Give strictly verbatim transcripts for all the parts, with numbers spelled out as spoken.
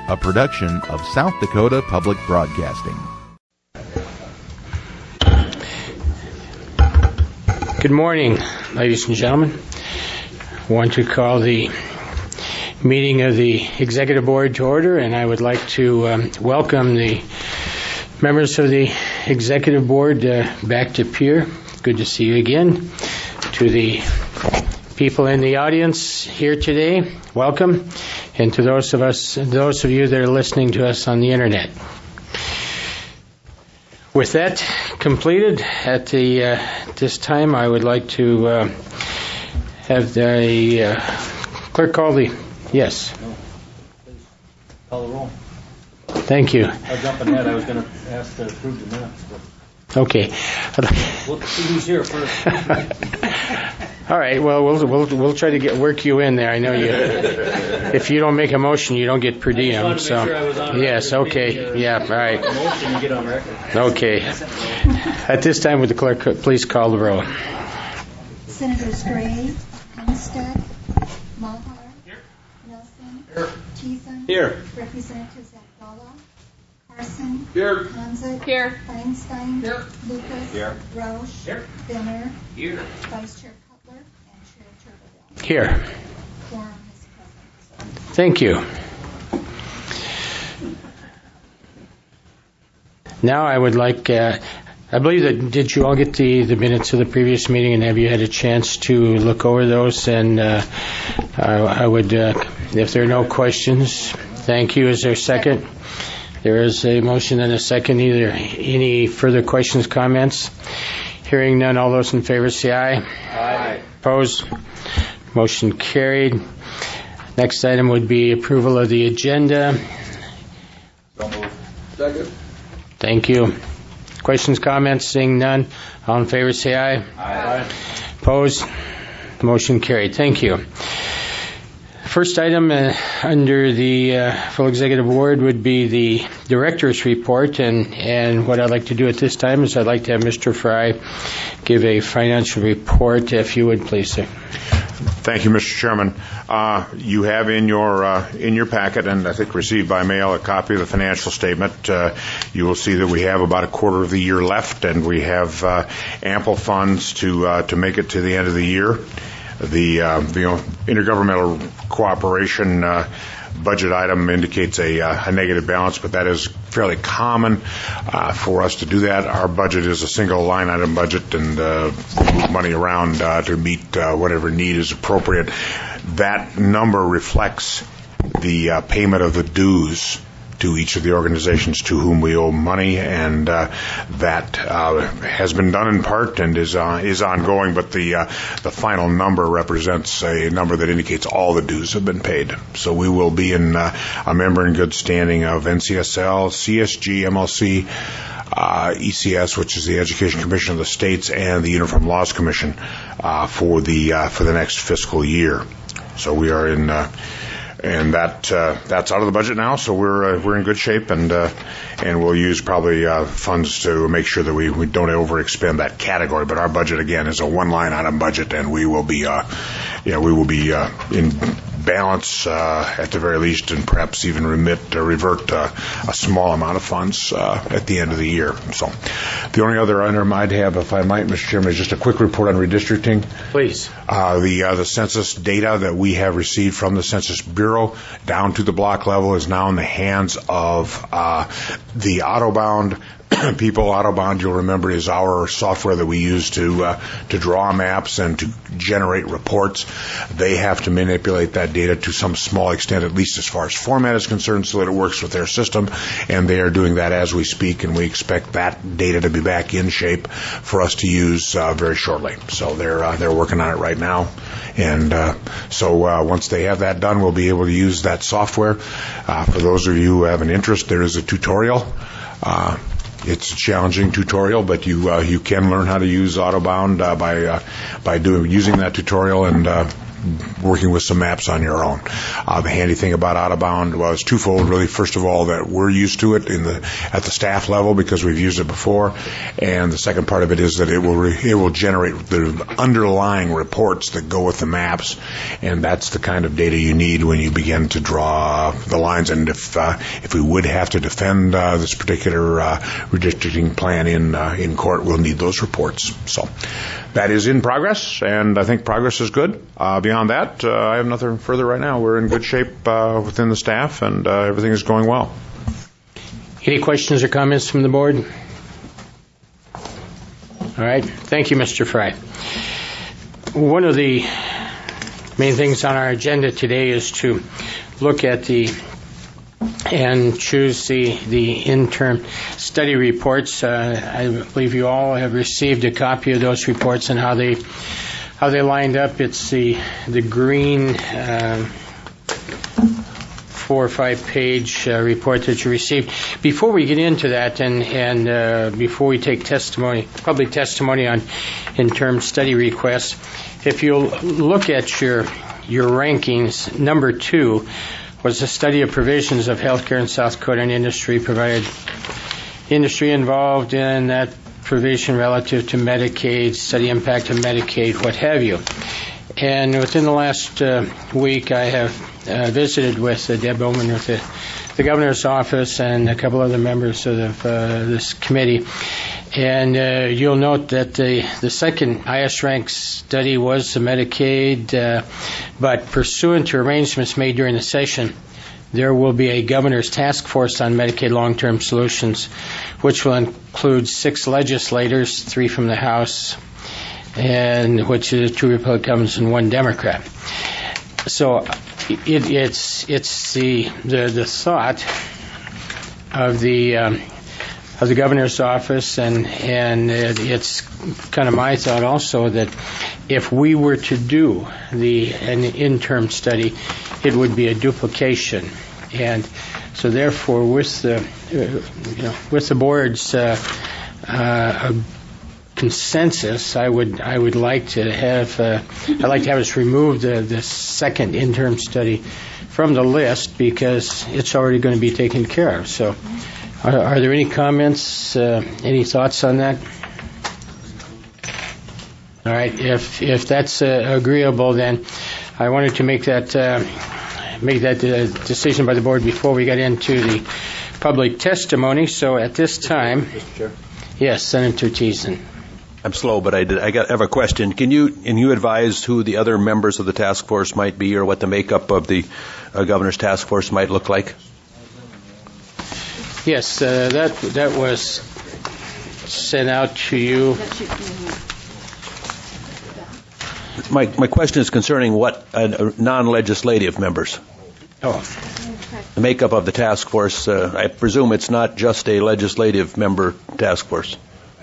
a production of South Dakota Public Broadcasting. Good morning, ladies and gentlemen. I want to call the meeting of the Executive Board to order, and I would like to um, welcome the members of the Executive Board uh, back to Pierre. Good to see you again. To the people in the audience here today, welcome. And to those of us, those of you that are listening to us on the internet. With that completed, at the uh, this time, I would like to uh, have the uh, clerk call the yes. No, please call the roll. Thank you. I was jumping ahead. I was going to ask to approve the minutes, but okay. we'll see who's here first. All right. Well, we'll we'll we'll try to get work you in there. I know you. If you don't make a motion, you don't get per diem. I just so wanted to make sure I was on yes. record. Okay. Being, uh, yeah. All right. Motion, you get on record. Okay. At this time, would the clerk please call the roll? Senators Gray, Homestead, Maher, Nelson, Here. Thiessen, Here. Representatives Abdallah, Carson, Here. Hanzik, Here. Feinstein, Here. Lucas, Here. Roush, Here. Benner, Here. Vice Chair Cutler, and Chair Turbeville. Here. Quorum is present. Thank you. Now I would like, uh, I believe that, did you all get the, the minutes of the previous meeting, and have you had a chance to look over those? And uh, I, I would, uh, if there are no questions, thank you. Is there a second? There is a motion and a second. Either any further questions, comments? Hearing none, all those in favor say aye. Aye. Opposed? Motion carried. Next item would be approval of the agenda. So moved. Second. Thank you. Questions, comments? Seeing none, all in favor say aye. Aye. Opposed? Motion carried. Thank you. First item uh, under the uh, full executive board would be the director's report, and, and what I'd like to do at this time is I'd like to have Mister Fry give a financial report, if you would please, sir. Thank you, Mister Chairman. Uh, you have in your uh, in your packet, and I think received by mail, a copy of the financial statement. Uh, you will see that we have about a quarter of the year left, and we have uh, ample funds to uh, to make it to the end of the year. The uh, the intergovernmental cooperation uh, budget item indicates a, uh, a negative balance, but that is fairly common uh, for us to do that. Our budget is a single line item budget, and uh, we move money around uh, to meet uh, whatever need is appropriate. That number reflects the uh, payment of the dues to each of the organizations to whom we owe money, and uh, that uh, has been done in part and is uh, is ongoing. But the uh, the final number represents a number that indicates all the dues have been paid. So we will be in uh, a member in good standing of N C S L, C S G, M L C, uh, E C S, which is the Education Commission of the States, and the Uniform Laws Commission uh, for the uh, for the next fiscal year. So we are in. Uh, And that uh, that's out of the budget now, so we're uh, we're in good shape, and uh, and we'll use probably uh, funds to make sure that we, we don't overexpend that category. But our budget again is a one line item budget, and we will be uh, yeah we will be uh, in balance uh, at the very least, and perhaps even remit or revert uh, a small amount of funds uh, at the end of the year. So the only other item I'd have, if I might, Mister Chairman, is just a quick report on redistricting. Please. Uh, the uh, the census data that we have received from the Census Bureau down to the block level is now in the hands of uh, the Autobound people. Autobound, you'll remember, is our software that we use to uh, to draw maps and to generate reports. They have to manipulate that data to some small extent, at least as far as format is concerned, so that it works with their system, and they are doing that as we speak, and we expect that data to be back in shape for us to use uh, very shortly. So they're uh, they're working on it right now, and uh, so uh, once they have that done, we'll be able to use that software. Uh, for those of you who have an interest, there is a tutorial. Uh, It's a challenging tutorial, but you uh, you can learn how to use Autobound uh, by uh, by doing using that tutorial, and uh, working with some maps on your own. Uh, the handy thing about Out of Bound was twofold, really. First of all, that we're used to it in the at the staff level because we've used it before, and the second part of it is that it will re, it will generate the underlying reports that go with the maps, and that's the kind of data you need when you begin to draw the lines. And if uh, if we would have to defend uh, this particular uh, redistricting plan in uh, in court, we'll need those reports. So that is in progress, and I think progress is good. Uh, beyond that, uh, I have nothing further right now. We're in good shape uh, within the staff, and uh, everything is going well. Any questions or comments from the board? All right. Thank you, Mister Fry. One of the main things on our agenda today is to look at the and choose the, the interim study reports. Uh, I believe you all have received a copy of those reports and how they how they lined up. It's the the green uh, four or five page uh, report that you received. Before we get into that, and and uh, before we take testimony, public testimony on interim study requests, if you'll look at your your rankings, number two was a study of provisions of healthcare in South Dakota and industry provided industry involved in that provision relative to Medicaid, study impact of Medicaid, what have you. And within the last uh, week, I have uh, visited with uh, Deb Bowman with the, the governor's office and a couple other members of uh, this committee. And uh, you'll note that the, the second highest ranked study was the Medicaid, uh, but pursuant to arrangements made during the session, there will be a governor's task force on Medicaid long-term solutions, which will include six legislators, three from the House, and which is two Republicans and one Democrat. So it, it's it's the the, the thought of the um, of the governor's office, and and it's kind of my thought also that if we were to do the an interim study, it would be a duplication, and so therefore with the uh, you know with the board's uh, uh, consensus, I would I would like to have uh, I'd like to have us remove the the second interim study from the list because it's already going to be taken care of. So. Are, are there any comments, uh, any thoughts on that? All right. If if that's uh, agreeable, then I wanted to make that uh, make that uh, decision by the board before we got into the public testimony. So at this time, Mister Chair. Yes, Senator Thiessen. I'm slow, but I did. I got have a question. Can you can you advise who the other members of the task force might be, or what the makeup of the uh, governor's task force might look like? Yes, uh, that that was sent out to you. My my question is concerning what uh, non-legislative members. Oh, The makeup of the task force. Uh, I presume it's not just a legislative member task force.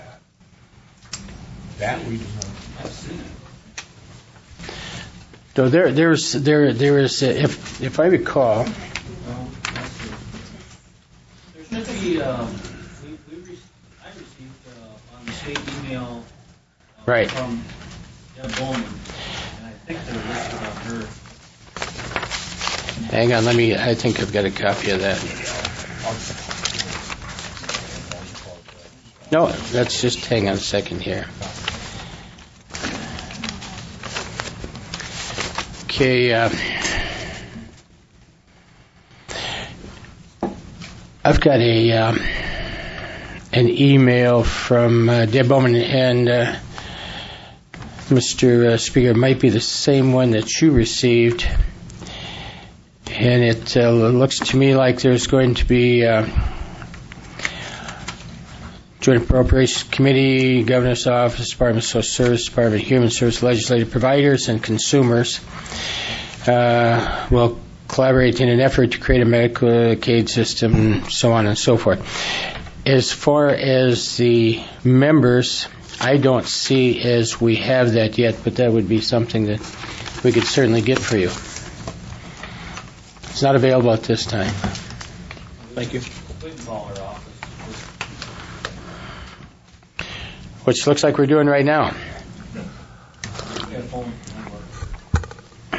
that we do not. So there there's there there is uh, if if I recall. There should be, um, we, we re- I received uh, on the state email uh, Right. from Deb Bowman, and I think they're listed on her. Hang on, let me, I think I've got a copy of that. No, let's just hang on a second here. Okay, uh, I've got a um, an email from uh, Deb Bowman, and uh, Mister Uh, Speaker, it might be the same one that you received. And it uh, looks to me like there's going to be uh, Joint Appropriations Committee, Governor's Office, Department of Social Service, Department of Human Service, legislative providers, and consumers uh, will collaborate in an effort to create a Medicaid system, so on and so forth. As far as the members, I don't see as we have that yet, but that would be something that we could certainly get for you. It's not available at this time. Thank you. We can call her office. Which looks like we're doing right now. We got a phone number.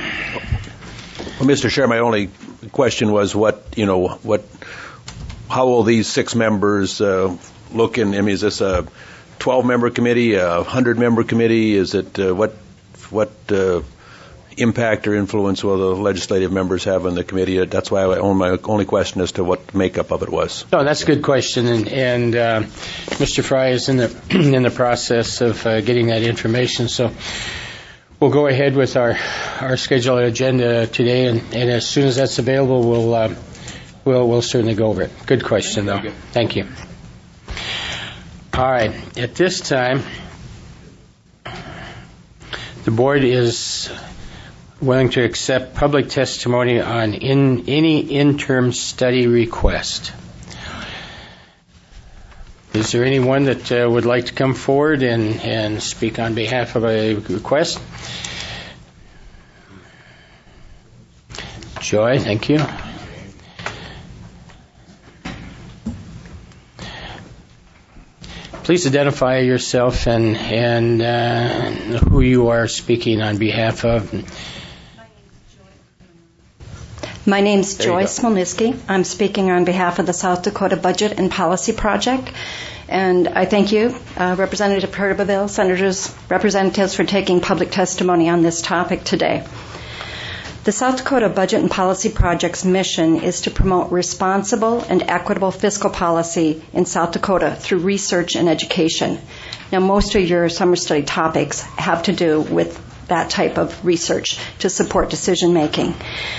Well, Mister Chair, my only question was what, you know, what, how will these six members uh, look in, I mean, is this a twelve-member committee, a one hundred-member committee? Is it, uh, what, what uh, impact or influence will the legislative members have on the committee? That's why I, my only question as to what makeup of it was. No, that's a good question, and, and uh, Mister Fry is in the in the process of uh, getting that information. So we'll go ahead with our our scheduled agenda today, and, and as soon as that's available, we'll uh, we'll we'll certainly go over it. Good question, though. Thank you. All right, at this time, the board is willing to accept public testimony on in any interim study request. Is there anyone that uh, would like to come forward and, and speak on behalf of a request? Joy, thank you. Please identify yourself and, and uh, who you are speaking on behalf of. My name is Joy Smolnisky. I'm speaking on behalf of the South Dakota Budget and Policy Project. And I thank you, uh, Representative Turbeville, Senators, representatives, for taking public testimony on this topic today. The South Dakota Budget and Policy Project's mission is to promote responsible and equitable fiscal policy in South Dakota through research and education. Now, most of your summer study topics have to do with that type of research to support decision making.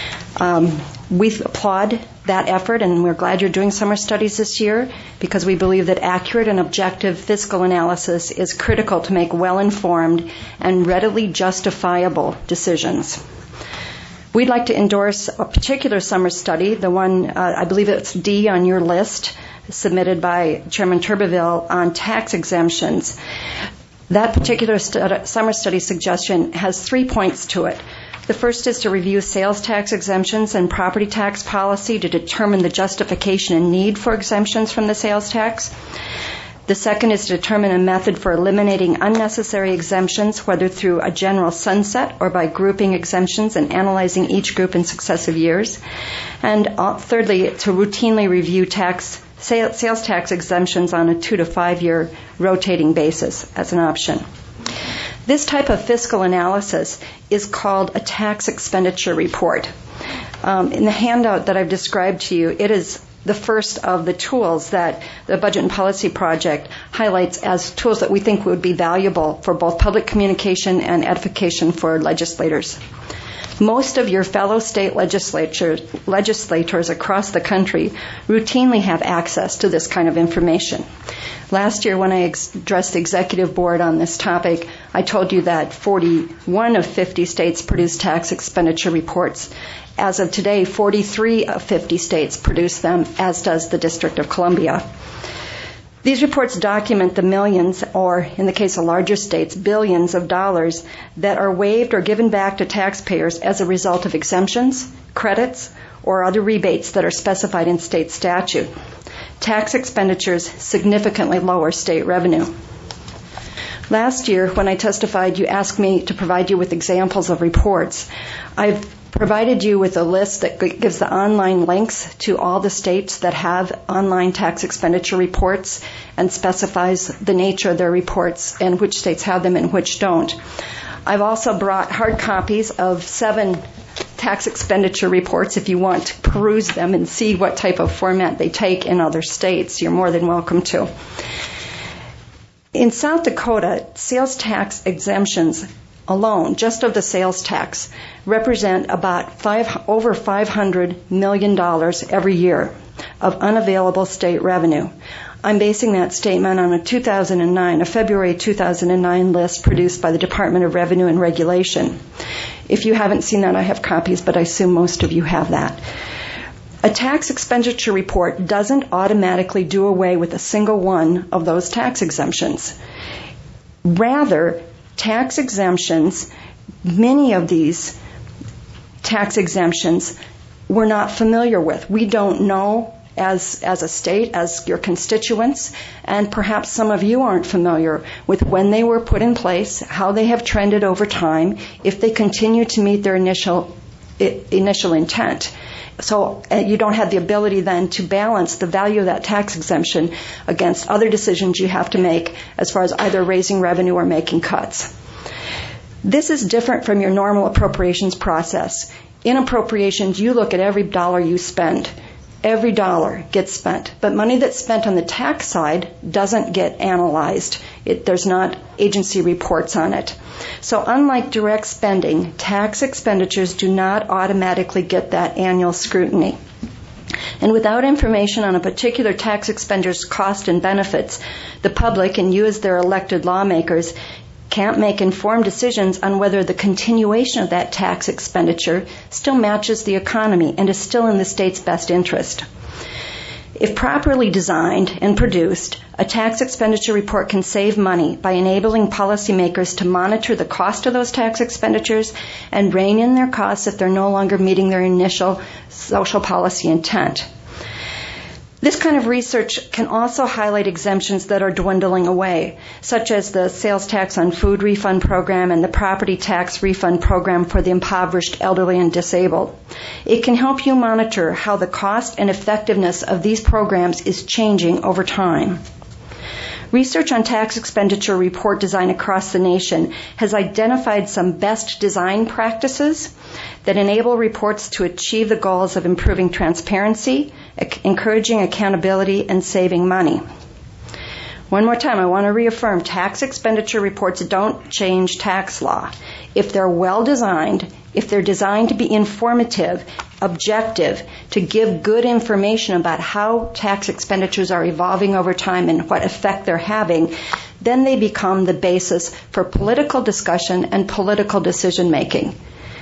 Um, we applaud that effort, and we're glad you're doing summer studies this year because we believe that accurate and objective fiscal analysis is critical to make well-informed and readily justifiable decisions. We'd like to endorse a particular summer study, the one, uh, I believe it's D on your list, submitted by Chairman Turbeville on tax exemptions. That particular stu- summer study suggestion has three points to it. The first is to review sales tax exemptions and property tax policy to determine the justification and need for exemptions from the sales tax. The second is to determine a method for eliminating unnecessary exemptions, whether through a general sunset or by grouping exemptions and analyzing each group in successive years. And uh, thirdly, to routinely review tax sales tax exemptions on a two to five year rotating basis as an option. This type of fiscal analysis is called a tax expenditure report. Um, in the handout that I've described to you, it is the first of the tools that the Budget and Policy Project highlights as tools that we think would be valuable for both public communication and edification for legislators. Most of your fellow state legislatures, legislators across the country routinely have access to this kind of information. Last year, when I ex- addressed the executive board on this topic, I told you that forty-one of fifty states produce tax expenditure reports. As of today, forty-three of fifty states produce them, as does the District of Columbia. These reports document the millions, or in the case of larger states, billions of dollars that are waived or given back to taxpayers as a result of exemptions, credits, or other rebates that are specified in state statute. Tax expenditures significantly lower state revenue. Last year, when I testified, you asked me to provide you with examples of reports. I've provided you with a list that gives the online links to all the states that have online tax expenditure reports and specifies the nature of their reports and which states have them and which don't. I've also brought hard copies of seven tax expenditure reports if you want to peruse them and see what type of format they take in other states. You're more than welcome to. In South Dakota, sales tax exemptions alone, just of the sales tax, represent about five, over five hundred million dollars every year of unavailable state revenue. I'm basing that statement on a two thousand nine, a February two thousand nine list produced by the Department of Revenue and Regulation. If you haven't seen that, I have copies, but I assume most of you have that. A tax expenditure report doesn't automatically do away with a single one of those tax exemptions. Rather, tax exemptions, many of these tax exemptions we're not familiar with. We don't know as as a state, as your constituents, and perhaps some of you aren't familiar with when they were put in place, how they have trended over time, if they continue to meet their initial i- initial intent. So uh, you don't have the ability then to balance the value of that tax exemption against other decisions you have to make as far as either raising revenue or making cuts. This is different from your normal appropriations process. In appropriations, you look at every dollar you spend. Every dollar gets spent. But money that's spent on the tax side doesn't get analyzed. It, there's not agency reports on it. So unlike direct spending, tax expenditures do not automatically get that annual scrutiny. And without information on a particular tax expenditure's cost and benefits, the public, and you as their elected lawmakers, can't make informed decisions on whether the continuation of that tax expenditure still matches the economy and is still in the state's best interest. If properly designed and produced, a tax expenditure report can save money by enabling policymakers to monitor the cost of those tax expenditures and rein in their costs if they're no longer meeting their initial social policy intent. This kind of research can also highlight exemptions that are dwindling away, such as the sales tax on food refund program and the property tax refund program for the impoverished, elderly, and disabled. It can help you monitor how the cost and effectiveness of these programs is changing over time. Research on tax expenditure report design across the nation has identified some best design practices that enable reports to achieve the goals of improving transparency, encouraging accountability, and saving money. One more time, I want to reaffirm, tax expenditure reports don't change tax law. If they're well designed, if they're designed to be informative, objective, to give good information about how tax expenditures are evolving over time and what effect they're having, then they become the basis for political discussion and political decision making.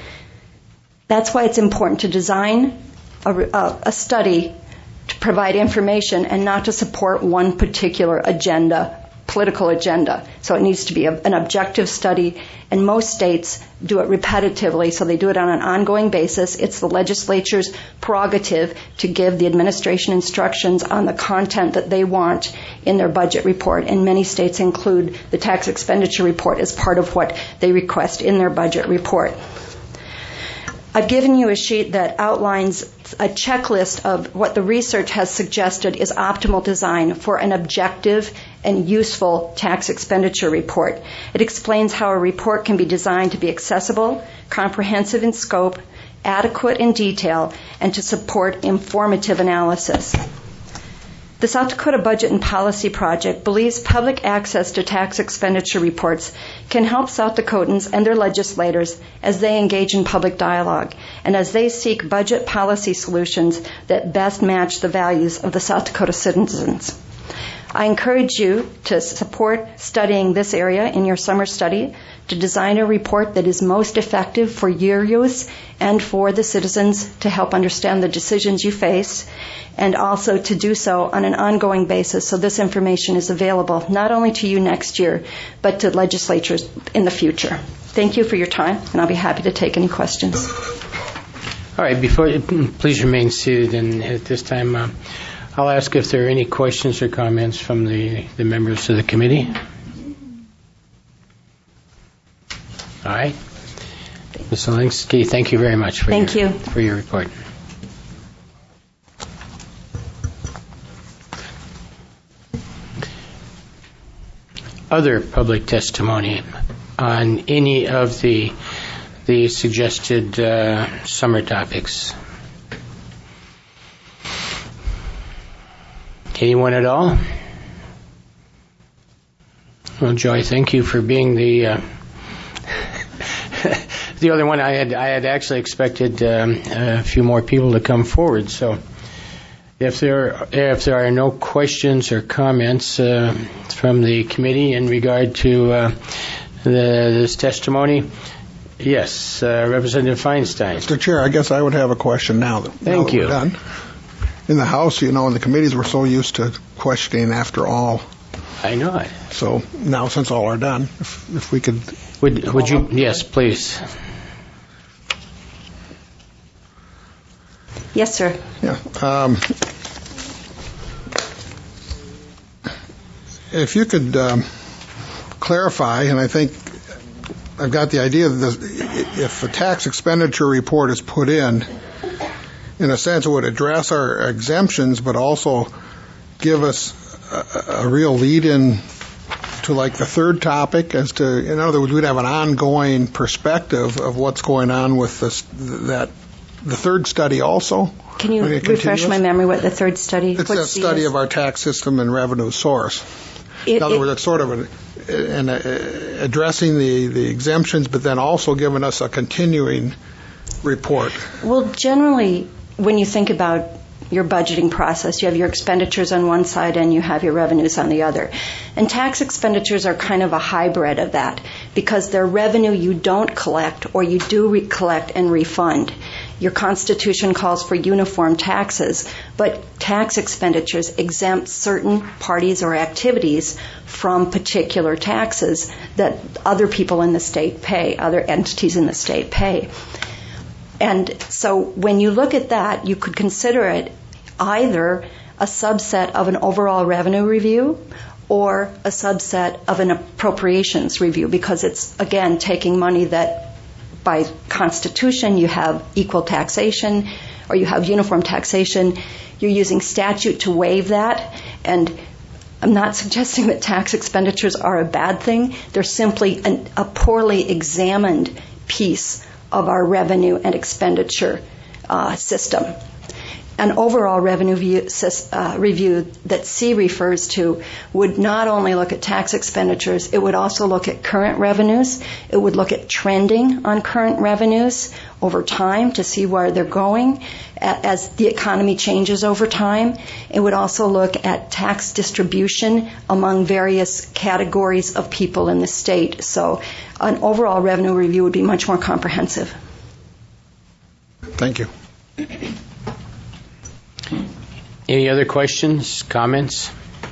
That's why it's important to design a, a, a study to provide information and not to support one particular agenda, political agenda. So it needs to be a, an objective study, and most states do it repetitively, so they do it on an ongoing basis. It's the legislature's prerogative to give the administration instructions on the content that they want in their budget report, and many states include the tax expenditure report as part of what they request in their budget report. I've given you a sheet that outlines a checklist of what the research has suggested is optimal design for an objective and useful tax expenditure report. It explains how a report can be designed to be accessible, comprehensive in scope, adequate in detail, and to support informative analysis. The South Dakota Budget and Policy Project believes public access to tax expenditure reports can help South Dakotans and their legislators as they engage in public dialogue and as they seek budget policy solutions that best match the values of the South Dakota citizens. I encourage you to support studying this area in your summer study, to design a report that is most effective for your use and for the citizens to help understand the decisions you face, and also to do so on an ongoing basis so this information is available not only to you next year, but to legislatures in the future. Thank you for your time, and I'll be happy to take any questions. All right, before please remain seated, and at this time uh, I'll ask if there are any questions or comments from the, the members of the committee. All right. Miz Zielinski, thank you very much for, thank your, you. for your report. Other public testimony on any of the the suggested uh, summer topics? Anyone at all? Well, Joy, thank you for being the uh, the other one. I had I had actually expected um, a few more people to come forward. So, if there if there are no questions or comments uh, from the committee in regard to uh, the, this testimony, yes, uh, Representative Feinstein. Mister Chair, I guess I would have a question now. That, Thank now that you. We're done. In the House, you know, in the committees, we're so used to questioning after all. I know it. So now, since all are done, if, if we could... Would would you... Yes, please. Yes, sir. Yeah. Um, if you could um, clarify, and I think I've got the idea that this, if a tax expenditure report is put in, in a sense, it would address our exemptions, but also give us a, a real lead-in to like the third topic, as to, in other words, we'd have an ongoing perspective of what's going on with this, that the third study also. Can you refresh my memory what the third study? It's a study of our tax system and revenue source. It, in other it, words, it's sort of an, an, uh, addressing the, the exemptions, but then also giving us a continuing report. Well, generally, when you think about your budgeting process, you have your expenditures on one side and you have your revenues on the other. And tax expenditures are kind of a hybrid of that, because they're revenue you don't collect or you do re- collect and refund. Your Constitution calls for uniform taxes, but tax expenditures exempt certain parties or activities from particular taxes that other people in the state pay, other entities in the state pay. And so when you look at that, you could consider it either a subset of an overall revenue review or a subset of an appropriations review, because it's, again, taking money that by Constitution you have equal taxation or you have uniform taxation. You're using statute to waive that. And I'm not suggesting that tax expenditures are a bad thing. They're simply an, a poorly examined piece of our revenue and expenditure uh, system. An overall revenue view, uh, review that C refers to would not only look at tax expenditures, it would also look at current revenues. It would look at trending on current revenues over time to see where they're going as the economy changes over time. It would also look at tax distribution among various categories of people in the state. So an overall revenue review would be much more comprehensive. Thank you. Any other questions, comments?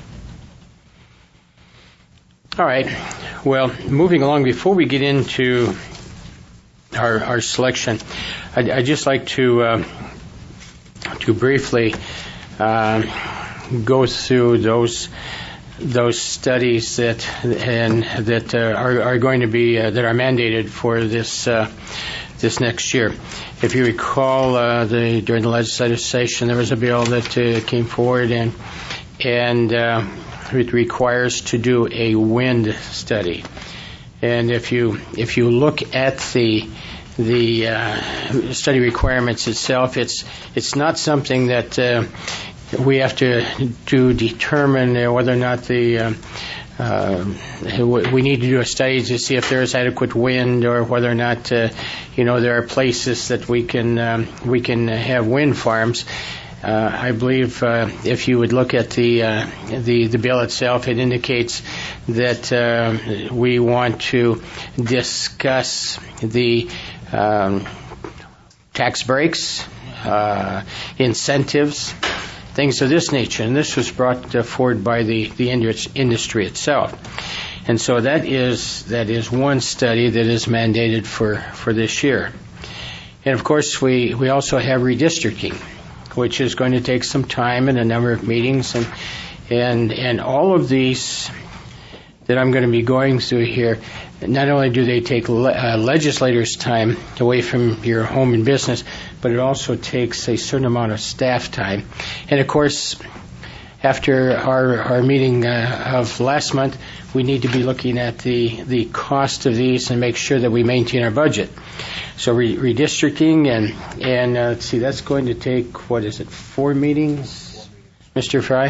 All right. Well, moving along, before we get into our, our selection, I'd, I'd just like to uh, to briefly uh, go through those those studies that and that uh, are, are going to be uh, that are mandated for this uh, this next year. If you recall, uh, the, during the legislative session, there was a bill that uh, came forward, and and uh, it requires to do a wind study. And if you if you look at the the uh, study requirements itself, it's it's not something that uh, we have to to determine uh, whether or not the uh, Uh, we need to do a study to see if there is adequate wind, or whether or not, uh, you know, there are places that we can um, we can have wind farms. Uh, I believe uh, if you would look at the uh, the the bill itself, it indicates that uh, we want to discuss the um, tax breaks, uh, incentives, things of this nature, and this was brought uh, forward by the, the industry itself. And so that is that is one study that is mandated for, for this year. And of course, we, we also have redistricting, which is going to take some time and a number of meetings, and and and all of these that I'm going to be going through here, not only do they take le- uh, legislators' time away from your home and business, but it also takes a certain amount of staff time. And of course, after our, our meeting uh, of last month, we need to be looking at the, the cost of these and make sure that we maintain our budget. So re- redistricting, and, and uh, let's see, that's going to take, what is it, four meetings, Mister Fry?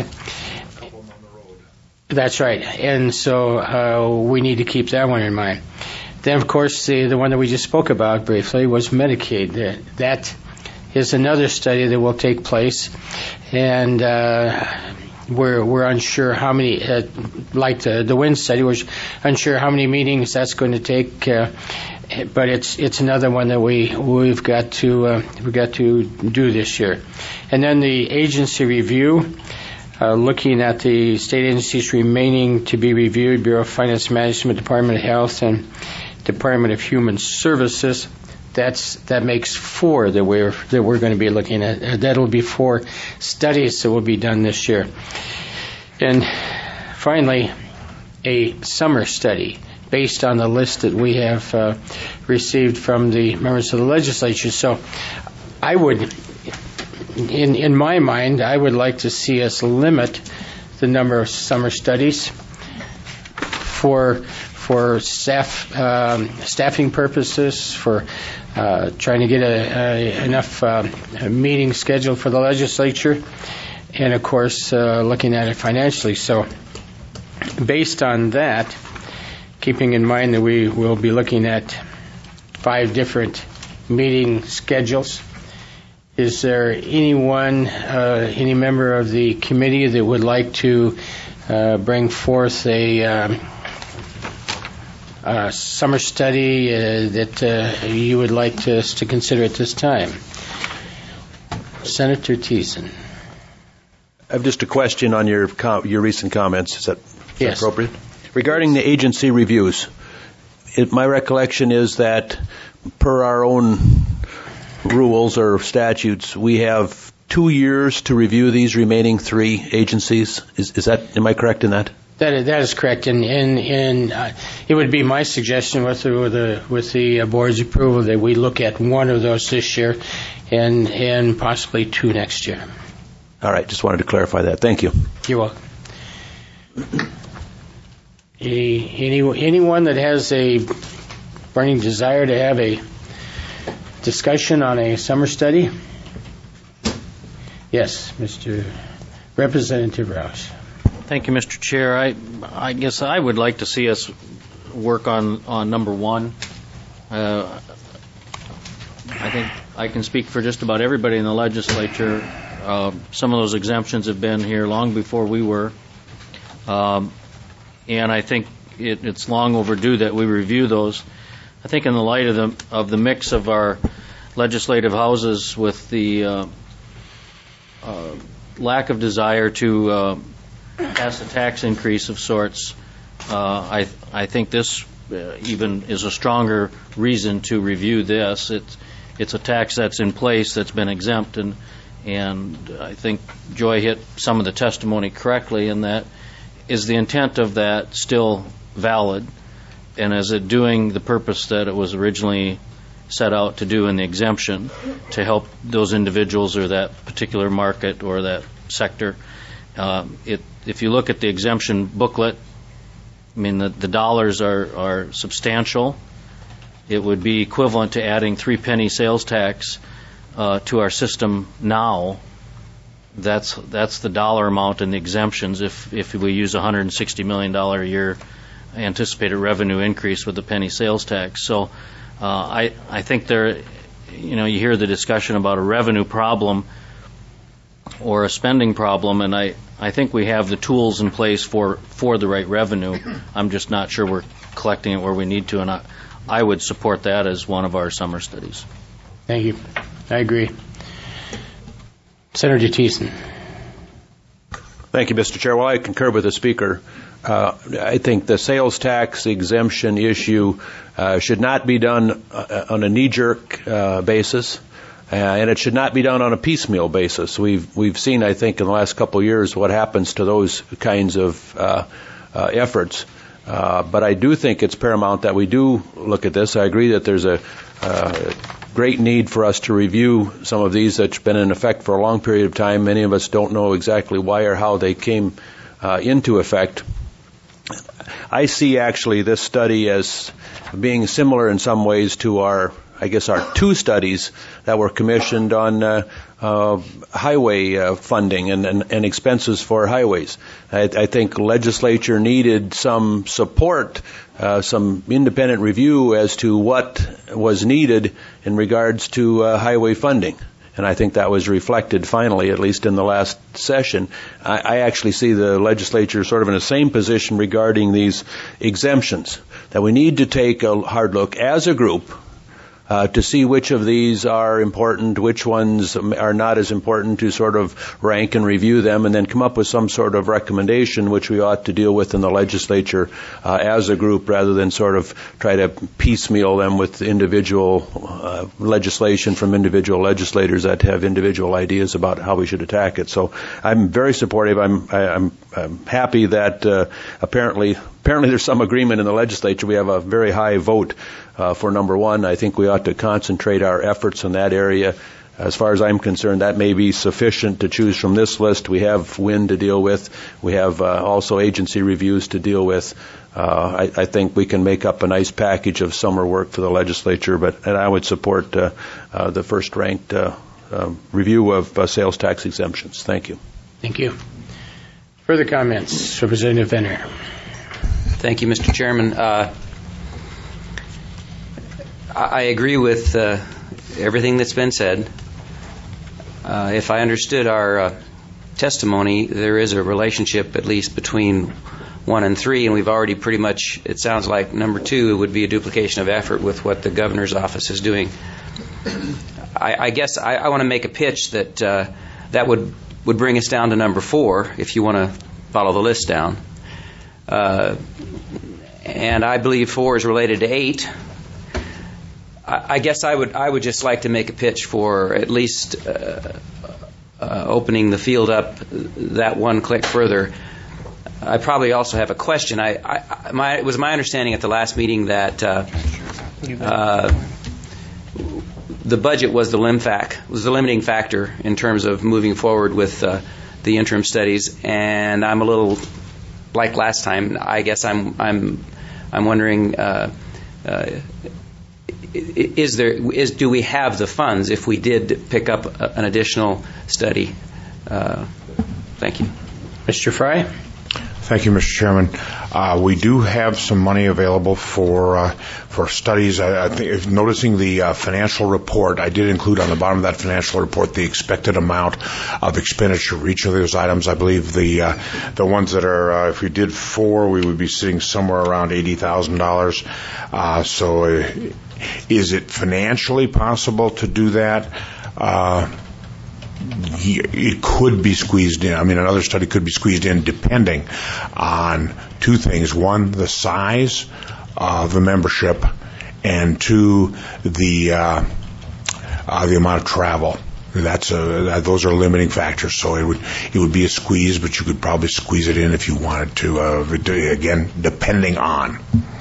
That's right. And so uh, we need to keep that one in mind. Then, of course, the, the one that we just spoke about briefly was Medicaid. That, that is another study that will take place, and uh, we're we're unsure how many, uh, like the, the wind study, we're unsure how many meetings that's going to take, uh, but it's it's another one that we, we've got to uh, we've got to do this year. And then the agency review, Uh, looking at the state agencies remaining to be reviewed: Bureau of Finance Management, Department of Health, and Department of Human Services. That's that makes four that we're that we're going to be looking at. Uh, that'll be four studies that will be done this year. And finally, a summer study. based on the list that we have uh, received from the members of the legislature. So I would, in in my mind, I would like to see us limit the number of summer studies for for staff um, staffing purposes, for uh, trying to get a, a, enough uh, a meeting scheduled for the legislature, and of course uh, looking at it financially. So based on that, keeping in mind that we will be looking at five different meeting schedules, is there anyone, uh, any member of the committee that would like to uh, bring forth a um, Uh, summer study uh, that uh, you would like to, us to consider at this time? Senator Thiessen. I have just a question on your com- your recent comments. Is that, is yes. that appropriate? Regarding the agency reviews, it, my recollection is that per our own rules or statutes, we have two years to review these remaining three agencies. Is, is that, am I correct in that? That is, that is correct, and and, and uh, it would be my suggestion with the with the, with the uh, board's approval that we look at one of those this year, and and possibly two next year. All right, just wanted to clarify that. Thank you. You're welcome. Any, any anyone that has a burning desire to have a discussion on a summer study? Yes, Mister Representative Roush. Thank you, Mister Chair. I, I guess I would like to see us work on, on number one. Uh, I think I can speak for just about everybody in the legislature. Uh, some of those exemptions have been here long before we were. Um, and I think it, it's long overdue that we review those. I think in the light of the, of the mix of our legislative houses with the uh, uh, lack of desire to uh, pass a tax increase of sorts, uh, I I think this uh, even is a stronger reason to review this. It's it's a tax that's in place that's been exempt, and and I think Joy hit some of the testimony correctly in that. Is the intent of that still valid, and is it doing the purpose that it was originally set out to do in the exemption, to help those individuals or that particular market or that sector? Uh, it, if you look at the exemption booklet, I mean, the, the dollars are, are substantial. It would be equivalent to adding three penny sales tax uh, to our system now. That's that's the dollar amount in the exemptions if, if we use a one hundred sixty million dollars a year anticipated revenue increase with the penny sales tax. So uh, I, I think there, you know, you hear the discussion about a revenue problem or a spending problem, and I, I think we have the tools in place for, for the right revenue. I'm just not sure we're collecting it where we need to, and I, I would support that as one of our summer studies. Thank you. I agree. Senator Thiessen. Thank you, Mister Chair. Well, I concur with the Speaker. Uh, I think the sales tax exemption issue uh, should not be done uh, on a knee-jerk uh, basis. Uh, and it should not be done on a piecemeal basis. We've we've seen, I think, in the last couple of years what happens to those kinds of uh, uh, efforts. Uh, but I do think it's paramount that we do look at this. I agree that there's a uh, great need for us to review some of these that's been in effect for a long period of time. Many of us don't know exactly why or how they came uh, into effect. I see actually this study as being similar in some ways to our I guess our two studies that were commissioned on uh, uh, highway uh, funding and, and, and expenses for highways. I, I think legislature needed some support, uh, some independent review as to what was needed in regards to uh, highway funding. And I think that was reflected finally, at least in the last session. I, I actually see the legislature sort of in the same position regarding these exemptions, that we need to take a hard look as a group uh, to see which of these are important, which ones are not as important, to sort of rank and review them, and then come up with some sort of recommendation which we ought to deal with in the legislature uh, as a group, rather than sort of try to piecemeal them with individual uh, legislation from individual legislators that have individual ideas about how we should attack it. So I'm very supportive. I'm, I, I'm, I'm happy that uh, apparently apparently there's some agreement in the legislature. We have a very high vote uh, for number one. I think we ought to concentrate our efforts in that area. As far as I'm concerned, that may be sufficient to choose from this list. We have wind to deal with. We have uh, also agency reviews to deal with. Uh, I, I think we can make up a nice package of summer work for the legislature, but and I would support uh, uh, the first-ranked uh, uh, review of uh, sales tax exemptions. Thank you. Thank you. Further comments? Representative Venner. Thank you, Mister Chairman. Uh, I agree with uh, everything that's been said. Uh, if I understood our uh, testimony, there is a relationship, at least, between one and three, and we've already pretty much, it sounds like number two would be a duplication of effort with what the governor's office is doing. I, I guess I, I want to make a pitch that uh, that would, would bring us down to number four, if you want to follow the list down. Uh, and I believe four is related to eight. I, I guess I would I would just like to make a pitch for at least uh, uh, opening the field up that one click further. I probably also have a question. I, I my it was my understanding at the last meeting that uh, uh, the budget was the lim fac was the limiting factor in terms of moving forward with uh, the interim studies, and I'm a little like last time. I guess I'm I'm I'm wondering uh, uh, is there is do we have the funds if we did pick up a, an additional study? Uh, thank you, Mister Fry. Thank you, Mister Chairman. Uh, we do have some money available for uh, for studies. I, I think, if noticing the uh, financial report, I did include on the bottom of that financial report the expected amount of expenditure for each of those items. I believe the uh, the ones that are, uh, if we did four, we would be sitting somewhere around eighty thousand dollars. Uh, so, uh, is it financially possible to do that? Uh, It could be squeezed in. I mean, another study could be squeezed in depending on two things. One, the size of the membership, and two, the uh, uh, the amount of travel. That's a, those are limiting factors. So it would it would be a squeeze, but you could probably squeeze it in if you wanted to. Uh, again, depending on.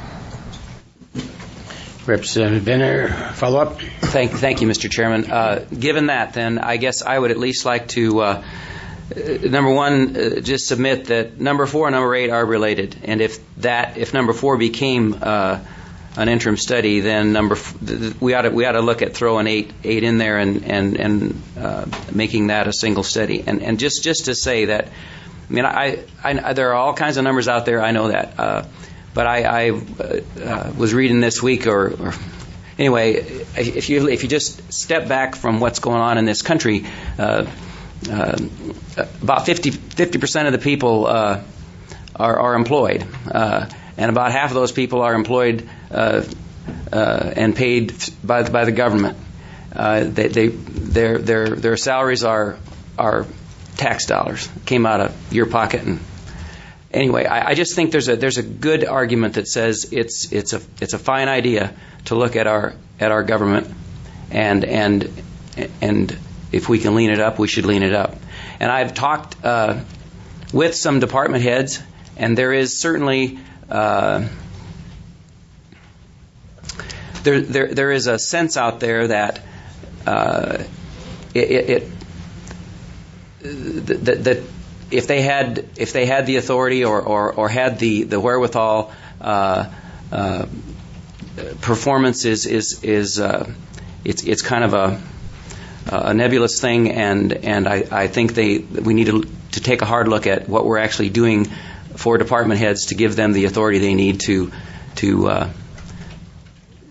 Representative Venner, follow up. Thank, thank you, Mister Chairman. Uh, given that, then I guess I would at least like to, uh, number one, uh, just submit that number four and number eight are related, and if that, if number four became uh, an interim study, then number f- we ought to we ought to look at throwing eight eight in there and and and uh, making that a single study. And and just just to say that, I mean, I, I there are all kinds of numbers out there. I know that. Uh, But I, I uh, was reading this week, or, or anyway, if you if you just step back from what's going on in this country, uh, uh, about fifty percent of the people uh, are, are employed, uh, and about half of those people are employed uh, uh, and paid by by the government. Uh, they, they their their their salaries are are tax dollars, came out of your pocket. And Anyway, I, I just think there's a there's a good argument that says it's it's a it's a fine idea to look at our at our government, and and and if we can lean it up, we should lean it up. And I've talked uh, with some department heads, and there is certainly uh, there there there is a sense out there that uh, it, it, it that that. If they had, if they had the authority or, or, or had the, the wherewithal, uh, uh, performance is is is uh, it's it's kind of a, a nebulous thing, and and I, I think they we need to to take a hard look at what we're actually doing for department heads to give them the authority they need to to uh,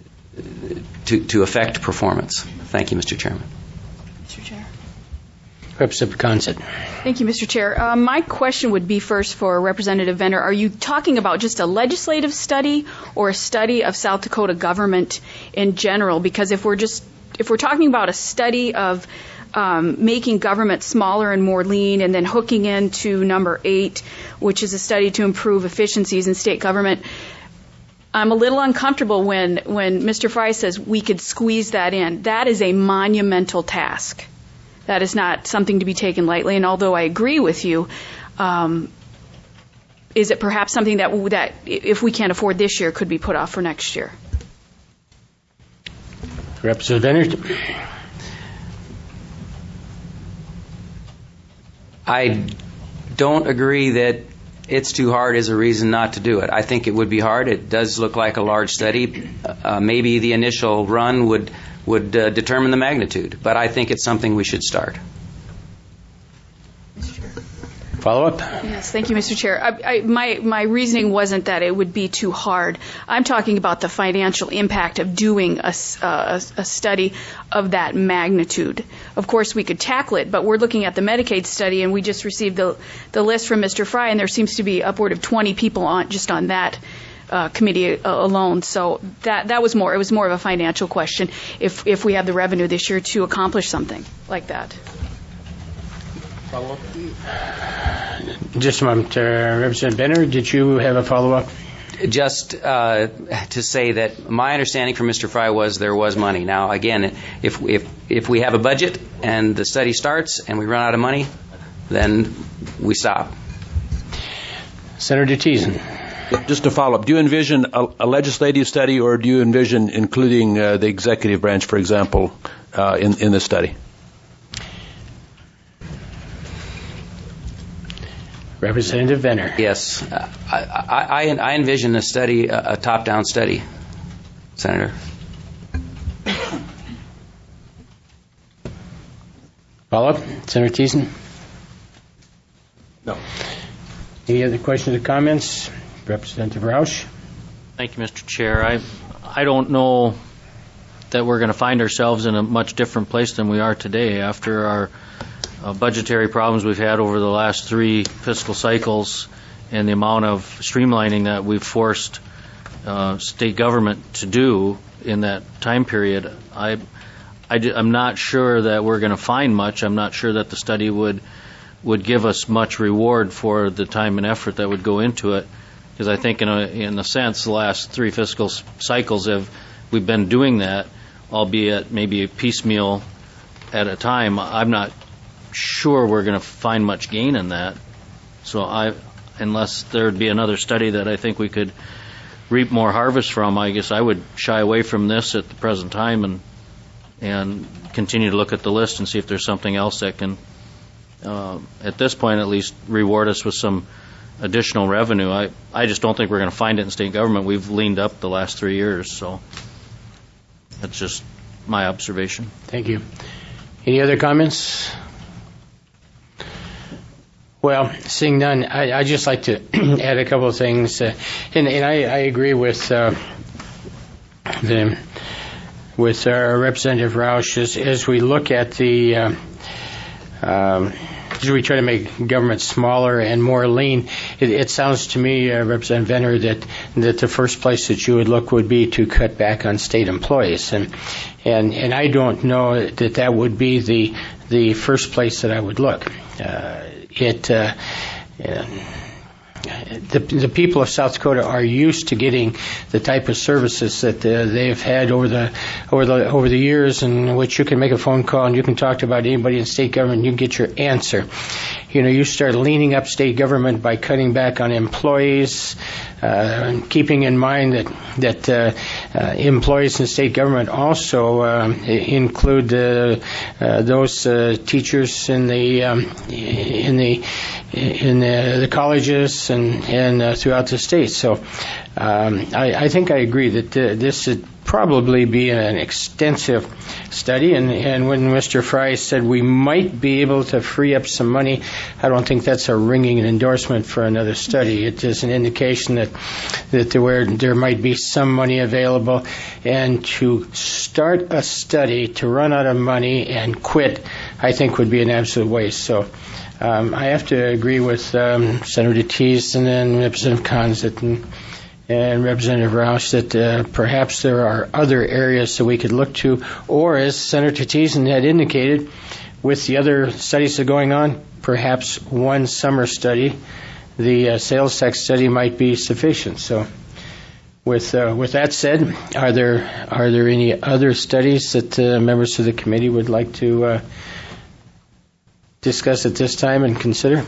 to to affect performance. Thank you, Mister Chairman. Mister Chair. Representative Consett. Thank you, Mister Chair. Uh, my question would be first for Representative Venner. Are you talking about just a legislative study or a study of South Dakota government in general? Because if we're just if we're talking about a study of um, making government smaller and more lean, and then hooking into number eight, which is a study to improve efficiencies in state government, I'm a little uncomfortable when when Mister Fry says we could squeeze that in. That is a monumental task. That is not something to be taken lightly. And although I agree with you, um, is it perhaps something that that if we can't afford this year, could be put off for next year? Representative Venner. I don't agree that it's too hard is a reason not to do it. I think it would be hard. It does look like a large study. Uh, maybe the initial run would would uh, determine the magnitude, but I think it's something we should start. Follow up? Yes, thank you, Mister Chair. I, I, my my reasoning wasn't that it would be too hard. I'm talking about the financial impact of doing a, uh, a study of that magnitude. Of course, we could tackle it, but we're looking at the Medicaid study, and we just received the the list from Mister Fry, and there seems to be upward of twenty people on just on that uh, committee uh, alone. So that that was more. It was more of a financial question. If if we have the revenue this year to accomplish something like that. Follow-up? Just a moment. Uh, Representative Benner, did you have a follow-up? Just uh, to say that my understanding from Mister Fry was there was money. Now, again, if, if, if we have a budget and the study starts and we run out of money, then we stop. Senator Thiessen. Just to follow up, do you envision a, a legislative study, or do you envision including uh, the executive branch, for example, uh, in, in the study? Representative Venner. Yes. Uh, I, I, I envision a study, a, a top-down study, Senator. Follow-up? Senator Thiessen? No. Any other questions or comments? Representative Roush? Thank you, Mister Chair. I, I don't know that we're going to find ourselves in a much different place than we are today after our Uh, budgetary problems we've had over the last three fiscal cycles and the amount of streamlining that we've forced uh, state government to do in that time period. I, I, I'm not sure that we're going to find much. I'm not sure that the study would would give us much reward for the time and effort that would go into it, because I think in a, in a sense the last three fiscal cycles have we've been doing that, albeit maybe piecemeal at a time. I'm not sure we're going to find much gain in that. So I, unless there would be another study that I think we could reap more harvest from, I guess I would shy away from this at the present time and and continue to look at the list and see if there's something else that can, uh, at this point at least, reward us with some additional revenue. I, I just don't think we're going to find it in state government. We've leaned up the last three years, so that's just my observation. Thank you. Any other comments? Well, seeing none, I, I'd just like to add a couple of things. Uh, and and I, I agree with uh, the with our Representative Roush as, as we look at the, uh, um, as we try to make government smaller and more lean, it, it sounds to me, uh, Representative Venner, that, that the first place that you would look would be to cut back on state employees. And and, and I don't know that that would be the, the first place that I would look. Uh, It uh, uh, the the people of South Dakota are used to getting the type of services that uh, they've had over the over the over the years, in which you can make a phone call and you can talk to about anybody in state government and you can get your answer. You know, you start leaning up state government by cutting back on employees, uh, keeping in mind that that uh, uh, employees in state government also uh, include uh, uh, those uh, teachers in the um, in the in the, the colleges and and uh, throughout the state. So um, I, I think I agree that uh, this would probably be an extensive study. And, and when Mister Fry said we might be able to free up some money, I don't think that's a ringing endorsement for another study. It is an indication that that there were, there might be some money available, and to start a study to run out of money and quit, I think would be an absolute waste. So um, I have to agree with um, Senator Teese and then Representative Conzett and, and Representative Roush that uh, perhaps there are other areas that we could look to, or as Senator Teese had indicated, with the other studies that are going on, perhaps one summer study, the uh, sales tax study might be sufficient. So with uh, with that said, are there are there any other studies that uh, members of the committee would like to uh, discuss at this time and consider?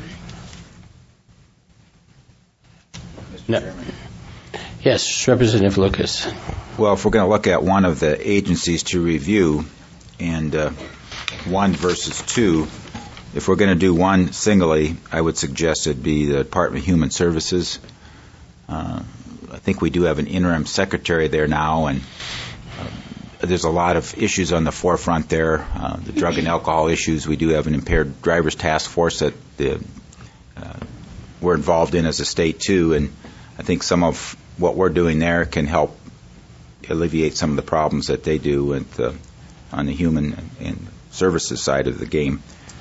No. Yes, Representative Lucas. Well, if we're going to look at one of the agencies to review, and uh, one versus two, if we're going to do one singly, I would suggest it be the Department of Human Services. Uh, I think we do have an interim secretary there now, and uh, there's a lot of issues on the forefront there. Uh, the drug and alcohol issues. We do have an impaired drivers task force that the, uh, we're involved in as a state too, and I think some of what we're doing there can help alleviate some of the problems that they do with, uh, on the human and services side of the game.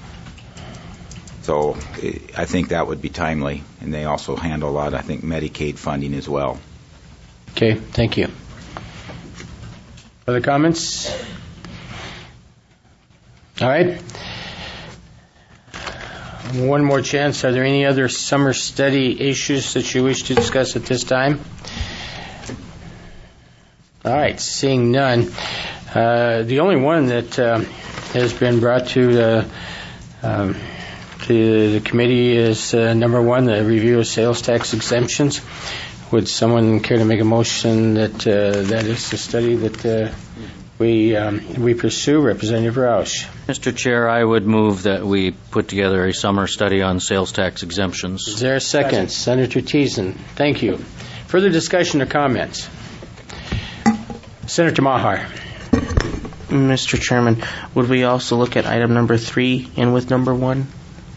So I think that would be timely, and they also handle a lot, I think, Medicaid funding as well. Okay, thank you. Other comments? All right. One more chance. Are there any other summer study issues that you wish to discuss at this time? All right, seeing none. Uh, the only one that uh, has been brought to the um, to the committee is uh, number one, the review of sales tax exemptions. Would someone care to make a motion that uh, that is the study that uh, we um, we pursue? Representative Roush. Mister Chair, I would move that we put together a summer study on sales tax exemptions. Is there a second? second. Senator Teason. Thank you. Further discussion or comments? Senator Maher. Mister Chairman, would we also look at item number three in with number one?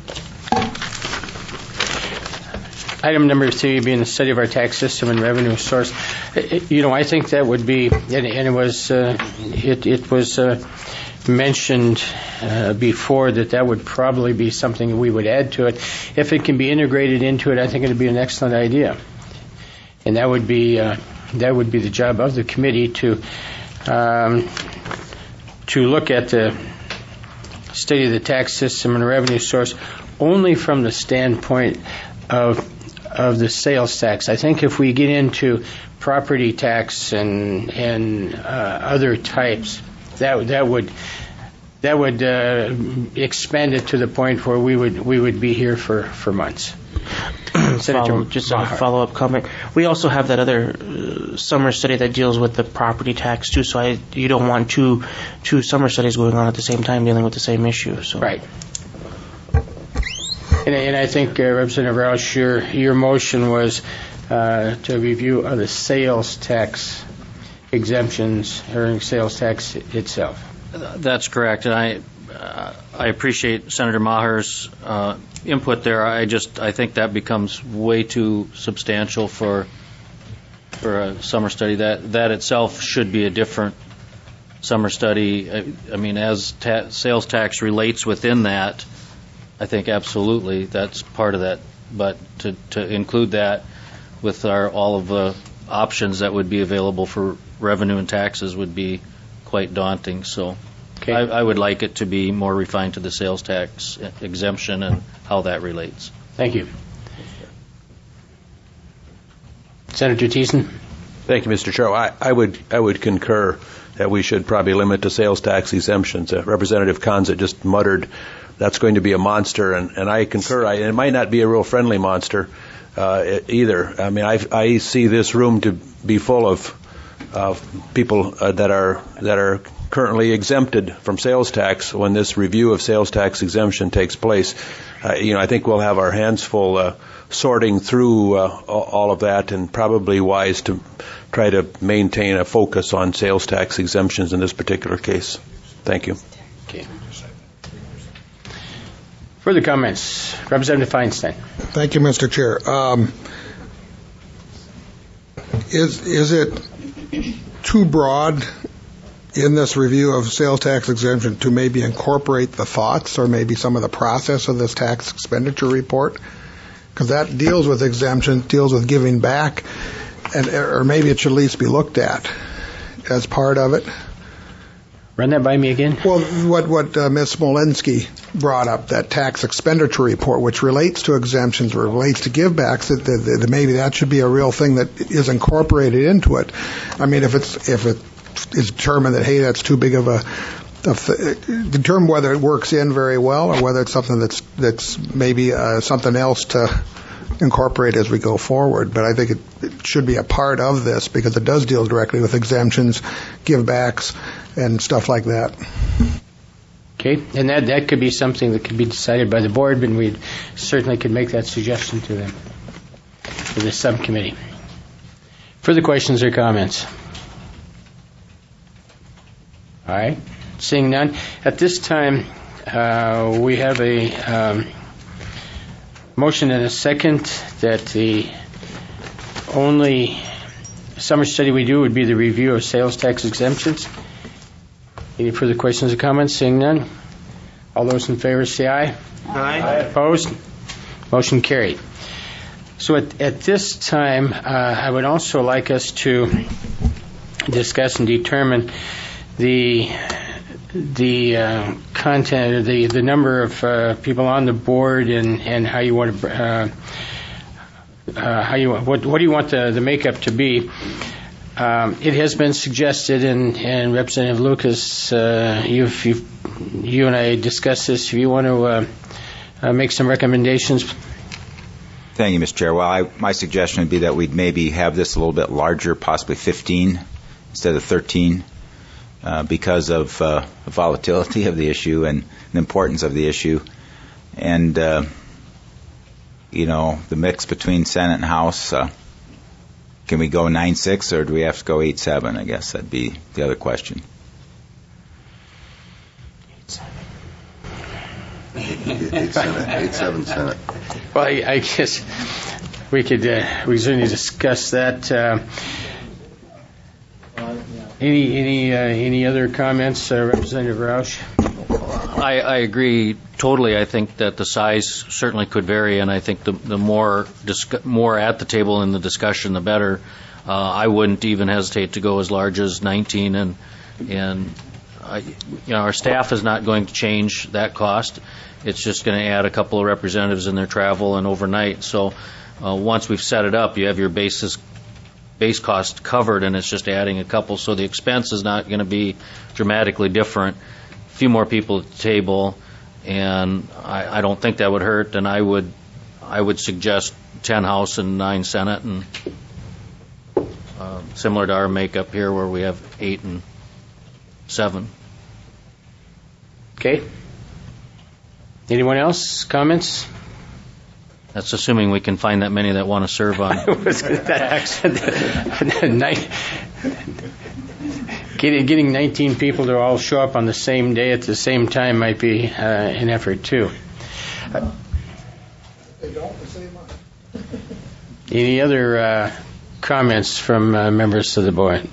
Item number three being the study of our tax system and revenue source. You know, I think that would be, and, and it was, uh, it, it was uh, mentioned uh, before that that would probably be something we would add to it. If it can be integrated into it, I think it would be an excellent idea. And that would be, uh, that would be the job of the committee to, um, to look at the study of the tax system and revenue source only from the standpoint of of the sales tax. I think if we get into property tax and and uh, other types, that that would that would uh, expand it to the point where we would we would be here for, for months. Follow, just a follow-up comment. We also have that other uh, summer study that deals with the property tax too. So I, you don't want two two summer studies going on at the same time dealing with the same issue. So right. And, and I think uh, Representative Roush, your your motion was uh, to review of the sales tax exemptions or sales tax itself. That's correct, and I uh, I appreciate Senator Maher's uh, input there. I just I think that becomes way too substantial for for a summer study. That that itself should be a different summer study. I, I mean, as ta- sales tax relates within that, I think absolutely that's part of that. But to to include that with our all of the options that would be available for revenue and taxes would be quite daunting. So okay. I, I would like it to be more refined to the sales tax exemption and how that relates. Thank you. Senator Thiessen. Thank you, Mister Chair. I, I would I would concur that we should probably limit to sales tax exemptions. Uh, Representative Conzett just muttered that's going to be a monster, and, and I concur. I, it might not be a real friendly monster uh, either. I mean, I, I see this room to be full of uh, people uh, that are that are currently exempted from sales tax when this review of sales tax exemption takes place. Uh, you know, I think we'll have our hands full uh, sorting through uh, all of that, and probably wise to try to maintain a focus on sales tax exemptions in this particular case. Thank you. Okay. Further comments? Representative Feinstein. Thank you, Mister Chair. Um, is is it too broad in this review of sales tax exemption to maybe incorporate the thoughts or maybe some of the process of this tax expenditure report? Because that deals with exemptions, deals with giving back, and or maybe it should at least be looked at as part of it. Run that by me again. Well, what what uh, Miz Smolinski brought up, that tax expenditure report, which relates to exemptions or relates to givebacks, that, that, that maybe that should be a real thing that is incorporated into it. I mean, if it's if it is determined that, hey, that's too big of a, a determine whether it works in very well or whether it's something that's that's maybe uh, something else to incorporate as we go forward. But I think it, it should be a part of this because it does deal directly with exemptions, givebacks, and stuff like that. Okay, and that, that could be something that could be decided by the board, but we certainly could make that suggestion to them, to the subcommittee. Further questions or comments? All right, seeing none. At this time, uh, we have a um, motion and a second that the only summer study we do would be the review of sales tax exemptions. Any further questions or comments? Seeing none. All those in favor say aye. Aye. Aye. Opposed? Motion carried. So at, at this time, uh, I would also like us to discuss and determine the the uh, content, or the the number of uh, people on the board, and, and how you want to uh, uh, how you what what do you want the, the makeup to be. Um, it has been suggested, and, and Representative Lucas, uh, you've, you've, you and I discussed this. If you want to uh, uh, make some recommendations. Thank you, Mister Chair. Well, I, my suggestion would be that we'd maybe have this a little bit larger, possibly fifteen instead of thirteen, uh, because of uh, the volatility of the issue and the importance of the issue. And, uh, you know, the mix between Senate and House. Uh, Can we go nine six or do we have to go eight seven? I guess that'd be the other question. eight seven Senate. Well, I, I guess we could uh, we certainly discuss that. Uh, any any uh, any other comments, uh, Representative Roush? I, I agree totally. I think that the size certainly could vary, and I think the, the more discu- more at the table in the discussion, the better. Uh, I wouldn't even hesitate to go as large as nineteen, and and I, you know, our staff is not going to change that cost. It's just going to add a couple of representatives in their travel and overnight. So uh, once we've set it up, you have your basis base cost covered, and it's just adding a couple. So the expense is not going to be dramatically different. A few more people at the table, and I, I don't think that would hurt. And I would, I would suggest ten House and nine Senate, and uh, similar to our makeup here, where we have eight and seven. Okay. Anyone else? Comments? That's assuming we can find that many that want to serve on tax. Getting, getting nineteen people to all show up on the same day at the same time might be uh, an effort, too. Uh, they don't the same month. Any other uh, comments from uh, members of the board?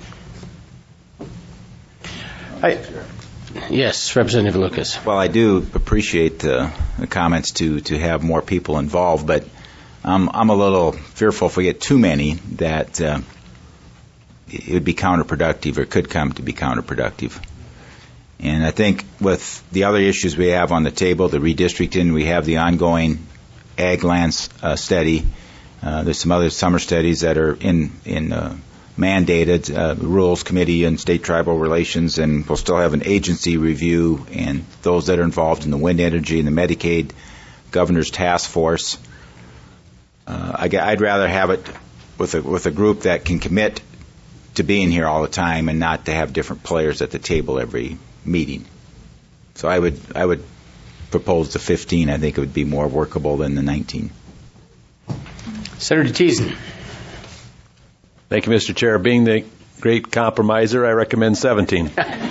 I, yes, Representative Lucas. Well, I do appreciate uh, the comments to, to have more people involved, but um, I'm a little fearful if we get too many that uh, it would be counterproductive, or could come to be counterproductive. And I think with the other issues we have on the table, the redistricting, we have the ongoing ag lands uh, study. Uh, there's some other summer studies that are in in uh, mandated, uh, Rules Committee and State Tribal Relations, and we'll still have an agency review, and those that are involved in the wind energy and the Medicaid Governor's Task Force. Uh, I, I'd rather have it with a, with a group that can commit to being here all the time and not to have different players at the table every meeting. So I would I would propose the fifteen. I think it would be more workable than the nineteen. Senator Teason. Thank you, Mister Chair. Being the great compromiser, I recommend seventeen.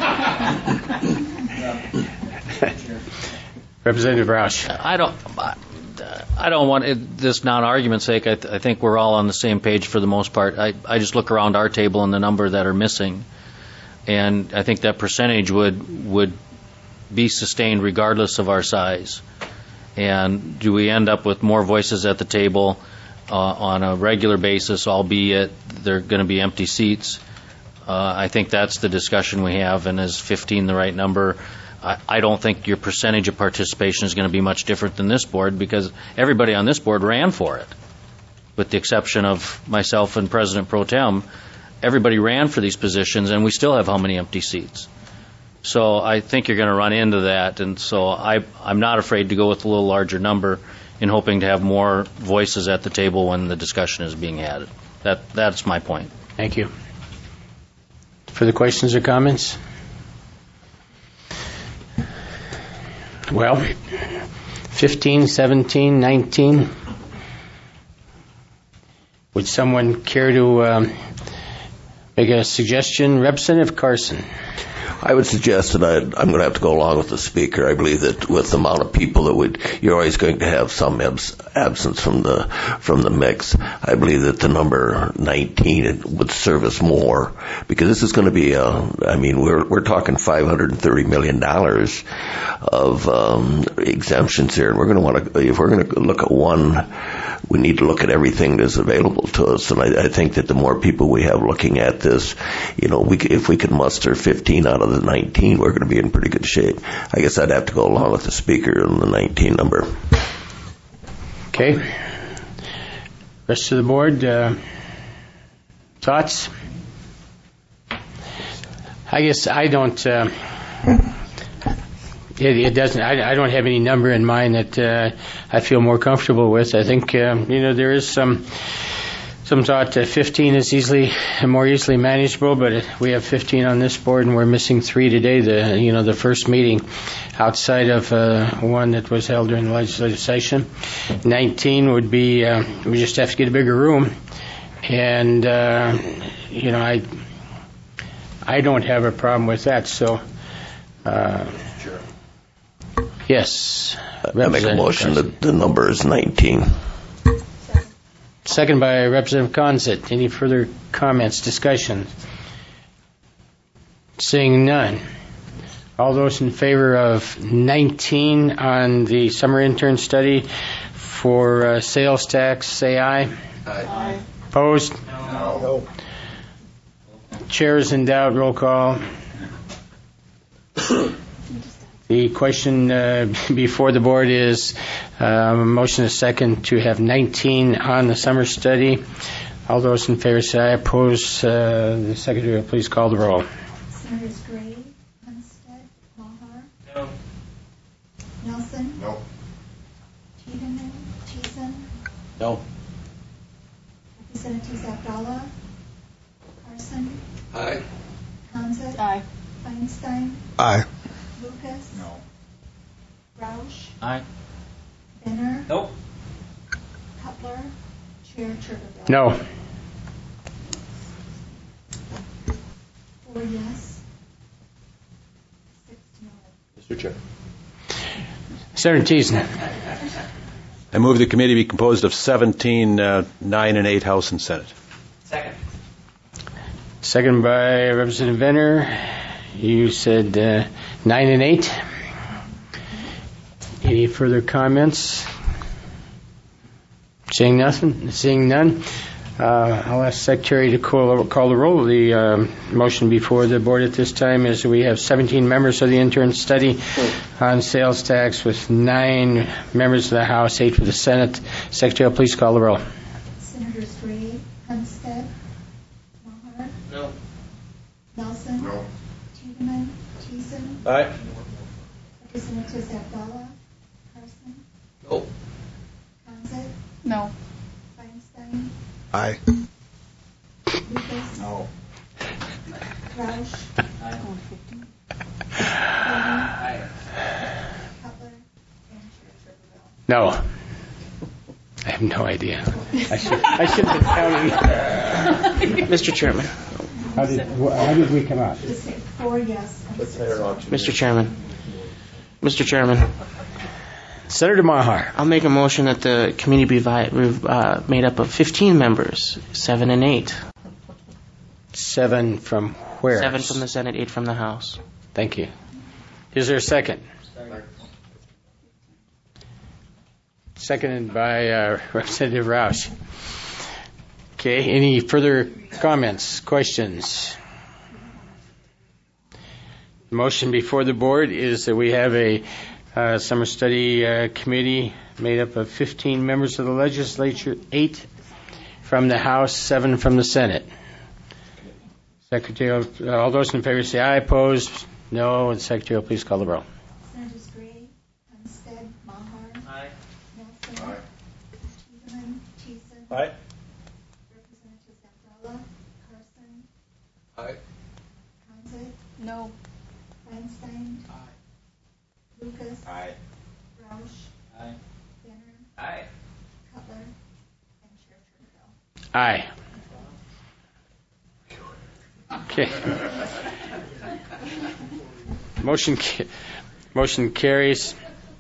Representative Roush. I don't. I don't want it, this non-argument's sake. I, th- I think we're all on the same page for the most part. I, I just look around our table and the number that are missing. and I think that percentage would would be sustained regardless of our size. And do we end up with more voices at the table uh, on a regular basis, albeit they're going to be empty seats? Uh, I think that's the discussion we have, and is fifteen the right number? I, I don't think your percentage of participation is going to be much different than this board, because everybody on this board ran for it, with the exception of myself and President Pro Tem. Everybody ran for these positions, and we still have how many empty seats? So I think you're going to run into that, and so I, I'm not afraid to go with a little larger number in hoping to have more voices at the table when the discussion is being had. That, that's my point. Thank you. Further questions or comments? Well, fifteen, seventeen, nineteen. Would someone care to um, make a suggestion? Representative Carson. I would suggest that I, I'm going to have to go along with the speaker. I believe that with the amount of people that would, you're always going to have some abs, absence from the from the mix. I believe that the number nineteen would serve us more, because this is going to be a, I mean, we're we're talking five hundred thirty million dollars of um, exemptions here, and we're going to want to, if we're going to look at one, we need to look at everything that's available to us. And I, I think that the more people we have looking at this, you know, we, if we can muster fifteen out of the nineteen, we're going to be in pretty good shape. I guess I'd have to go along with the speaker on the nineteen number. Okay. Rest of the board, uh, thoughts? I guess I don't. Uh, It, it doesn't. I, I don't have any number in mind that uh, I feel more comfortable with. I think uh, you know there is some some thought that fifteen is easily more easily manageable, but we have fifteen on this board, and we're missing three today. The you know the first meeting outside of uh, one that was held during the legislative session. nineteen would be uh, we just have to get a bigger room, and uh, you know I I don't have a problem with that. So. Uh, Yes. I make a motion that the number is nineteen. Second by Representative Conzett. Any further comments, discussion? Seeing none. All those in favor of nineteen on the summer intern study for uh, sales tax, say aye. Aye. Opposed? No. Chair is in doubt. Roll call. The question uh, before the board is uh, a motion a second to have nineteen on the summer study. All those in favor say aye. Opposed? Uh, the secretary will please call the roll. Senators Gray, Hunstead, Maher. No. Nelson. No. Tiedemann, Thiessen. No. Representatives Abdallah, Carson. Aye. Conzett. Aye. Feinstein. Aye. Lucas. No. Roush. Aye. Benner. Nope. Cutler. Chair Turbeville. No. Four yes. Six no. Mister Chair. Senator Thiessen. I move the committee be composed of seventeen, uh, nine and eight, House and Senate. Second. Second by Representative Venner. You said uh, nine and eight. Any further comments? Seeing nothing, seeing none, uh, I'll ask Secretary to call, call the roll. The um, motion before the board at this time is we have seventeen members of the intern study on sales tax, with nine members of the House, eight for the Senate. Secretary, please call the roll. Senators Gray, Hunstead, Maher. No. Nelson. No. Tiedemann, Thiessen. Aye. Representatives Abdallah, Carson. No. Conzett. No. Feinstein. Aye. Lucas. No. Roush. Aye. Benner. Cutler. And Chair Turbeville. No. I have no idea. I should, I should have been counting. Mister Chairman. How did, how did we come out? Four yes. and six. Mister Chairman. Mister Chairman. Senator Maher. I'll make a motion that the committee be vi- uh, made up of fifteen members, seven and eight. Seven from where? Seven from the Senate, eight from the House. Thank you. Is there a second? Seconded by uh, Representative Roush. Okay, any further comments, questions? The motion before the board is that we have a uh, summer study uh, committee made up of fifteen members of the legislature, eight from the House, seven from the Senate. Secretary, uh, all those in favor say aye. Opposed? No. And Secretary, please call the roll. Senators Gray, Umstead, Maher. Aye. Nelson. Aye. Cheeseman, Thiessen. Aye. Representative Zambrella, Carson. Aye. Conzett, No. Feinstein. Aye. Lucas. Aye. Roush. Aye. Benner. Aye. Cutler. And Chair Tripperville. Aye. Okay. Motion ca- motion carries.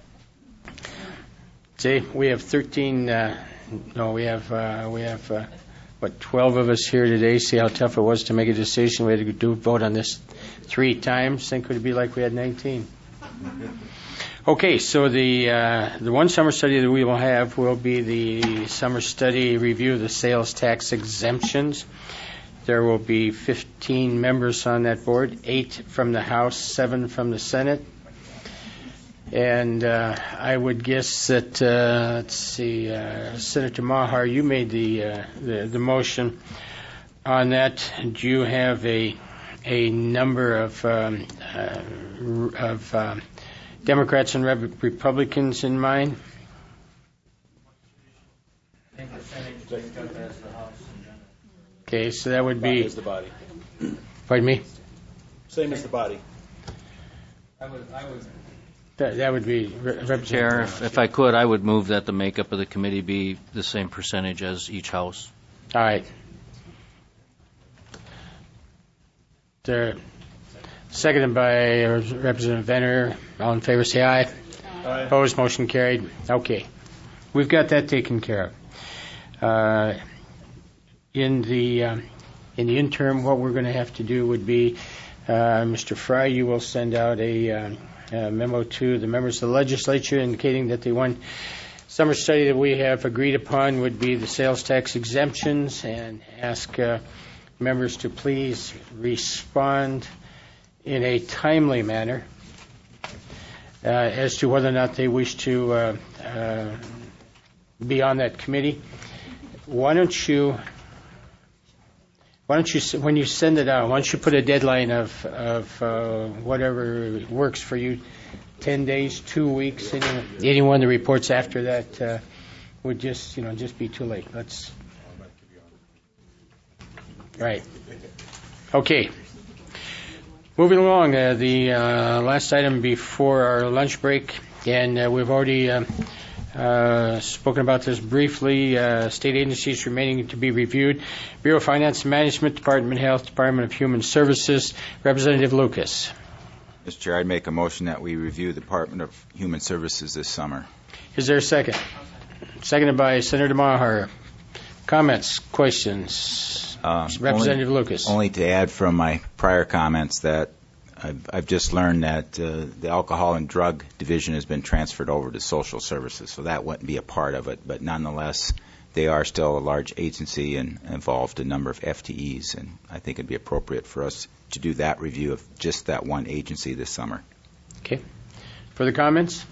See, we have thirteen. Uh, no, we have uh, we have uh, what twelve of us here today. See how tough it was to make a decision. We had to do vote on this three times. Think it would be like we had nineteen. Okay, so the uh, the one summer study that we will have will be the summer study review of the sales tax exemptions. There will be fifteen members on that board, eight from the House, seven from the Senate. And uh, I would guess that, uh, let's see, uh, Senator Maher, you made the, uh, the the motion on that. Do you have a a number of um, uh, of um, Democrats and Re- Republicans in mind? I think percentage based on as the House in general. Okay, so that would be. As the body. Pardon me? Same as the body. I would, I would. That, that would be Re- Representative. Chair, if, if I could, I would move that the makeup of the committee be the same percentage as each house. All right. There, seconded by Representative Venner. All in favor, say aye. Aye. Opposed, motion carried. Okay. We've got that taken care of. Uh, in the um, in the interim, what we're going to have to do would be, uh, Mister Fry, you will send out a, um, a memo to the members of the legislature indicating that the one summer study that we have agreed upon would be the sales tax exemptions, and ask uh, members to please respond in a timely manner uh, as to whether or not they wish to uh, uh, be on that committee. Why don't you, why don't you, when you send it out, why don't you put a deadline of, of uh, whatever works for you, ten days, two weeks, any, anyone that reports after that uh, would just, you know, just be too late. Let's, right. Okay. Moving along, uh, the uh, last item before our lunch break, and uh, we've already uh, uh, spoken about this briefly. Uh, state agencies remaining to be reviewed: Bureau of Finance and Management, Department of Health, Department of Human Services. Representative Lucas. Mister Chair, I'd make a motion that we review the Department of Human Services this summer. Is there a second? Seconded by Senator Maher. Comments, questions? Um, Representative only, Lucas. Only to add from my prior comments that I've, I've just learned that uh, the Alcohol and Drug Division has been transferred over to Social Services, so that wouldn't be a part of it. But nonetheless, they are still a large agency and involved a number of F T Es, and I think it'd be appropriate for us to do that review of just that one agency this summer. Okay. Further comments?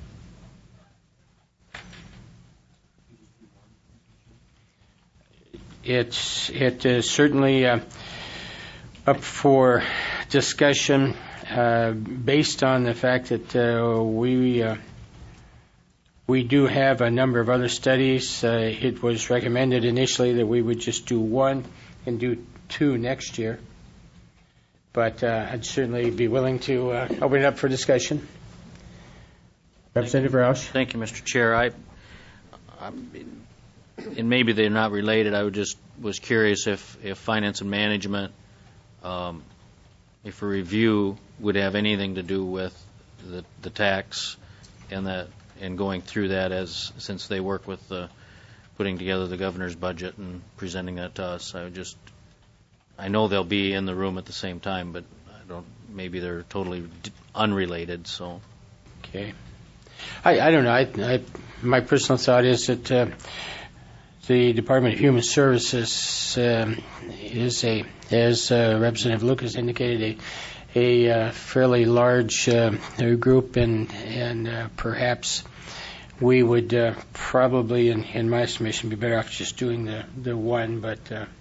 It's it is certainly uh, up for discussion uh, based on the fact that uh, we uh, we do have a number of other studies. Uh, it was recommended initially that we would just do one and do two next year, but uh, I'd certainly be willing to uh, open it up for discussion. Representative Roush. Thank you, Mister Chair. I, I and maybe they're not related. I would just was curious if, if finance and management, um, if a review would have anything to do with the, the tax and that and going through that, as since they work with the putting together the governor's budget and presenting that to us. I would just I know they'll be in the room at the same time, but I don't. Maybe they're totally d- unrelated. So, okay. I, I don't know. I, I, my personal thought is that uh, the Department of Human Services um, is a, as uh, Representative Lucas indicated, a, a uh, fairly large uh, group, and and uh, perhaps we would uh, probably, in, in my estimation, be better off just doing the the one, but. Uh,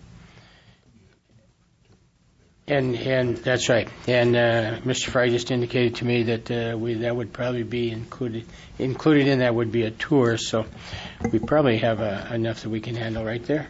And and that's right. And uh, Mister Fry just indicated to me that uh, we that would probably be included included in that would be a tour. So we probably have uh, enough that we can handle right there.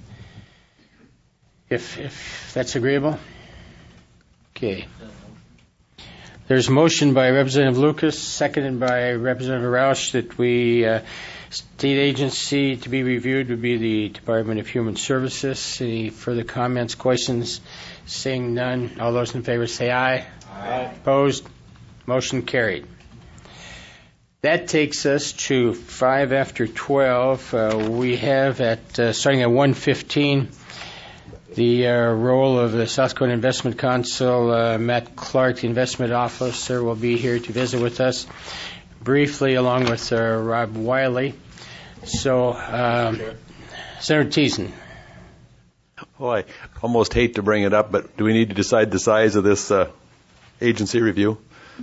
If if that's agreeable. Okay. There's a motion by Representative Lucas, seconded by Representative Roush, that we uh, state agency to be reviewed would be the Department of Human Services. Any further comments, questions? Seeing none, all those in favor say aye. Aye. Opposed? Motion carried. That takes us to five after twelve. Uh, we have at uh, starting at one fifteen the uh, role of the South Dakota Investment Council. Uh, Matt Clark, the investment officer, will be here to visit with us briefly, along with uh, Rob Wiley. So, um, Senator Thiessen. Oh, I almost hate to bring it up, but do we need to decide the size of this uh, agency review?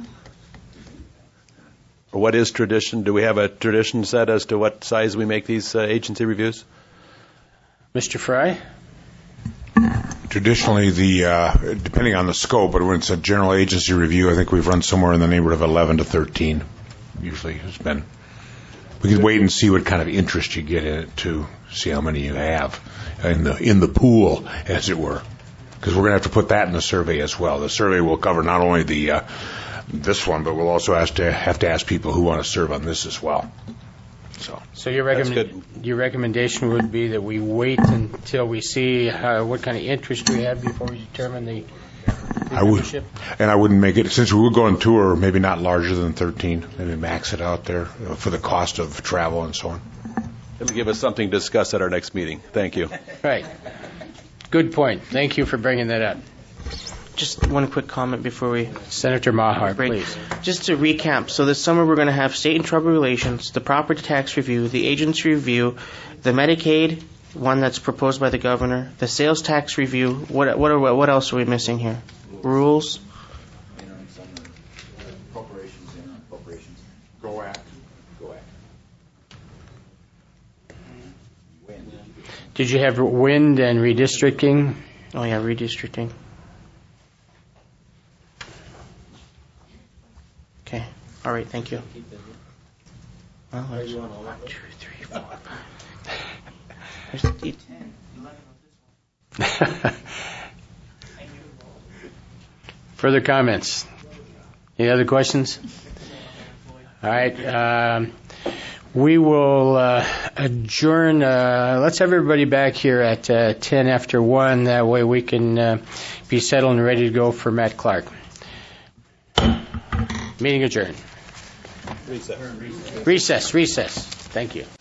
Or what is tradition? Do we have a tradition set as to what size we make these uh, agency reviews? Mister Fry? Traditionally, the uh, depending on the scope, but when it's a general agency review, I think we've run somewhere in the neighborhood of eleven to thirteen. Usually has been. We could wait and see what kind of interest you get in it to see how many you have in the in the pool, as it were, because we're going to have to put that in the survey as well. The survey will cover not only the uh, this one, but we'll also have to have to ask people who want to serve on this as well. So, so your recommend, your recommendation would be that we wait until we see how, what kind of interest we have before we determine the. the I would, and I wouldn't make it, since we would go on tour, maybe not larger than thirteen, maybe max it out there uh, for the cost of travel and so on. It'll give us something to discuss at our next meeting. Thank you. Right. Good point. Thank you for bringing that up. Just one quick comment before we... Senator Maher, break. please. Just to recap, so this summer we're going to have state and tribal relations, the property tax review, the agency review, the Medicaid, one that's proposed by the governor, the sales tax review. What what are, what else are we missing here? Rules? Go at. Did you have wind and redistricting? Oh, yeah, redistricting. Okay. All right, thank you. Well, there's one, two, three, four, five. There's eight, ten. Further comments? Any other questions? All right. Um, we will uh, adjourn. Uh, let's have everybody back here at uh, ten after one. That way we can uh, be settled and ready to go for Matt Clark. Meeting adjourned. Recess. Recess. Recess. Thank you.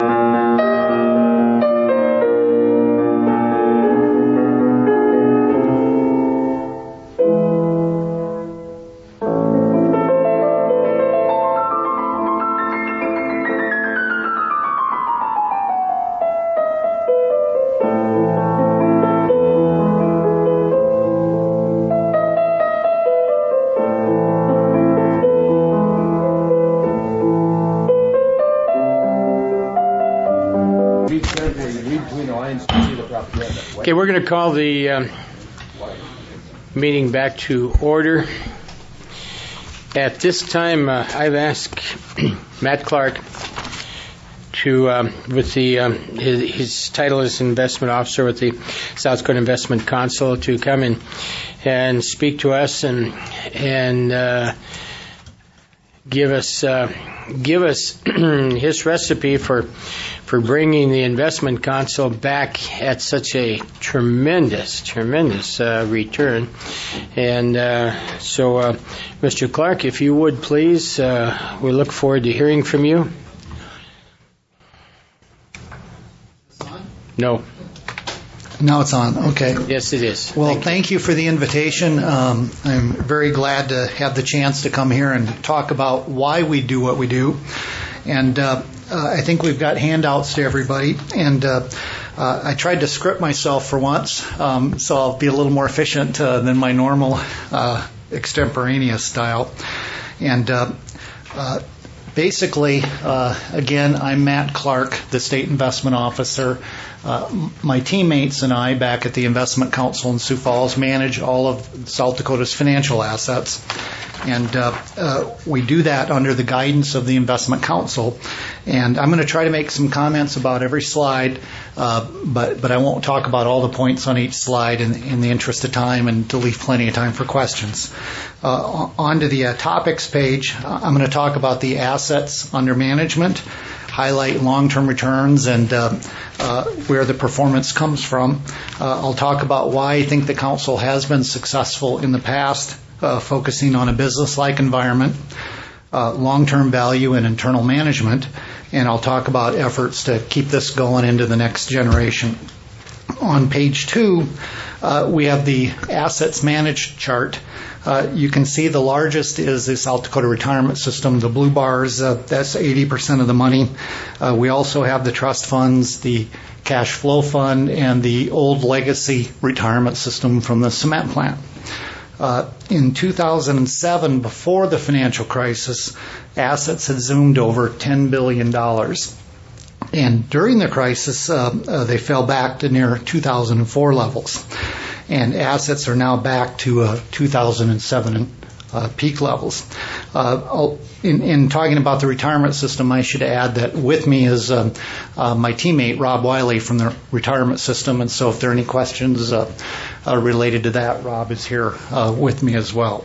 Okay, we're going to call the um, meeting back to order. At this time, uh, I've asked Matt Clark to, um, with the um, his, his title is investment officer with the South Dakota Investment Council, to come in and speak to us and and uh, give us uh, give us his recipe for. for bringing the Investment Council back at such a tremendous, tremendous uh, return. And uh, so, uh, Mister Clark, if you would please, uh, we look forward to hearing from you. No. Now it's on. Okay. Yes, it is. Well, thank, thank you. you for the invitation. Um, I'm very glad to have the chance to come here and talk about why we do what we do. And uh, uh, I think we've got handouts to everybody. And uh, uh, I tried to script myself for once, um, so I'll be a little more efficient uh, than my normal uh, extemporaneous style. And uh, uh, basically, uh, again, I'm Matt Clark, the State Investment Officer. Uh, my teammates and I back at the Investment Council in Sioux Falls manage all of South Dakota's financial assets. And uh, uh, we do that under the guidance of the Investment Council. And I'm going to try to make some comments about every slide, uh, but, but I won't talk about all the points on each slide in, in the interest of time and to leave plenty of time for questions. Uh, on to the uh, topics page, I'm going to talk about the assets under management, highlight long-term returns and uh, uh, where the performance comes from. Uh, I'll talk about why I think the Council has been successful in the past, uh, focusing on a business-like environment, uh, long-term value and internal management, and I'll talk about efforts to keep this going into the next generation. On page two, uh, we have the assets managed chart. Uh, you can see the largest is the South Dakota Retirement System. The blue bars, uh, that's eighty percent of the money. Uh, we also have the trust funds, the cash flow fund, and the old legacy retirement system from the cement plant. Uh, in two thousand seven, before the financial crisis, assets had zoomed over ten billion dollars. And during the crisis, uh, uh, they fell back to near two thousand four levels. And assets are now back to uh, two thousand seven uh, peak levels. Uh, in, in talking about the retirement system, I should add that with me is uh, uh, my teammate, Rob Wiley, from the retirement system. And so if there are any questions uh, uh, related to that, Rob is here uh, with me as well.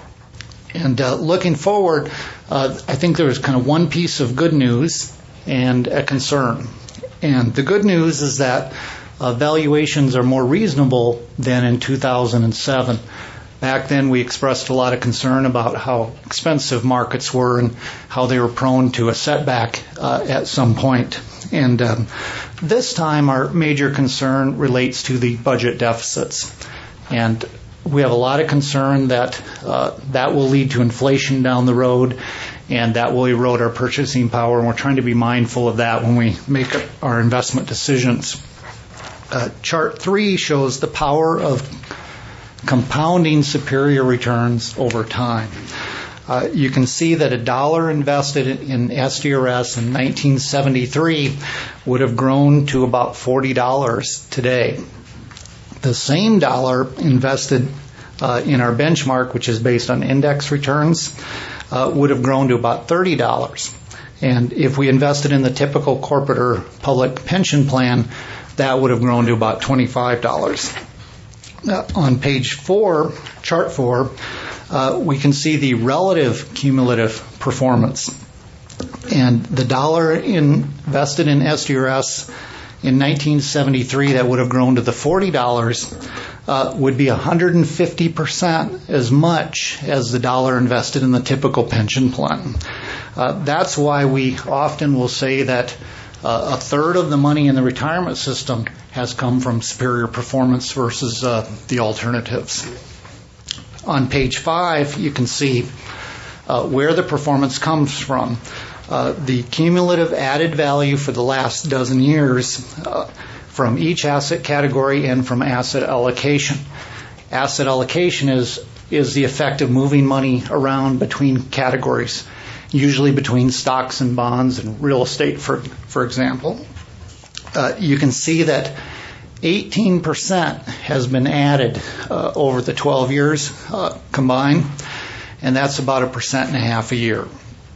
And uh, looking forward, uh, I think there's kind of one piece of good news and a concern. And the good news is that uh, valuations are more reasonable than in two thousand seven. Back then we expressed a lot of concern about how expensive markets were and how they were prone to a setback uh, at some point. And um, this time our major concern relates to the budget deficits. And we have a lot of concern that uh, that will lead to inflation down the road, and that will erode our purchasing power, and we're trying to be mindful of that when we make our investment decisions. Uh, chart three shows the power of compounding superior returns over time. Uh, you can see that a dollar invested in S D R S in nineteen seventy-three would have grown to about forty dollars today. The same dollar invested uh, in our benchmark, which is based on index returns, uh, would have grown to about thirty dollars. And if we invested in the typical corporate or public pension plan, that would have grown to about twenty-five dollars. Uh, on page four, chart four, uh, we can see the relative cumulative performance. And the dollar invested in S D R S in nineteen seventy-three that would have grown to the forty dollars uh, would be one hundred fifty percent as much as the dollar invested in the typical pension plan. Uh, that's why we often will say that uh, a third of the money in the retirement system has come from superior performance versus uh, the alternatives. On page five, you can see uh, where the performance comes from. Uh, the cumulative added value for the last dozen years uh, from each asset category and from asset allocation. Asset allocation is is the effect of moving money around between categories, usually between stocks and bonds and real estate, for for example. Uh, you can see that eighteen percent has been added uh, over the twelve years uh, combined, and that's about a percent and a half a year.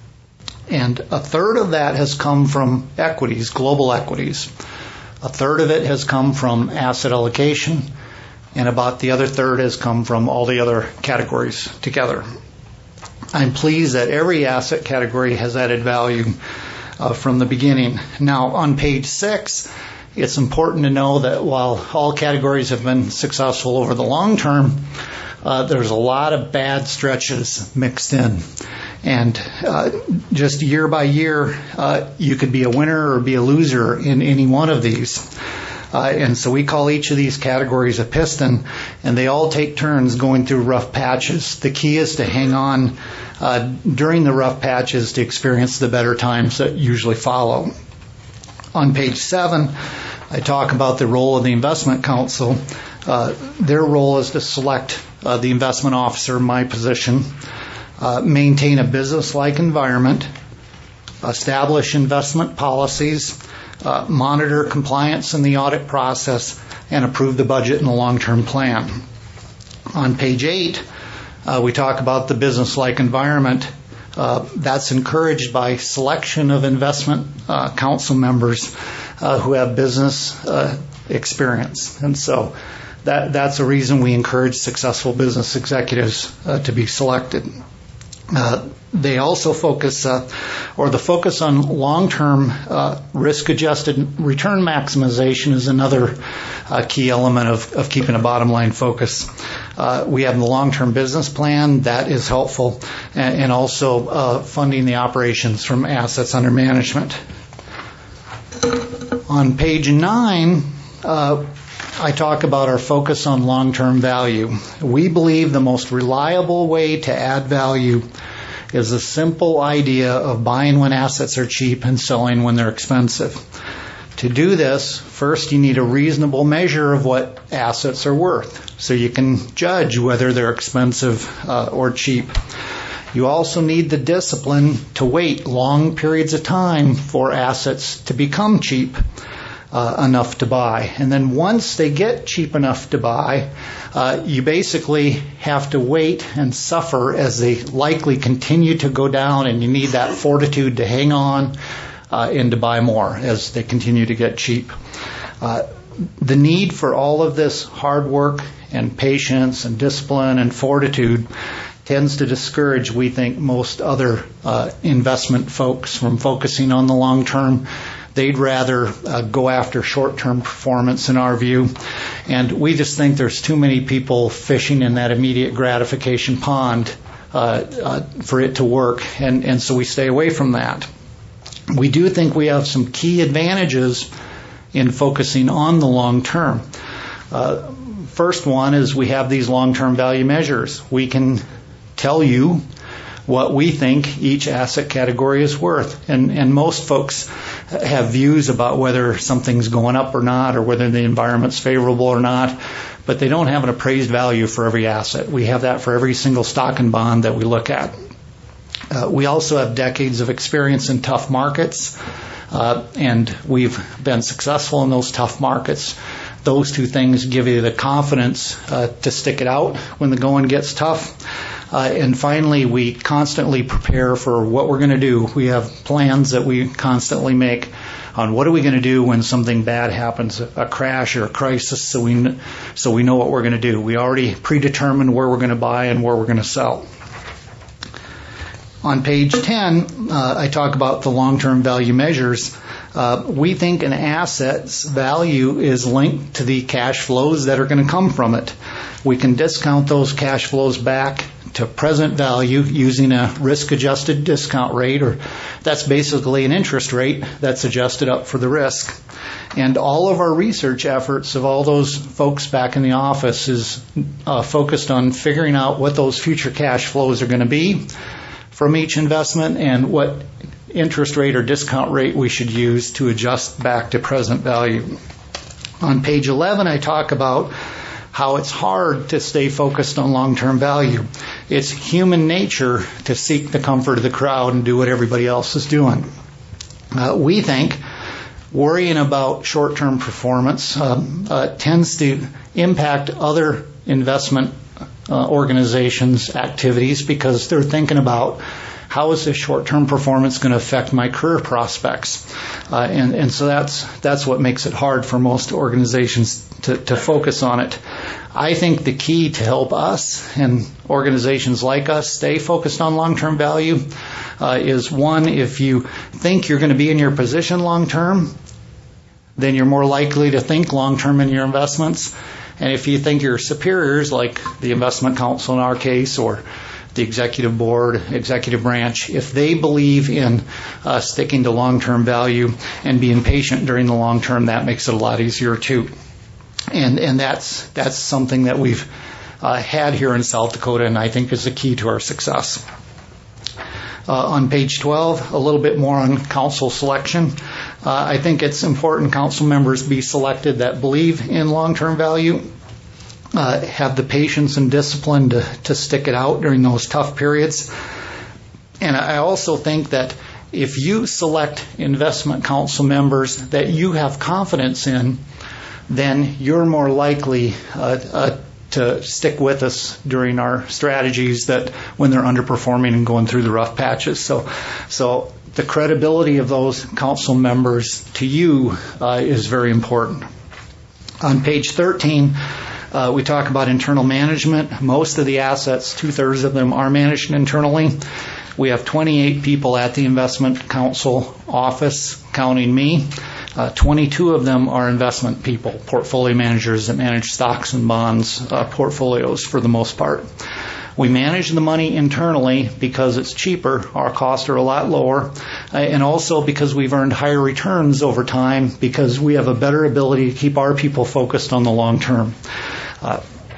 And a third of that has come from equities, global equities. A third of it has come from asset allocation, and about the other third has come from all the other categories together. I'm pleased that every asset category has added value uh, from the beginning. Now, on page six, it's important to know that while all categories have been successful over the long term, uh, there's a lot of bad stretches mixed in. And uh, just year by year, uh, you could be a winner or be a loser in any one of these. Uh, and so we call each of these categories a piston, and they all take turns going through rough patches. The key is to hang on uh, during the rough patches to experience the better times that usually follow. On page seven, I talk about the role of the investment council. Uh, their role is to select uh, the investment officer, my position, uh, maintain a business-like environment, establish investment policies, uh, monitor compliance in the audit process, and approve the budget and the long-term plan. On page eight, uh, we talk about the business-like environment. Uh, that's encouraged by selection of investment uh, council members uh, who have business uh, experience. And so that, that's a reason we encourage successful business executives uh, to be selected. Uh, they also focus, uh, or the focus on long-term uh, risk-adjusted return maximization is another uh, key element of, of keeping a bottom-line focus. Uh, we have the long-term business plan that is helpful, and, and also uh, funding the operations from assets under management. On page nine, uh, I talk about our focus on long-term value. We believe the most reliable way to add value is the simple idea of buying when assets are cheap and selling when they're expensive. To do this, first you need a reasonable measure of what assets are worth, so you can judge whether they're expensive uh, or cheap. You also need the discipline to wait long periods of time for assets to become cheap uh, enough to buy. And then once they get cheap enough to buy, uh, you basically have to wait and suffer as they likely continue to go down, and you need that fortitude to hang on uh, and to buy more as they continue to get cheap. Uh, the need for all of this hard work and patience and discipline and fortitude tends to discourage, we think, most other uh, investment folks from focusing on the long term. They'd rather uh, go after short-term performance, in our view. And we just think there's too many people fishing in that immediate gratification pond uh, uh, for it to work. And, and so we stay away from that. We do think we have some key advantages in focusing on the long term. Uh, first one is we have these long-term value measures. We can tell you what we think each asset category is worth. And, and most folks have views about whether something's going up or not, or whether the environment's favorable or not, but they don't have an appraised value for every asset. We have that for every single stock and bond that we look at. Uh, we also have decades of experience in tough markets, uh, and we've been successful in those tough markets. Those two things give you the confidence uh, to stick it out when the going gets tough. Uh, and finally, we constantly prepare for what we're going to do. We have plans that we constantly make on what are we going to do when something bad happens, a crash or a crisis, so we, so we know what we're going to do. We already predetermine where we're going to buy and where we're going to sell. On page ten, uh, I talk about the long-term value measures. Uh, we think an asset's value is linked to the cash flows that are going to come from it. We can discount those cash flows back to present value using a risk-adjusted discount rate, or that's basically an interest rate that's adjusted up for the risk. And all of our research efforts of all those folks back in the office is uh, focused on figuring out what those future cash flows are going to be from each investment and what interest rate or discount rate we should use to adjust back to present value. On page eleven, I talk about how it's hard to stay focused on long-term value. It's human nature to seek the comfort of the crowd and do what everybody else is doing. Uh, we think worrying about short-term performance uh, uh, tends to impact other investment uh, organizations' activities because they're thinking about how is this short-term performance going to affect my career prospects? Uh, and, and so that's that's what makes it hard for most organizations to, to focus on it. I think the key to help us and organizations like us stay focused on long-term value uh, is, one, if you think you're going to be in your position long-term, then you're more likely to think long-term in your investments. And if you think your superiors, like the investment council in our case, or the executive board, executive branch, if they believe in uh, sticking to long-term value and being patient during the long term, that makes it a lot easier too. And and that's that's something that we've uh, had here in South Dakota, and I think is the key to our success. Uh, on page twelve, a little bit more on council selection. Uh, I think it's important council members be selected that believe in long-term value, uh, have the patience and discipline to, to stick it out during those tough periods. And I also think that if you select investment council members that you have confidence in, then you're more likely uh, uh, to stick with us during our strategies that when they're underperforming and going through the rough patches. So, so the credibility of those council members to you uh, is very important. On page thirteen, uh, we talk about internal management. Most of the assets, two-thirds of them, are managed internally. We have twenty-eight people at the investment council office, counting me. Uh, twenty-two of them are investment people, portfolio managers that manage stocks and bonds uh, portfolios for the most part. We manage the money internally because it's cheaper, our costs are a lot lower, uh, and also because we've earned higher returns over time because we have a better ability to keep our people focused on the long term. Uh,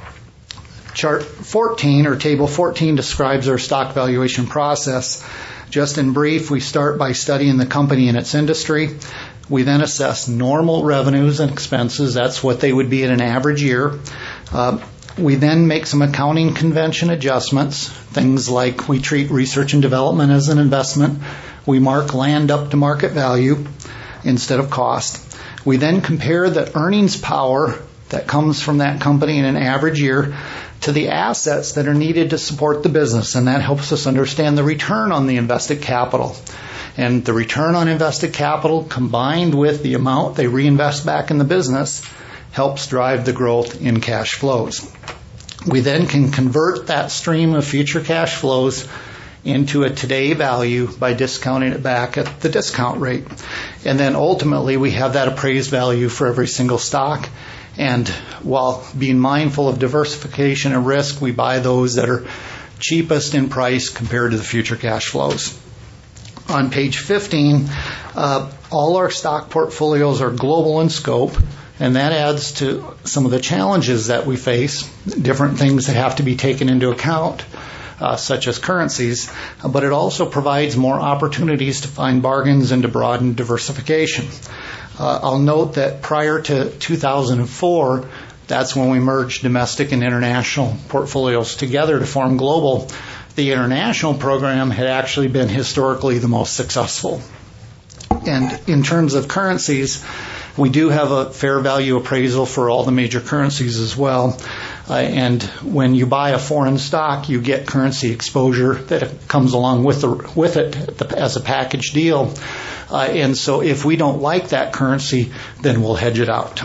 chart fourteen, or table fourteen, describes our stock valuation process. Just in brief, we start by studying the company and its industry. We then assess normal revenues and expenses. That's what they would be in an average year. Uh, we then make some accounting convention adjustments, things like we treat research and development as an investment. We mark land up to market value instead of cost. We then compare the earnings power that comes from that company in an average year to the assets that are needed to support the business, and that helps us understand the return on the invested capital. And the return on invested capital combined with the amount they reinvest back in the business helps drive the growth in cash flows. We then can convert that stream of future cash flows into a today value by discounting it back at the discount rate. And then ultimately we have that appraised value for every single stock. And while being mindful of diversification and risk, we buy those that are cheapest in price compared to the future cash flows. On page fifteen, uh, all our stock portfolios are global in scope, and that adds to some of the challenges that we face, different things that have to be taken into account, uh, such as currencies, but it also provides more opportunities to find bargains and to broaden diversification. Uh, I'll note that prior to two thousand four, that's when we merged domestic and international portfolios together to form global. The international program had actually been historically the most successful. And in terms of currencies, we do have a fair value appraisal for all the major currencies as well. Uh, and when you buy a foreign stock, you get currency exposure that comes along with the, with it as a package deal. Uh, and so if we don't like that currency, then we'll hedge it out.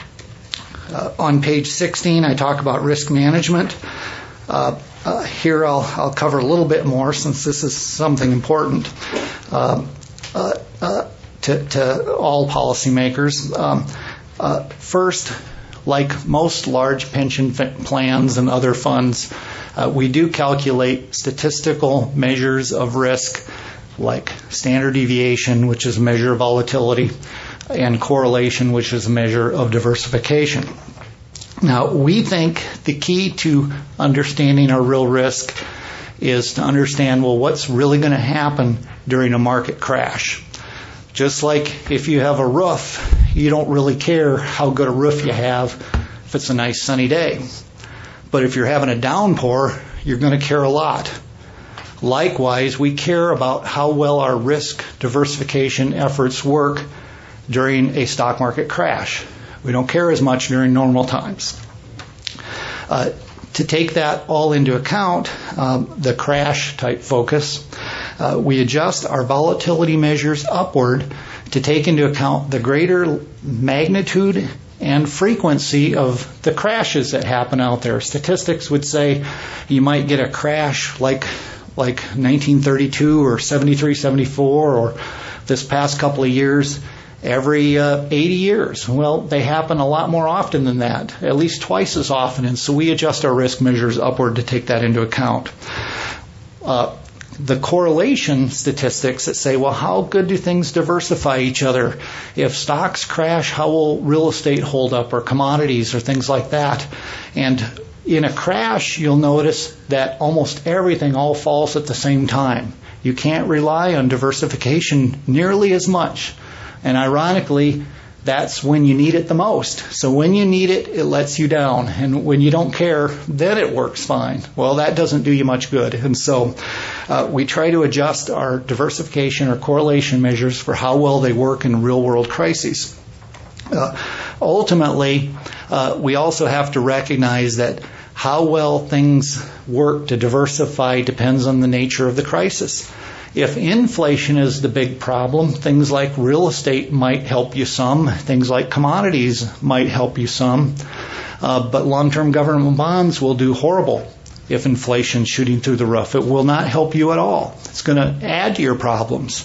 Uh, on page sixteen, I talk about risk management. Uh, uh, here I'll, I'll cover a little bit more since this is something important uh, uh, uh, to, to all policymakers. Um, uh, first, like most large pension plans and other funds, uh, we do calculate statistical measures of risk like standard deviation, which is a measure of volatility, and correlation, which is a measure of diversification. Now, we think the key to understanding our real risk is to understand, well, what's really going to happen during a market crash. Just like if you have a roof, you don't really care how good a roof you have if it's a nice sunny day. But if you're having a downpour, you're going to care a lot. Likewise, we care about how well our risk diversification efforts work during a stock market crash. We don't care as much during normal times. Uh, to take that all into account, um, the crash type focus, uh, we adjust our volatility measures upward to take into account the greater magnitude and frequency of the crashes that happen out there. Statistics would say you might get a crash like like nineteen thirty-two or seventy-three, seventy-four or this past couple of years, every uh, eighty years. Well, they happen a lot more often than that, at least twice as often, and so we adjust our risk measures upward to take that into account. Uh, the correlation statistics that say, well, how good do things diversify each other? If stocks crash, how will real estate hold up, or commodities, or things like that? And in a crash, you'll notice that almost everything all falls at the same time. You can't rely on diversification nearly as much. And ironically, that's when you need it the most. So when you need it, it lets you down. And when you don't care, then it works fine. Well, that doesn't do you much good. And so uh, we try to adjust our diversification or correlation measures for how well they work in real-world crises. Uh, ultimately, uh, we also have to recognize that how well things work to diversify depends on the nature of the crisis. If inflation is the big problem, things like real estate might help you some. Things like commodities might help you some. Uh, but long-term government bonds will do horrible if inflation's shooting through the roof. It will not help you at all. It's going to add to your problems.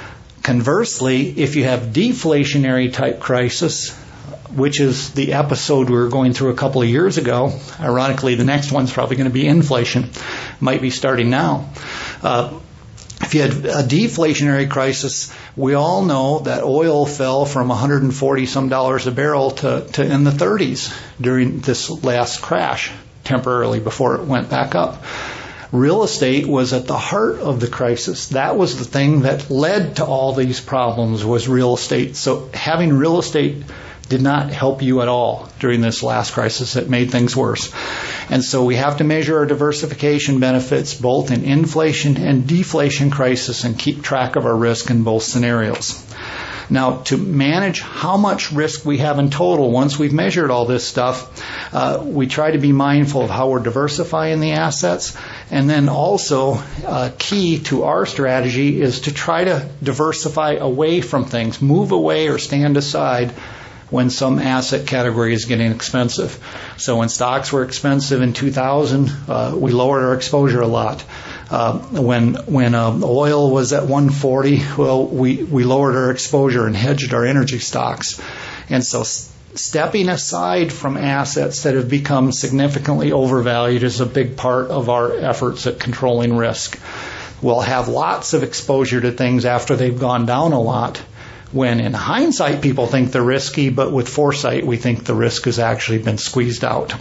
Conversely, if you have deflationary type crisis, which is the episode we were going through a couple of years ago, ironically, the next one's probably going to be inflation, might be starting now. Uh, If you had a deflationary crisis, we all know that oil fell from one hundred forty some dollars a barrel to, to in the thirties during this last crash, temporarily before it went back up. Real estate was at the heart of the crisis. That was the thing that led to all these problems, was real estate. So having real estate did not help you at all during this last crisis. It made things worse. And so we have to measure our diversification benefits both in inflation and deflation crisis and keep track of our risk in both scenarios. Now, to manage how much risk we have in total, once we've measured all this stuff, uh, we try to be mindful of how we're diversifying the assets. And then also, uh, key to our strategy is to try to diversify away from things, move away or stand aside when some asset category is getting expensive. So when stocks were expensive in two thousand, uh, we lowered our exposure a lot. Uh, when when uh, oil was at one forty, well, we, we lowered our exposure and hedged our energy stocks. And so s- stepping aside from assets that have become significantly overvalued is a big part of our efforts at controlling risk. We'll have lots of exposure to things after they've gone down a lot, when in hindsight people think they're risky, but with foresight we think the risk has actually been squeezed out.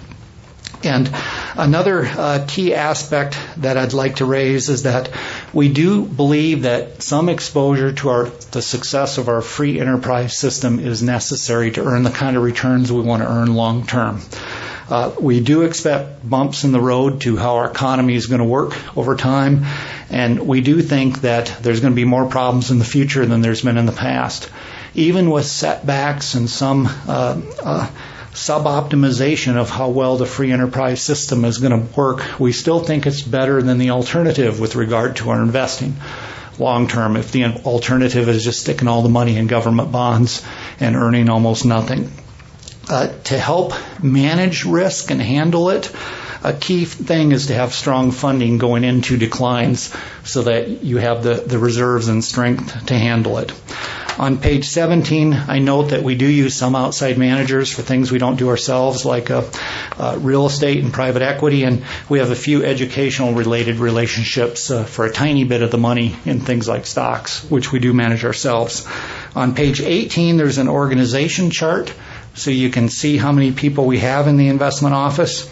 And another uh, key aspect that I'd like to raise is that we do believe that some exposure to our, the success of our free enterprise system is necessary to earn the kind of returns we want to earn long term. Uh, we do expect bumps in the road to how our economy is going to work over time, and we do think that there's going to be more problems in the future than there's been in the past. Even with setbacks and some uh, uh, sub-optimization of how well the free enterprise system is going to work, we still think it's better than the alternative with regard to our investing long term, if the alternative is just sticking all the money in government bonds and earning almost nothing. Uh, to help manage risk and handle it, a key thing is to have strong funding going into declines so that you have the, the reserves and strength to handle it. On page seventeen, I note that we do use some outside managers for things we don't do ourselves, like uh, uh, real estate and private equity, and we have a few educational-related relationships uh, for a tiny bit of the money in things like stocks, which we do manage ourselves. On page eighteen, there's an organization chart, so you can see how many people we have in the investment office.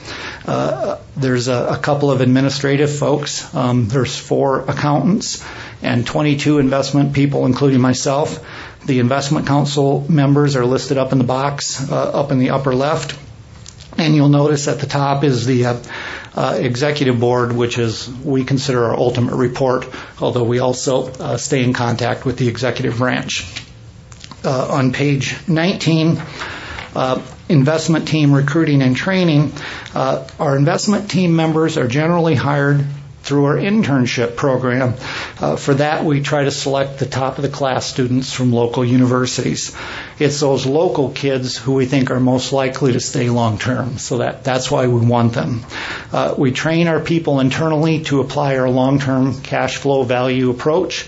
Uh, there's a, a couple of administrative folks. Um, there's four accountants and twenty-two investment people, including myself. The investment council members are listed up in the box, uh, up in the upper left. And you'll notice at the top is the uh, uh, executive board, which is, we consider our ultimate report, although we also uh, stay in contact with the executive branch. Uh, on page nineteen, Uh, investment team recruiting and training. Uh, our investment team members are generally hired through our internship program. Uh, for that, we try to select the top of the class students from local universities. It's those local kids who we think are most likely to stay long term, so that, that's why we want them. Uh, we train our people internally to apply our long-term cash flow value approach.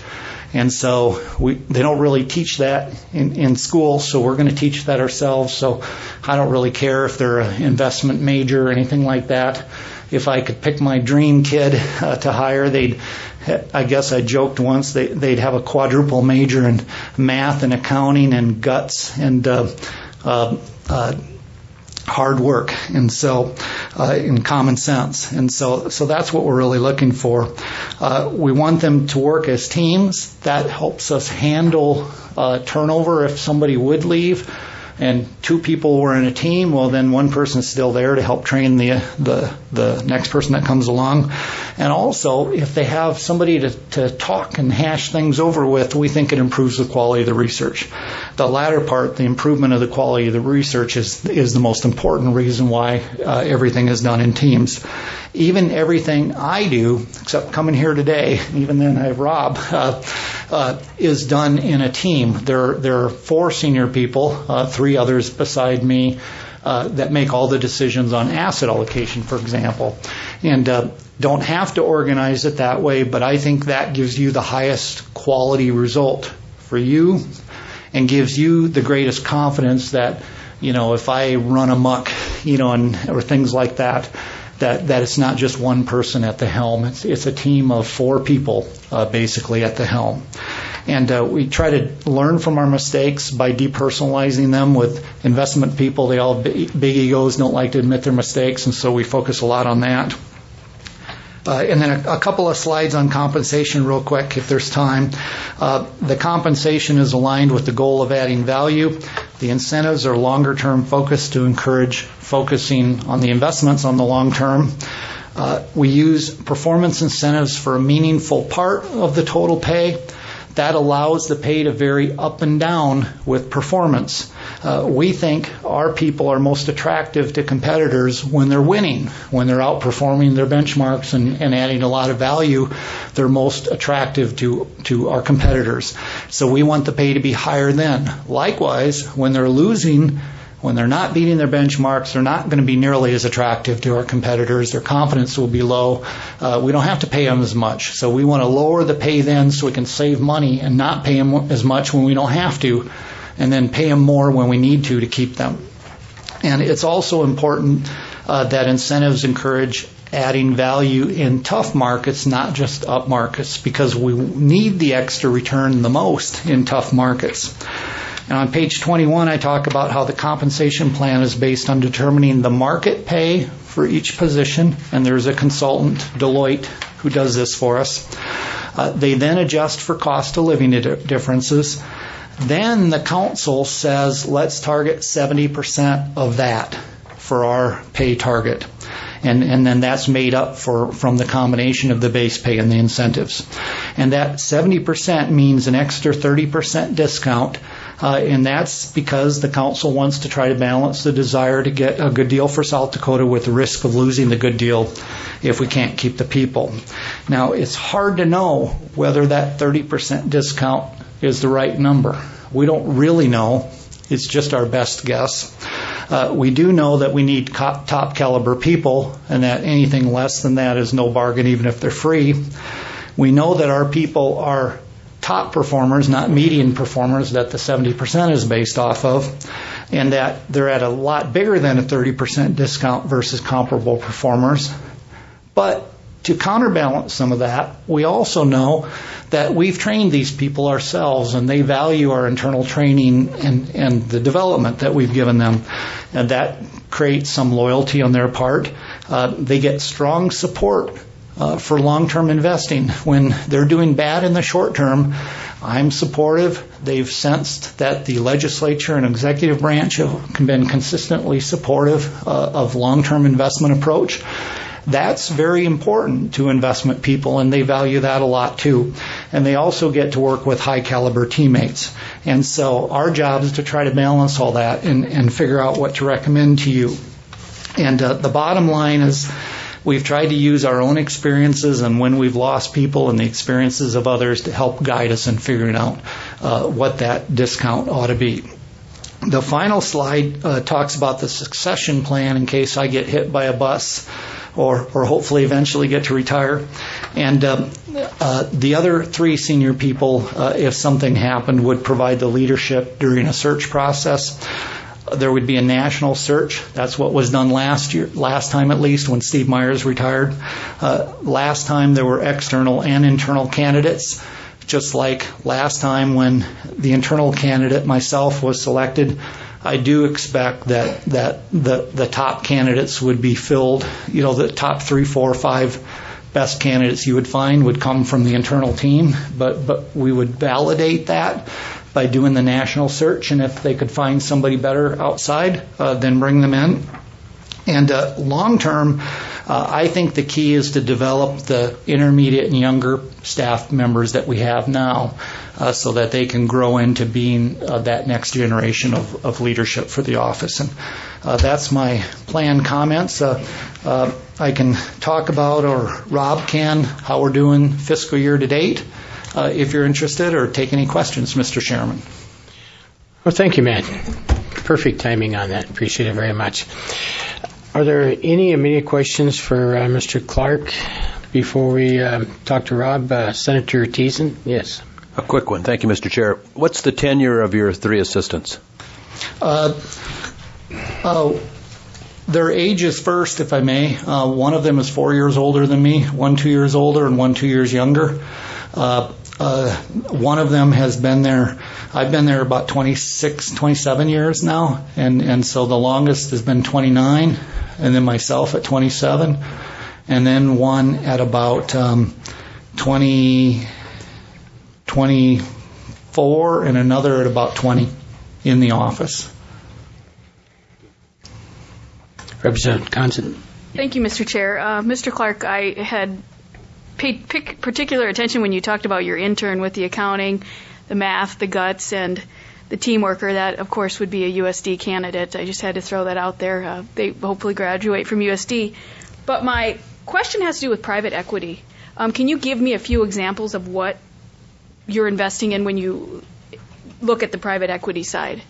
And so we, they don't really teach that in, in school, so we're going to teach that ourselves. So I don't really care if they're an investment major or anything like that. If I could pick my dream kid uh, to hire, they'd, I guess I joked once, they, they'd have a quadruple major in math and accounting and guts and uh, uh, uh, hard work, and so uh, in common sense. And so, so that's what we're really looking for. Uh, we want them to work as teams. That helps us handle uh, turnover if somebody would leave. And two people were in a team, well, then one person's still there to help train the the the next person that comes along. And also, if they have somebody to, to talk and hash things over with, we think it improves the quality of the research. The latter part, the improvement of the quality of the research, is is the most important reason why uh, everything is done in teams. Even everything I do, except coming here today, even then I have Rob, uh, uh, is done in a team. There, there are four senior people, uh, three others beside me, uh, that make all the decisions on asset allocation, for example. And uh, don't have to organize it that way, but I think that gives you the highest quality result for you and gives you the greatest confidence that, you know, if I run amok, you know, and or things like that, that, that it's not just one person at the helm. It's, it's a team of four people, uh, basically, at the helm. And uh, we try to learn from our mistakes by depersonalizing them with investment people. They all have big, big egos, don't like to admit their mistakes, and so we focus a lot on that. Uh, and then a, a couple of slides on compensation real quick, if there's time. Uh, the compensation is aligned with the goal of adding value. The incentives are longer-term focused to encourage focusing on the investments on the long term. Uh, we use performance incentives for a meaningful part of the total pay. That allows the pay to vary up and down with performance. Uh, we think our people are most attractive to competitors when they're winning, when they're outperforming their benchmarks and, and adding a lot of value. They're most attractive to, to our competitors. So we want the pay to be higher then. Likewise, when they're losing, when they're not beating their benchmarks, they're not going to be nearly as attractive to our competitors. Their confidence will be low. Uh, we don't have to pay them as much. So we want to lower the pay then so we can save money and not pay them as much when we don't have to, and then pay them more when we need to to keep them. And it's also important uh, that incentives encourage adding value in tough markets, not just up markets, because we need the extra return the most in tough markets. And on page twenty-one, I talk about how the compensation plan is based on determining the market pay for each position, and there's a consultant, Deloitte, who does this for us. Uh, they then adjust for cost of living differences. Then the council says, let's target seventy percent of that for our pay target. And, and then that's made up for from the combination of the base pay and the incentives. And that seventy percent means an extra thirty percent discount. Uh, and that's because the council wants to try to balance the desire to get a good deal for South Dakota with the risk of losing the good deal if we can't keep the people. Now, it's hard to know whether that thirty percent discount is the right number. We don't really know. It's just our best guess. Uh, we do know that we need top, top caliber people, and that anything less than that is no bargain, even if they're free. We know that our people are top performers, not median performers, that the seventy percent is based off of, and that they're at a lot bigger than a thirty percent discount versus comparable performers. But to counterbalance some of that, we also know that we've trained these people ourselves, and they value our internal training and, and the development that we've given them. And that creates some loyalty on their part. Uh, they get strong support Uh, for long-term investing. When they're doing bad in the short term, I'm supportive. They've sensed that the legislature and executive branch have been consistently supportive uh, of long-term investment approach. That's very important to investment people, and they value that a lot too. And they also get to work with high-caliber teammates. And so our job is to try to balance all that and, and figure out what to recommend to you. And uh, the bottom line is, we've tried to use our own experiences and when we've lost people and the experiences of others to help guide us in figuring out uh, what that discount ought to be. The final slide uh, talks about the succession plan in case I get hit by a bus or, or hopefully eventually get to retire. And uh, uh, the other three senior people, uh, if something happened, would provide the leadership during a search process. There would be a national search. That's what was done last year, last time at least, when Steve Myers retired. Uh, last time there were external and internal candidates, just like last time when the internal candidate, myself, was selected. I do expect that that the the top candidates would be filled. You know, the top three, four, five best candidates you would find would come from the internal team, but but we would validate that by doing the national search, and if they could find somebody better outside, uh, then bring them in. And uh, long term, uh, I think the key is to develop the intermediate and younger staff members that we have now, uh, so that they can grow into being uh, that next generation of, of leadership for the office. And uh, that's my planned comments. Uh, uh, I can talk about, or Rob can, how we're doing fiscal year to date, Uh, if you're interested, or take any questions, Mister Chairman. Well, thank you, Matt. Perfect timing on that. Appreciate it very much. Are there any immediate questions for uh, Mister Clark before we uh, talk to Rob? Uh, Senator Thiessen? Yes. A quick one. Thank you, Mister Chair. What's the tenure of your three assistants? Uh, uh, their ages first, if I may. Uh, one of them is four years older than me, one two years older, and one two years younger. Uh, uh, one of them has been there, I've been there about twenty-six, twenty-seven years now, and, and so the longest has been twenty-nine, and then myself at twenty-seven, and then one at about um, twenty, twenty-four, and another at about twenty in the office. Representative Conson. Thank you, Mister Chair. Uh, Mister Clark, I had paid particular attention when you talked about your intern with the accounting, the math, the guts, and the team worker. That, of course, would be a U S D candidate. I just had to throw that out there. Uh, they hopefully graduate from U S D. But my question has to do with private equity. Um, can you give me a few examples of what you're investing in when you look at the private equity side?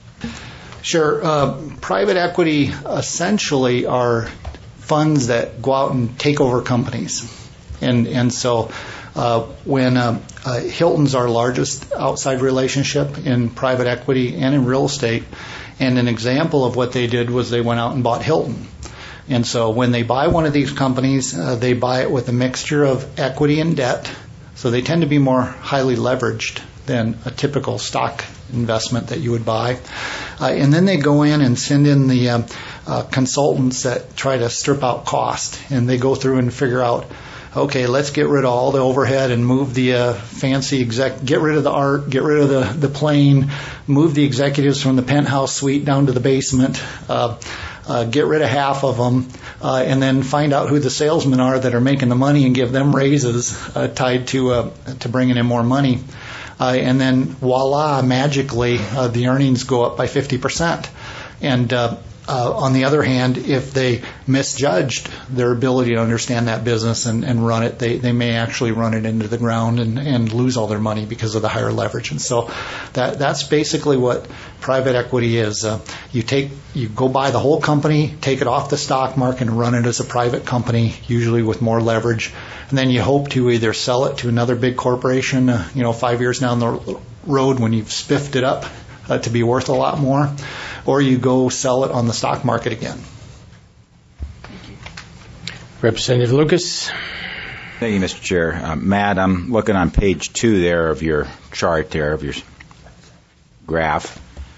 Sure. Uh, private equity essentially are funds that go out and take over companies. And and so uh, when uh, uh, Hilton's our largest outside relationship in private equity and in real estate, and an example of what they did was they went out and bought Hilton. And so when they buy one of these companies, uh, they buy it with a mixture of equity and debt. So they tend to be more highly leveraged than a typical stock investment that you would buy. Uh, and then they go in and send in the uh, uh, consultants that try to strip out cost. And they go through and figure out, okay, let's get rid of all the overhead and move the uh, fancy exec, get rid of the art, get rid of the, the plane, move the executives from the penthouse suite down to the basement, uh, uh, get rid of half of them, uh, and then find out who the salesmen are that are making the money and give them raises uh, tied to uh, to bringing in more money. Uh, and then voila, magically, uh, the earnings go up by fifty percent. And uh, Uh, on the other hand, if they misjudged their ability to understand that business and, and run it, they, they may actually run it into the ground and, and lose all their money because of the higher leverage. And so that that's basically what private equity is. Uh, you take you go buy the whole company, take it off the stock market, and run it as a private company, usually with more leverage. And then you hope to either sell it to another big corporation, uh, you know, five years down the road when you've spiffed it up uh, to be worth a lot more, or you go sell it on the stock market again. Thank you. Representative Lucas. Thank you, Mister Chair. Uh, Matt, I'm looking on page two there of your chart there, of your graph.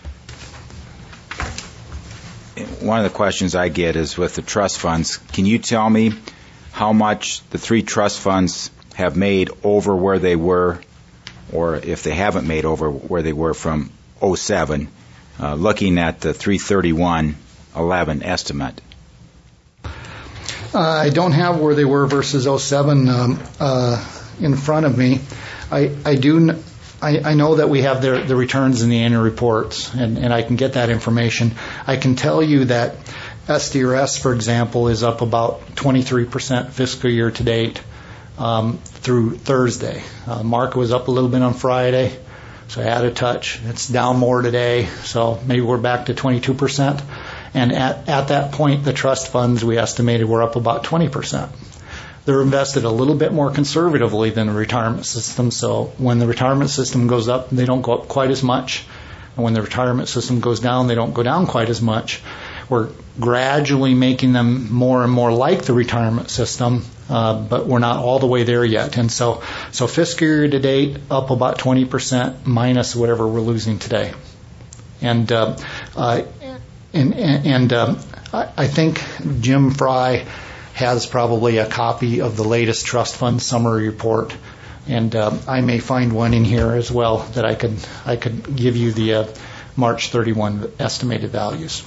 One of the questions I get is with the trust funds, can you tell me how much the three trust funds have made over where they were, or if they haven't made over where they were from oh seven, uh, looking at the three thirty-one eleven estimate? Uh, I don't have where they were versus oh seven um, uh, in front of me. I, I do. I, I know that we have the, the returns in the annual reports, and, and I can get that information. I can tell you that S D R S, for example, is up about twenty-three percent fiscal year to date um, through Thursday. Uh, market was up a little bit on Friday, so I add a touch. It's down more today, so maybe we're back to twenty-two percent. And at, at that point, the trust funds, we estimated, were up about twenty percent. they're invested a little bit more conservatively than the retirement system. So when the retirement system goes up, they don't go up quite as much. And when the retirement system goes down, they don't go down quite as much. We're gradually making them more and more like the retirement system, uh, but we're not all the way there yet. And so, so fiscal year to date, up about twenty percent minus whatever we're losing today. And uh, uh, and and uh, I think Jim Fry has probably a copy of the latest trust fund summary report, and uh, I may find one in here as well that I could I could give you the uh, March thirty-first estimated values.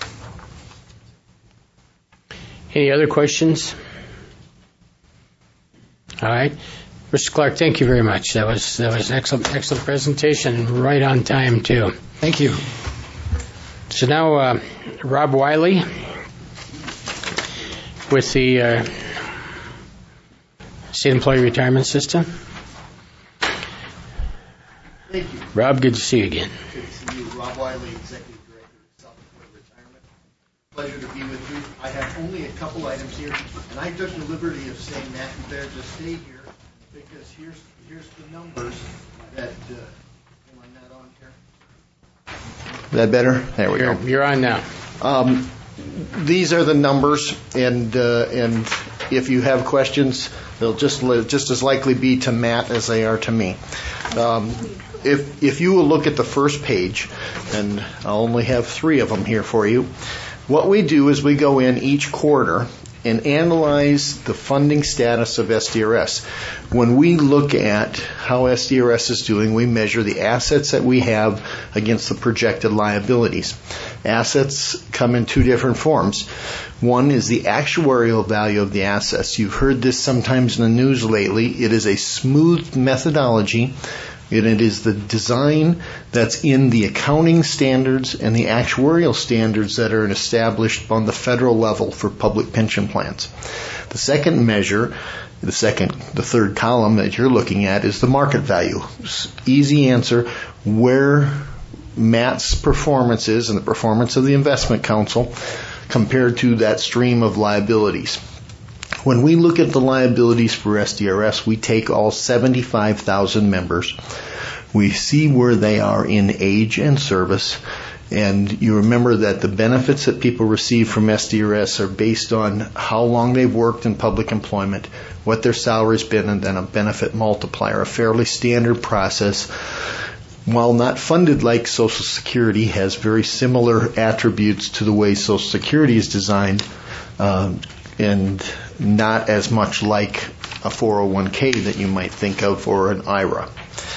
Any other questions? All right. Mister Clark, thank you very much. That was that was an excellent, excellent presentation, right on time, too. Thank you. So now, uh, Rob Wiley with the uh, State Employee Retirement System. Thank you. Rob, good to see you again. Good to see you. Rob Wiley, Executive Director of South Dakota Retirement. Pleasure to be with you. I have only a couple items here, and I took the liberty of saying that you better just stay here, because here's here's the numbers that. Uh, am I not on here? Is that better? There we you're, go. You're on now. Um, these are the numbers, and uh, and if you have questions, they'll just just as likely be to Matt as they are to me. Um, if if you will look at the first page, and I'll only have three of them here for you. What we do is we go in each quarter and analyze the funding status of S D R S. When we look at how S D R S is doing, we measure the assets that we have against the projected liabilities. Assets come in two different forms. One is the actuarial value of the assets. You've heard this sometimes in the news lately. It is a smooth methodology, and it is the design that's in the accounting standards and the actuarial standards that are established on the federal level for public pension plans. The second measure, the second, the third column that you're looking at is the market value. Easy answer, where Matt's performance is and the performance of the investment council compared to that stream of liabilities. When we look at the liabilities for S D R S, we take all seventy-five thousand members. We see where they are in age and service. And you remember that the benefits that people receive from S D R S are based on how long they've worked in public employment, what their salary's been, and then a benefit multiplier, a fairly standard process. While not funded like Social Security, has very similar attributes to the way Social Security is designed, um, and not as much like a four oh one k that you might think of or an I R A.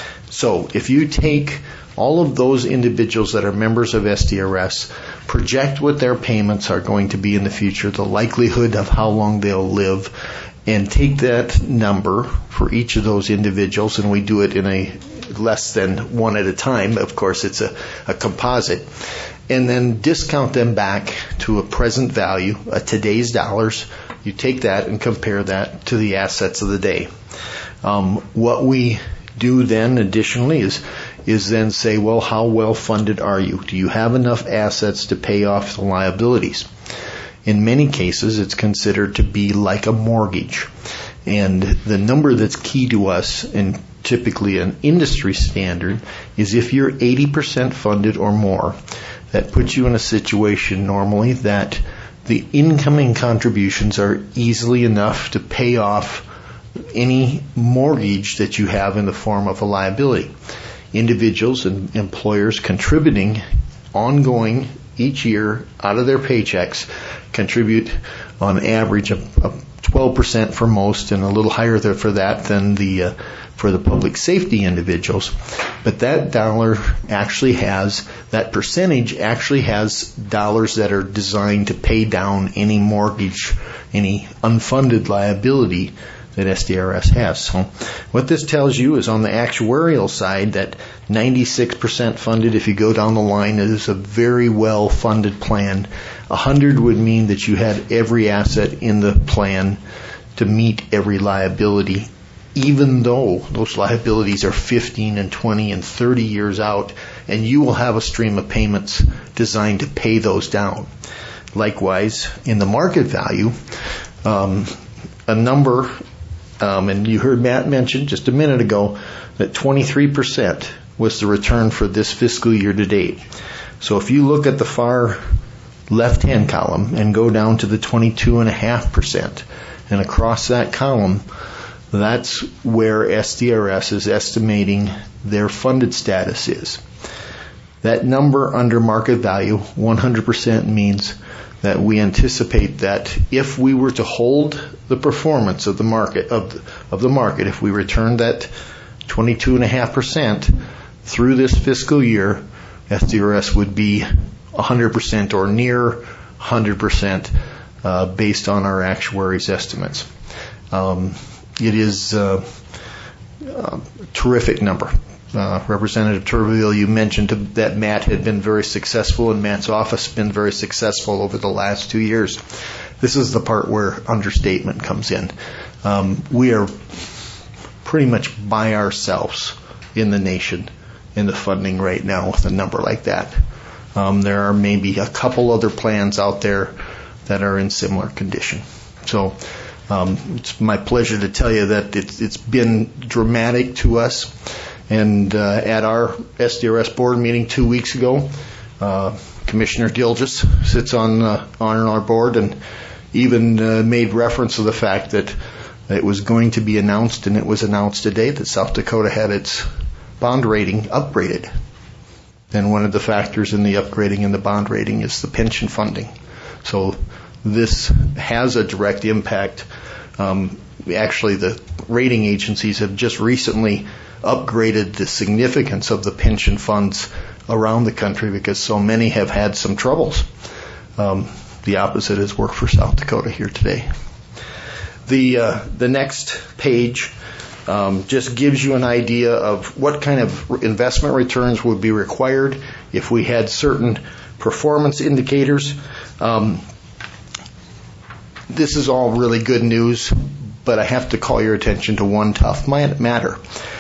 So if you take all of those individuals that are members of S D R S, project what their payments are going to be in the future, the likelihood of how long they'll live, and take that number for each of those individuals, and we do it in a less than one at a time. Of course, it's a, a composite. And then discount them back to a present value, a today's dollars. You take that and compare that to the assets of the day. Um, what we do then additionally is is then say, well, how well funded are you? Do you have enough assets to pay off the liabilities? In many cases, it's considered to be like a mortgage. And the number that's key to us, and typically an industry standard, is if you're eighty percent funded or more, that puts you in a situation normally that the incoming contributions are easily enough to pay off any mortgage that you have in the form of a liability. Individuals and employers contributing ongoing each year out of their paychecks contribute on average a, a twelve percent for most, and a little higher there for that than the uh, for the public safety individuals. But that dollar actually has, that percentage actually has dollars that are designed to pay down any mortgage, any unfunded liability that S D R S has. So what this tells you is on the actuarial side that ninety-six percent funded, if you go down the line, is a very well funded plan. one hundred would mean that you had every asset in the plan to meet every liability, even though those liabilities are fifteen and twenty and thirty years out, and you will have a stream of payments designed to pay those down. Likewise, in the market value, um, a number Um, and you heard Matt mention just a minute ago that twenty-three percent was the return for this fiscal year to date. So if you look at the far left-hand column and go down to the twenty-two point five percent, and across that column, that's where S D R S is estimating their funded status is. That number under market value, one hundred percent, means that we anticipate that if we were to hold the performance of the market, of the, of the market, if we returned that twenty-two point five percent through this fiscal year, S D R S would be one hundred percent or near one hundred percent uh, based on our actuaries' estimates. Um, it is uh, a terrific number. Uh, Representative Tuberville, you mentioned that Matt had been very successful, and Matt's office has been very successful over the last two years. This is the part where understatement comes in. Um, we are pretty much by ourselves in the nation in the funding right now with a number like that. Um, there are maybe a couple other plans out there that are in similar condition. So um, it's my pleasure to tell you that it's, it's been dramatic to us. And uh, at our S D R S board meeting two weeks ago, uh, Commissioner Gilgis sits on uh, on our board and even uh, made reference to the fact that it was going to be announced, and it was announced today, that South Dakota had its bond rating upgraded. And one of the factors in the upgrading in the bond rating is the pension funding. So this has a direct impact. Um, actually, the rating agencies have just recently upgraded the significance of the pension funds around the country because so many have had some troubles. Um, the opposite has worked for South Dakota here today. The uh, the next page um, just gives you an idea of what kind of investment returns would be required if we had certain performance indicators. Um, this is all really good news, but I have to call your attention to one tough matter.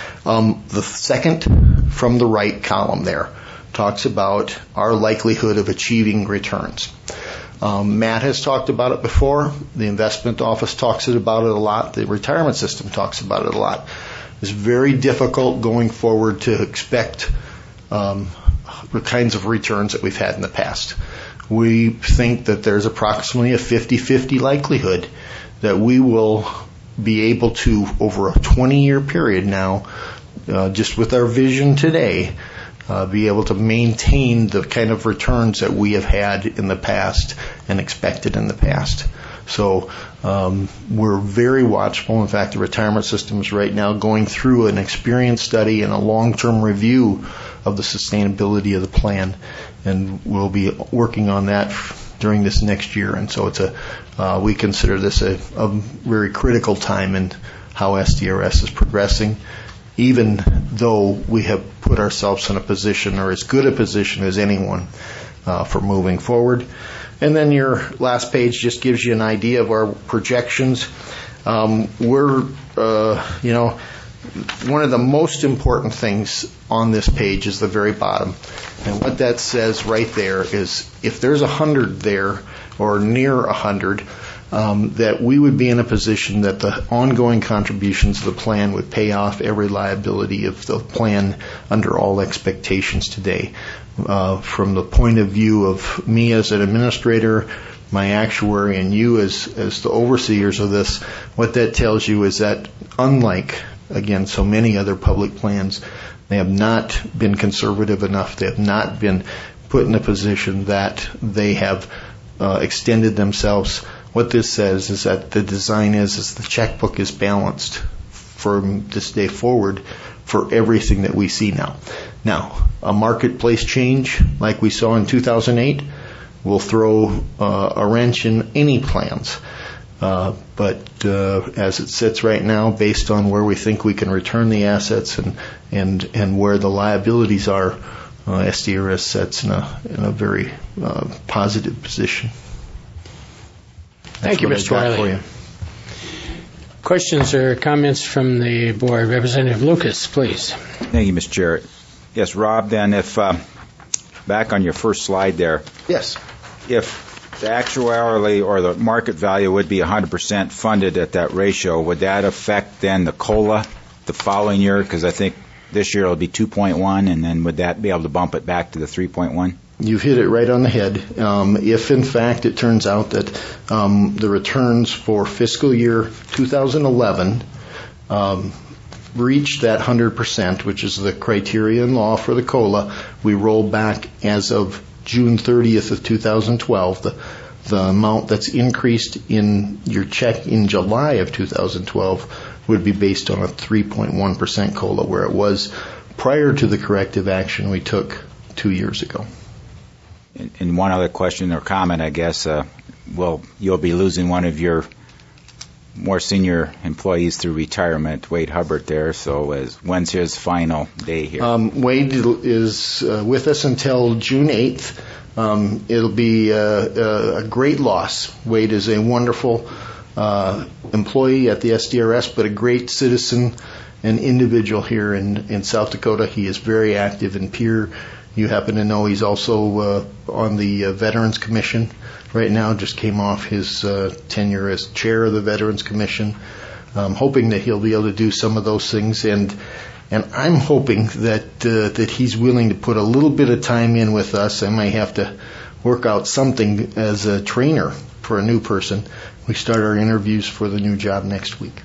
Um, the second from the right column there talks about our likelihood of achieving returns. Um, Matt has talked about it before. The investment office talks about it a lot. The retirement system talks about it a lot. It's very difficult going forward to expect um, the kinds of returns that we've had in the past. We think that there's approximately a fifty-fifty likelihood that we will be able to, over a twenty-year period now, uh, just with our vision today, uh, be able to maintain the kind of returns that we have had in the past and expected in the past. So um, we're very watchful. In fact, the retirement system is right now going through an experience study and a long-term review of the sustainability of the plan, and we'll be working on that during this next year. And so it's a uh, we consider this a, a very critical time in how S D R S is progressing, even though we have put ourselves in a position, or as good a position as anyone, uh, for moving forward. And then your last page just gives you an idea of our projections. Um, we're, uh, you know, one of the most important things on this page is the very bottom. And what that says right there is if there's a hundred there, or near a hundred, um, that we would be in a position that the ongoing contributions of the plan would pay off every liability of the plan under all expectations today. Uh, from the point of view of me as an administrator, my actuary, and you as, as the overseers of this, what that tells you is that unlike, again, so many other public plans, they have not been conservative enough. They have not been put in a position that they have uh, extended themselves. What this says is that the design is, is the checkbook is balanced from this day forward for everything that we see now. Now, a marketplace change like we saw in two thousand eight will throw uh, a wrench in any plans. Uh, but uh, as it sits right now, based on where we think we can return the assets and and, and where the liabilities are, uh, S D R S sets in a in a very uh, positive position. That's Thank you, Mister Wiley. Questions or comments from the board? Representative Lucas, please. Thank you, Mister Chair. Yes, Rob, then if uh, back on your first slide there. Yes. If the actuarially or the market value would be one hundred percent funded at that ratio. Would that affect then the COLA the following year? Because I think this year it'll be two point one, and then would that be able to bump it back to the three point one? You've hit it right on the head. Um, if, in fact, it turns out that um, the returns for fiscal year two thousand eleven um, reach that one hundred percent, which is the criteria in law for the COLA, we roll back as of June thirtieth of two thousand twelve. The, the amount that's increased in your check in July of two thousand twelve would be based on a three point one percent COLA, where it was prior to the corrective action we took two years ago. And one other question or comment, I guess, uh, well, you'll be losing one of your more senior employees through retirement, Wade Hubbard there, so as, when's his final day here? Um, Wade is uh, with us until June eighth. Um, it'll be uh, a great loss. Wade is a wonderful uh, employee at the S D R S, but a great citizen and individual here in, in South Dakota. He is very active in peer. You happen to know he's also uh, on the uh, Veterans Commission right now, just came off his uh, tenure as chair of the Veterans Commission. I'm hoping that he'll be able to do some of those things, and and I'm hoping that uh, that he's willing to put a little bit of time in with us. I might have to work out something as a trainer for a new person. We start our interviews for the new job next week.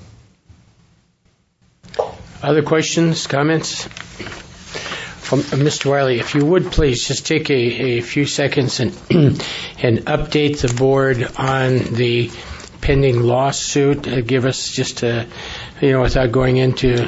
Other questions, comments? From uh, Mister Wiley, if you would please just take a, a few seconds and and update the board on the pending lawsuit. Uh, give us just a, you know, without going into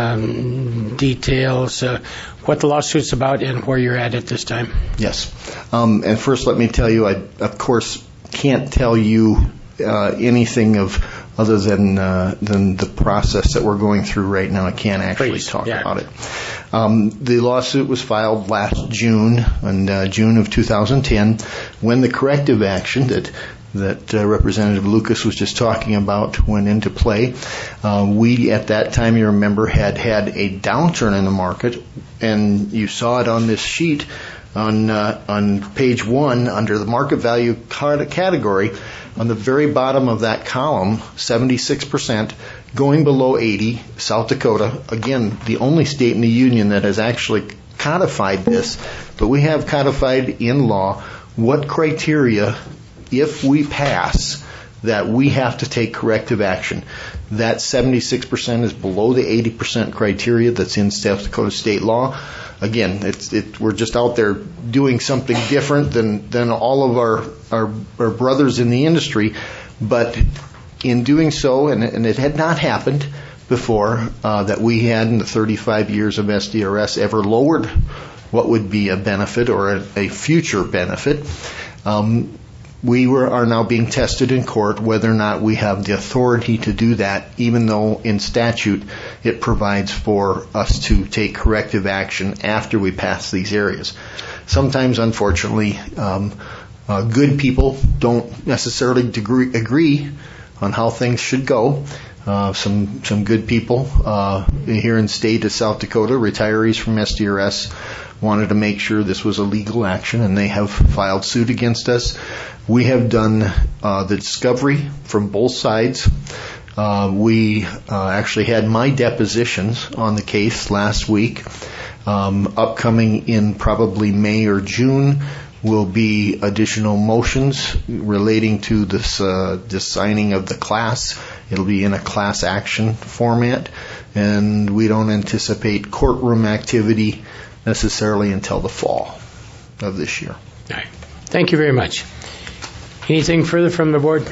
um, details, uh, what the lawsuit's about and where you're at at this time. Yes. Um, and first, let me tell you, I of course can't tell you uh, anything of other than uh, than the process that we're going through right now. I can't actually Please. talk yeah. about it. Um, the lawsuit was filed last June, in uh, June of two thousand ten, when the corrective action that that uh, Representative Lucas was just talking about went into play. Uh, we, at that time, you remember, had had a downturn in the market, and you saw it on this sheet on uh, on page one under the market value category. On the very bottom of that column, seventy-six percent, going below eighty, South Dakota, again, the only state in the union that has actually codified this, but we have codified in law what criteria, if we pass, that we have to take corrective action. That seventy-six percent is below the eighty percent criteria that's in South Dakota state law. Again, it's, it, we're just out there doing something different than, than all of our, our, our brothers in the industry. But in doing so, and, and it had not happened before, uh, that we had in the thirty-five years of S D R S ever lowered what would be a benefit or a, a future benefit. Um, we were, are now being tested in court whether or not we have the authority to do that, even though in statute it provides for us to take corrective action after we pass these areas. Sometimes, unfortunately, um, uh, good people don't necessarily degree, agree on how things should go. Uh, some some good people uh, here in the state of South Dakota, retirees from S D R S, wanted to make sure this was a legal action, and they have filed suit against us. We have done uh, the discovery from both sides. Uh, we uh, actually had my depositions on the case last week. Um, upcoming in probably May or June will be additional motions relating to this, uh, this signing of the class. It'll be in a class action format, and we don't anticipate courtroom activity necessarily until the fall of this year. All right. Thank you very much. Anything further from the board?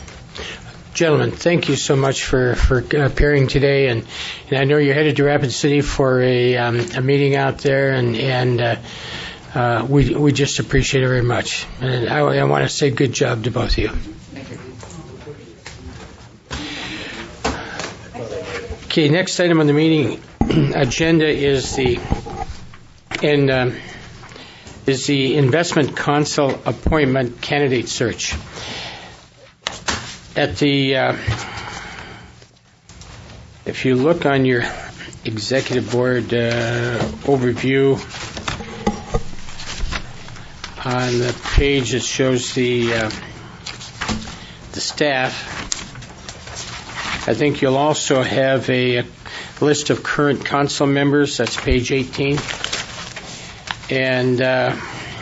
Gentlemen, thank you so much for, for appearing today, and, and I know you're headed to Rapid City for a, um, a meeting out there, and, and uh, uh, we, we just appreciate it very much. And I, I want to say good job to both of you. Thank you. Okay, next item on the meeting agenda is the and um, is the investment council appointment candidate search. At the uh, if you look on your executive board uh, overview, on the page that shows the uh, the staff. I think you'll also have a, a list of current council members. That's page eighteen. And uh,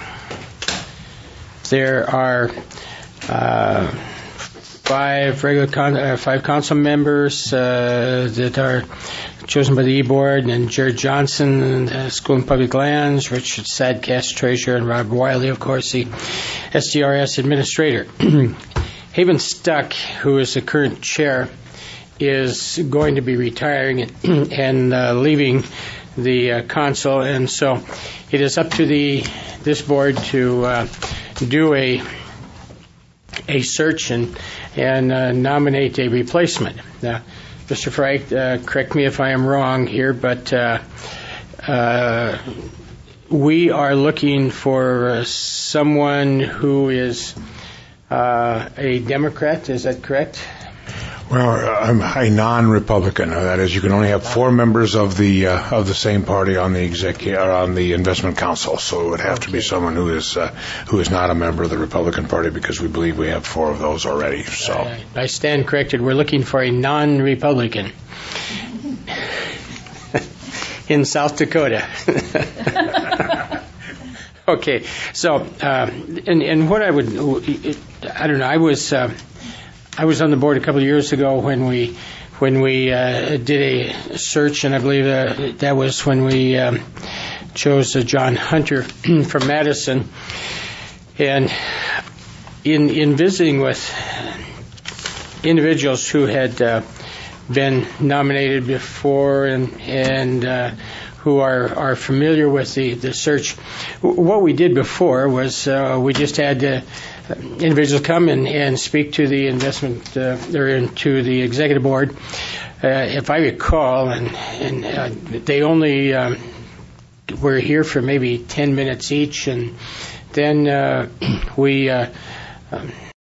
there are uh, five regular con- uh, five council members uh, that are chosen by the E-Board, and Jared Johnson, uh, School and Public Lands, Richard Sadcast, Treasurer, and Rob Wiley, of course, the S D R S Administrator. Haven Stuck, who is the current chair, is going to be retiring and, and uh, leaving the uh, council, and so it is up to the this board to uh, do a a search and and uh, nominate a replacement. Now, Mister Frank, uh, correct me if I am wrong here, but uh, uh, we are looking for uh, someone who is uh, a Democrat. Is that correct? Well, I'm a non-Republican. That is, you can only have four members of the uh, of the same party on the executive or on the investment council. So it would have to be someone who is uh, who is not a member of the Republican Party, because we believe we have four of those already. So I, I stand corrected. We're looking for a non-Republican in South Dakota. Okay, so uh, and and what I would I don't know. I was. Uh, I was on the board a couple of years ago when we when we uh, did a search, and I believe uh, that was when we um, chose uh, John Hunter from Madison. And in in visiting with individuals who had uh, been nominated before and and uh, who are, are familiar with the, the search, what we did before was uh, we just had uh, individuals come and, and speak to the investment uh, or to the executive board. Uh, if I recall, and, and uh, they only um, were here for maybe ten minutes each, and then uh, we uh, um,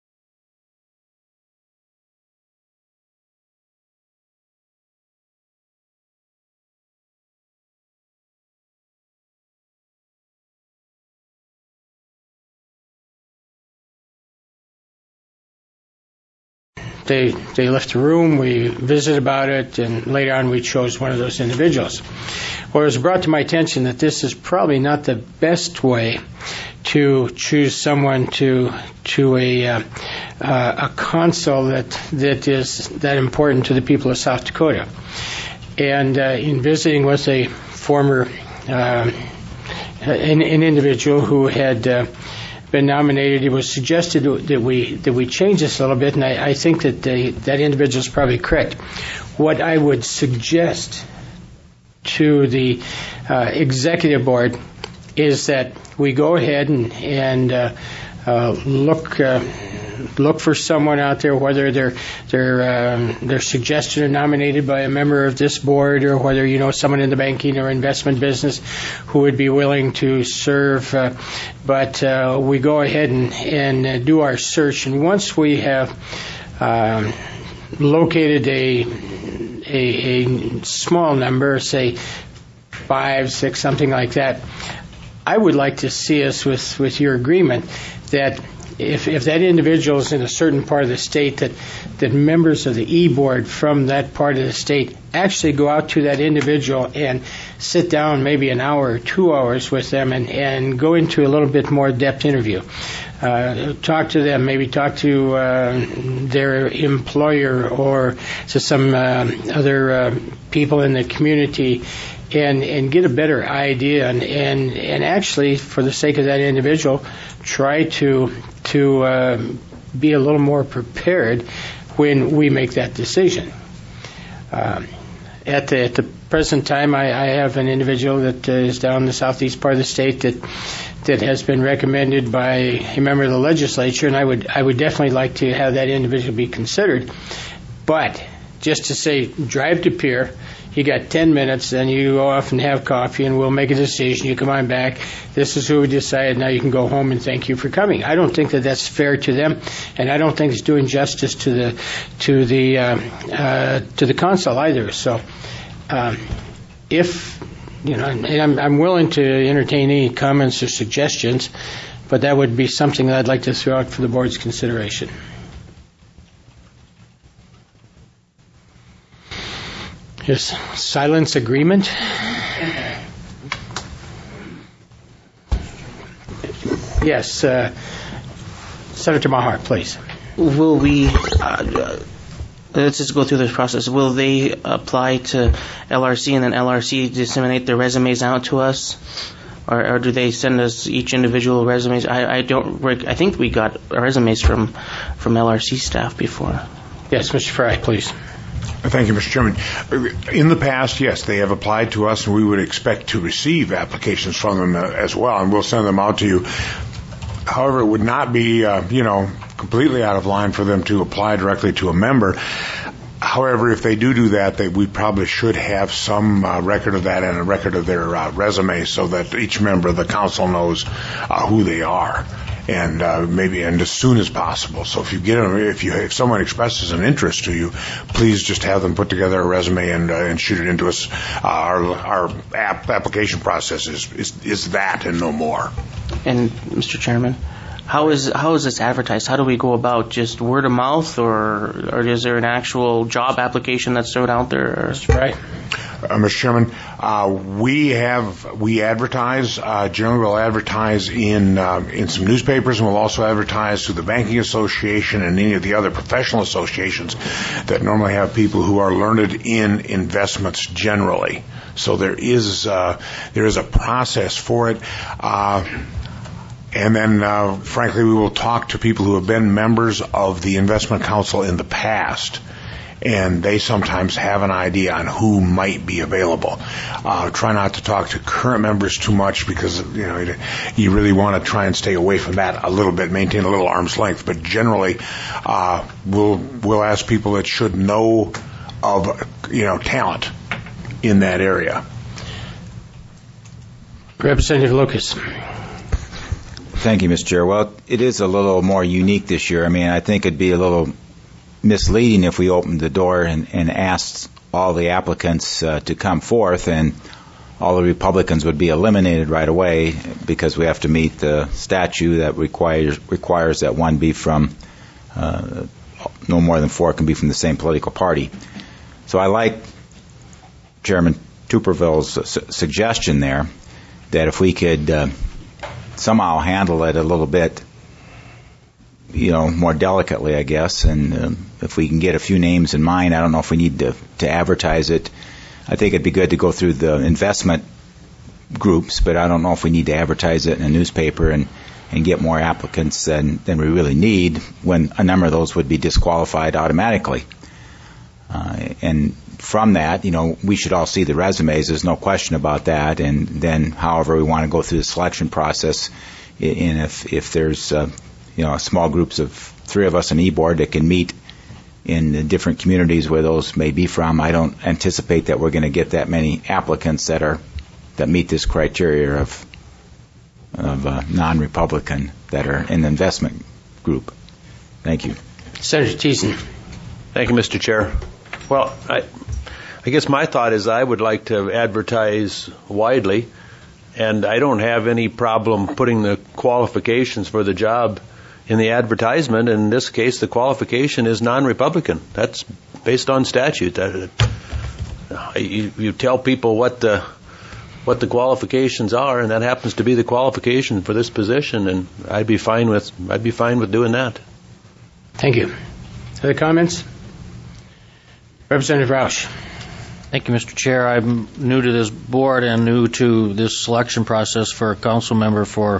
They they left the room, we visited about it, and later on we chose one of those individuals. Well, it was brought to my attention that this is probably not the best way to choose someone to to a uh, uh, a council that that is that important to the people of South Dakota. And uh, in visiting with a former uh, an, an individual who had uh, been nominated, it was suggested that we that we change this a little bit, and I, I think that they, that individual is probably correct. What I would suggest to the uh, executive board is that we go ahead and and uh, uh, look uh, look for someone out there, whether they're they're um, they're suggested or nominated by a member of this board, or whether you know someone in the banking or investment business who would be willing to serve. Uh, but uh, we go ahead and and uh, do our search, and once we have um, located a, a a small number, say five, six, something like that, I would like to see us with with your agreement that if if that individual is in a certain part of the state, that that members of the E-Board from that part of the state actually go out to that individual and sit down maybe an hour or two hours with them and, and go into a little bit more depth interview. Uh, talk to them, maybe talk to uh, their employer or to some uh, other uh, people in the community, and and get a better idea, and, and, and actually, for the sake of that individual, try to to uh, be a little more prepared when we make that decision. Um, at the at the present time, I, I have an individual that uh, is down in the southeast part of the state that that has been recommended by a member of the legislature, and I would I would definitely like to have that individual be considered. But just to say, drive to Pierre. You got ten minutes, then you go off and have coffee, and we'll make a decision. You come on back. This is who we decided. Now you can go home, and thank you for coming. I don't think that that's fair to them, and I don't think it's doing justice to the to the uh, uh, to the council either. So, um, if you know, and I'm, I'm willing to entertain any comments or suggestions, but that would be something that I'd like to throw out for the board's consideration. Yes, silence agreement. Yes, uh, Senator Maher, please. Will we, uh, let's just go through this process. Will they apply to L R C and then L R C disseminate their resumes out to us? Or, or do they send us each individual resumes? I, I don't, I think we got resumes from, from L R C staff before. Yes, Mister Fry, please. Thank you, Mister Chairman. In the past, yes, they have applied to us, and we would expect to receive applications from them uh, as well, and we'll send them out to you. However, it would not be, uh, you know, completely out of line for them to apply directly to a member. However, if they do do that, they, we probably should have some uh, record of that and a record of their uh, resume so that each member of the council knows uh, who they are. And uh, maybe and as soon as possible. So if you get them, if you if someone expresses an interest to you, please just have them put together a resume and uh, and shoot it into us. Uh, our our app application process is, is is that and no more. And Mister Chairman, how is how is this advertised? How do we go about just word of mouth, or or is there an actual job application that's thrown out there? That's right. Uh, Mister Chairman, uh, we have we advertise. Uh, generally, we'll advertise in uh, in some newspapers, and we'll also advertise through the Banking Association and any of the other professional associations that normally have people who are learned in investments generally. So there is uh, there is a process for it. Uh, And then, uh, frankly, we will talk to people who have been members of the Investment Council in the past, and they sometimes have an idea on who might be available. Uh, try not to talk to current members too much because, you know, you really want to try and stay away from that a little bit, maintain a little arm's length. But generally, uh, we'll we'll ask people that should know of, you know, talent in that area. Representative Lucas. Thank you, Mister Chair. Well, it is a little more unique this year. I mean, I think it'd be a little misleading if we opened the door and, and asked all the applicants uh, to come forth, and all the Republicans would be eliminated right away because we have to meet the statute that requires requires that one be from uh, no more than four can be from the same political party. So I like Chairman Tuberville's su- suggestion there that if we could uh, somehow handle it a little bit, you know, more delicately, I guess. And uh, if we can get a few names in mind, I don't know if we need to, to advertise it. I think it'd be good to go through the investment groups, but I don't know if we need to advertise it in a newspaper and, and get more applicants than, than we really need when a number of those would be disqualified automatically. Uh, and from that, you know, we should all see the resumes. There's no question about that. And then, however, we want to go through the selection process. And if if there's, uh, you know, small groups of three of us on e-board that can meet in the different communities where those may be from, I don't anticipate that we're going to get that many applicants that are that meet this criteria of of uh, non-Republican that are in the investment group. Thank you. Senator Thiessen. Thank you, Mister Chair. Well, I, I guess my thought is I would like to advertise widely, and I don't have any problem putting the qualifications for the job in the advertisement. In this case, the qualification is non-Republican. That's based on statute. That, you, you tell people what the what the qualifications are, and that happens to be the qualification for this position, and I'd be fine with I'd be fine with doing that. Thank you. Other comments? Representative Roush. Thank you, Mister Chair. I'm new to this board and new to this selection process for a council member for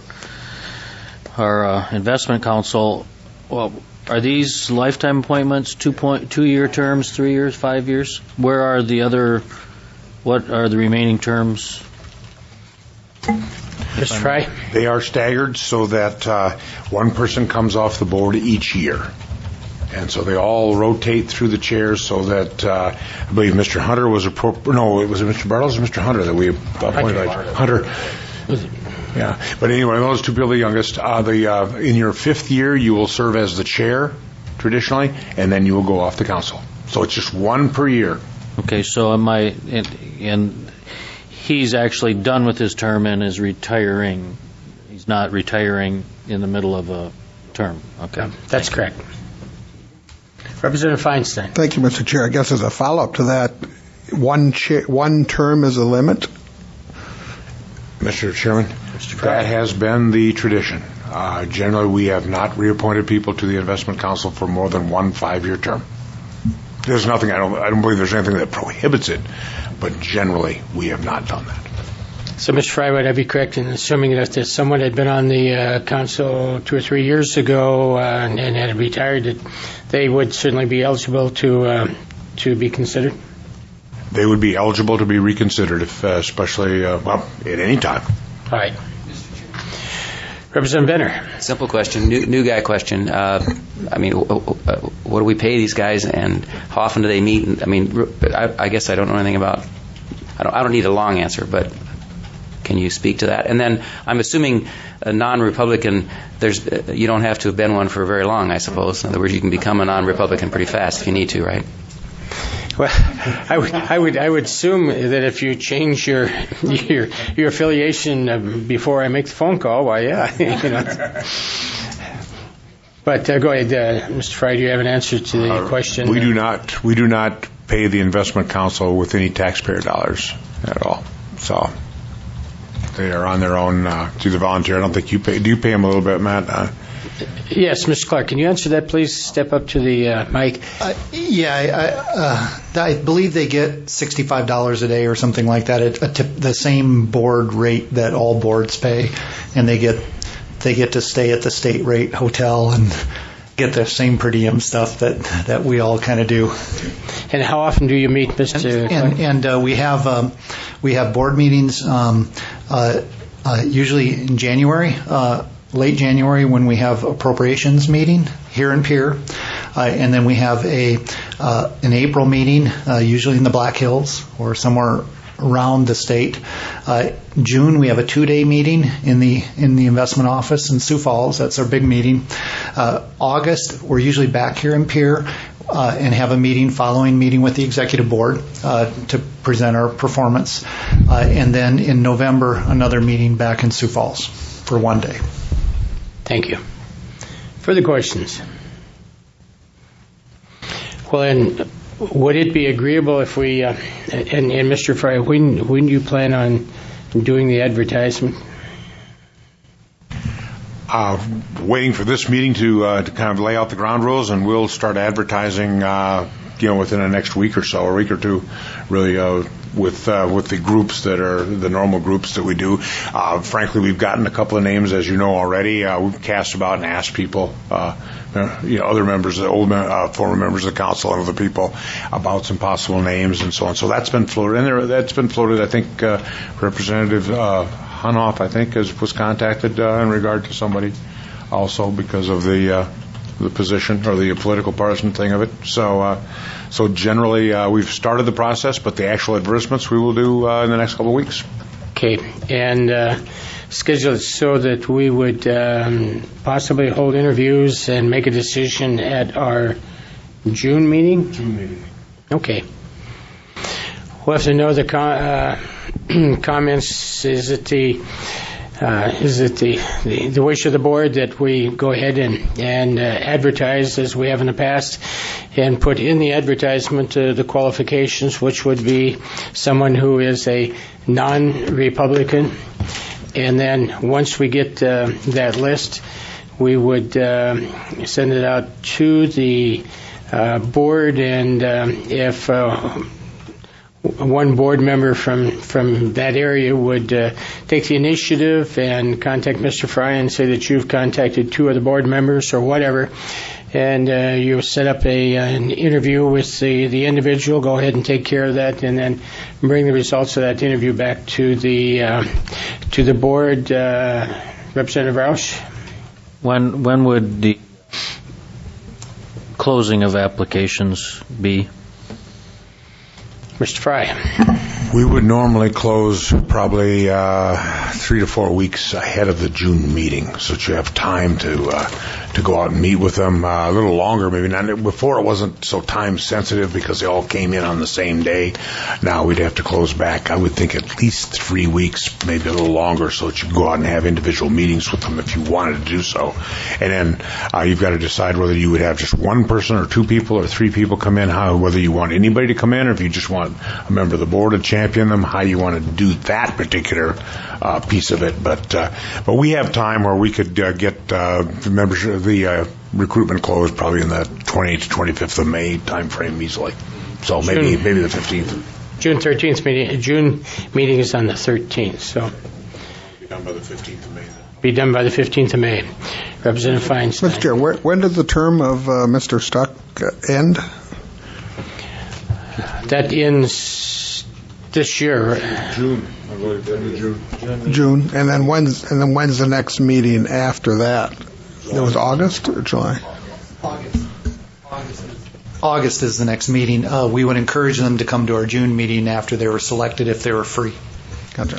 our uh, investment council. Well, are these lifetime appointments, two point two year terms, three years, five years? Where are the other? What are the remaining terms? Mister Fry? They are staggered so that uh, one person comes off the board each year. And so they all rotate through the chairs so that uh, I believe Mister Hunter was a no, it was Mister Bartles or Mister Hunter that we appointed. Hunter. Yeah, but anyway, those two people, the youngest. Uh, the uh, in your fifth year, you will serve as the chair traditionally, and then you will go off the council. So it's just one per year. Okay, so am I? And, and he's actually done with his term and is retiring. He's means not retiring in the middle of a term. Okay. That's correct. Representative Feinstein. Thank you, Mister Chair. I guess as a follow-up to that, one cha- one term is a limit? Mister Chairman, that has been the tradition. Uh, generally, we have not reappointed people to the Investment Council for more than one five-year term. There's nothing, I don't, I don't believe there's anything that prohibits it, but generally, we have not done that. So, Mister Fry, would I be correct in assuming that if someone had been on the uh, council two or three years ago uh, and, and had retired, that they would certainly be eligible to uh, to be considered? They would be eligible to be reconsidered, if, uh, especially, uh, well, at any time. All right. Representative Benner. Simple question, new, new guy question. Uh, I mean, what do we pay these guys, and how often do they meet? I mean, I, I guess I don't know anything about. I don't. I don't need a long answer, but can you speak to that? And then I'm assuming a non-Republican. There's uh, you don't have to have been one for very long, I suppose. In other words, you can become a non-Republican pretty fast if you need to, right? Well, I would, I would, I would assume that if you change your your, your affiliation uh, before I make the phone call, why, yeah, you know. But uh, go ahead, uh, Mister Fry. Do you have an answer to the uh, question? We do not. We do not pay the Investment Council with any taxpayer dollars at all. So they are on their own uh, through the volunteer. I don't think you pay. Do you pay them a little bit, Matt? Uh, Yes, Mister Clark, can you answer that, please? Step up to the uh, mic. Uh, yeah, I, uh, I believe they get sixty-five dollars a day or something like that, at a tip, the same board rate that all boards pay, and they get they get to stay at the state rate hotel and get the same per diem stuff that, that we all kind of do. And how often do you meet, Mister And, and uh, we have um, we have board meetings um, uh, uh, usually in January. Uh, late January when we have appropriations meeting here in Pierre, uh, and then we have a uh, an April meeting, uh, usually in the Black Hills or somewhere around the state. Uh, June we have a two-day meeting in the in the investment office in Sioux Falls. That's our big meeting. Uh, August we're usually back here in Pierre uh, and have a meeting following meeting with the executive board uh, to present our performance, uh, and then in November another meeting back in Sioux Falls for one day. Thank you. Further questions? Well, then, would it be agreeable if we, uh, and, and Mister Fry, when, when do you plan on doing the advertisement? Uh, waiting for this meeting to uh, to kind of lay out the ground rules, and we'll start advertising, uh, you know, within the next week or so, or a week or two, really, uh, with uh, with the groups that are the normal groups that we do. Uh, frankly, we've gotten a couple of names, as you know already. Uh, we've cast about and asked people, uh, you know, other members, old uh, former members of the council and other people about some possible names and so on. So that's been floated, and there, that's been floated. I think uh, Representative uh, Hunoff, I think, has, was contacted uh, in regard to somebody also because of the uh, the position or the political partisan thing of it. So, uh, so generally uh, we've started the process, but the actual advertisements we will do uh, in the next couple of weeks. Okay, and uh, schedule it so that we would um, possibly hold interviews and make a decision at our June meeting? June meeting. Okay. We'll have to know the com- uh, comments. Is it the Uh, is it the, the, the wish of the board that we go ahead and, and uh, advertise as we have in the past and put in the advertisement uh, the qualifications, which would be someone who is a non-Republican, and then once we get uh, that list, we would uh, send it out to the uh, board, and um, if uh, one board member from, from that area would uh, take the initiative and contact Mister Fry and say that you've contacted two of the board members or whatever, and uh, you set up a an interview with the, the individual. Go ahead and take care of that, and then bring the results of that interview back to the uh, to the board. Uh, Representative Roush? When when would the closing of applications be? Mister Fry. We would normally close probably uh, three to four weeks ahead of the June meeting, so that you have time to uh, to go out and meet with them uh, a little longer, maybe not. Before it wasn't so time sensitive because they all came in on the same day. Now we'd have to close back, I would think, at least three weeks, maybe a little longer, so that you can go out and have individual meetings with them if you wanted to do so. And then uh, you've got to decide whether you would have just one person or two people or three people come in, how whether you want anybody to come in or if you just want a member of the board to champion them, how you want to do that particular uh, piece of it. But uh, but we have time where we could uh, get uh, the membership, the uh, recruitment closed probably in the twentieth to twenty-fifth of May time frame easily. So maybe June, maybe the fifteenth. June thirteenth meeting. June meeting is on the thirteenth. So Be done by the fifteenth of May. Then. Be done by the fifteenth of May. Representative Feinstein. Mister Chair, where, when did the term of uh, Mister Stuck uh, end? That ends this year. June. I believe end of June. June, and then when's and then when's the next meeting after that? It was August or July? August. August is the next meeting. Uh, we would encourage them to come to our June meeting after they were selected if they were free. Gotcha.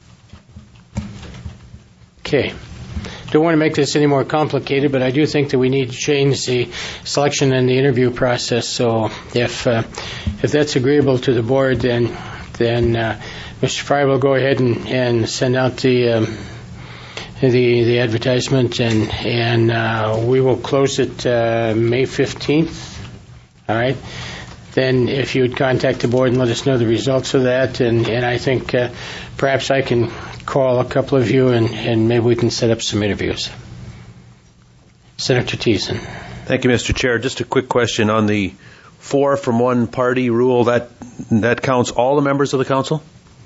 Okay. Don't want to make this any more complicated, but I do think that we need to change the selection and the interview process. So if uh, if that's agreeable to the board, then then uh, Mister Frey will go ahead and, and send out the um, the the advertisement, and and uh, we will close it uh, May fifteenth. All right. Then if you would contact the board and let us know the results of that, and, and I think uh, perhaps I can call a couple of you and, and maybe we can set up some interviews. Senator Thiessen. Thank you, Mister Chair. Just a quick question on the four from one party rule. That that counts all the members of the council?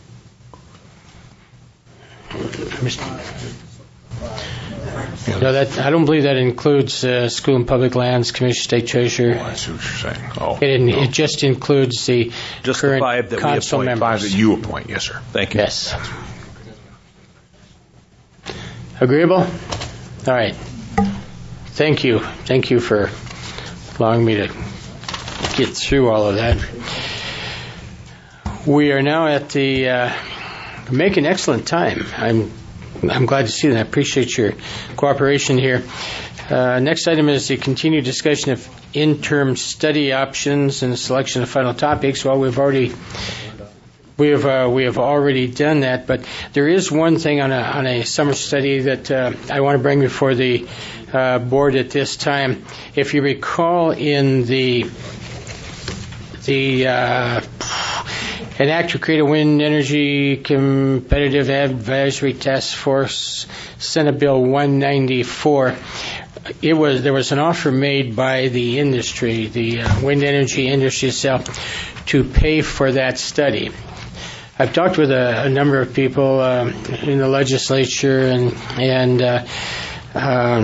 No, that I don't believe that includes uh, School and Public Lands, Commission, State Treasurer. Oh, I see what you're saying. Oh, it, no. it just includes the just current the five that council we appoint. members. Five that you appoint, yes, sir. Thank you. Yes. Agreeable? All right. Thank you. Thank you for allowing me to get through all of that. We are now at the uh, making excellent time. I'm I'm glad to see that. I appreciate your cooperation here. Uh, next item is the continued discussion of interim study options and the selection of final topics. Well, we've already we have uh, we have already done that, but there is one thing on a on a summer study that uh, I want to bring before the uh, board at this time. If you recall, in the the uh, An act to create a wind energy competitive advisory task force, Senate Bill one ninety-four. It was there was an offer made by the industry, the uh, wind energy industry itself, to pay for that study. I've talked with a, a number of people um, in the legislature, and and uh, um,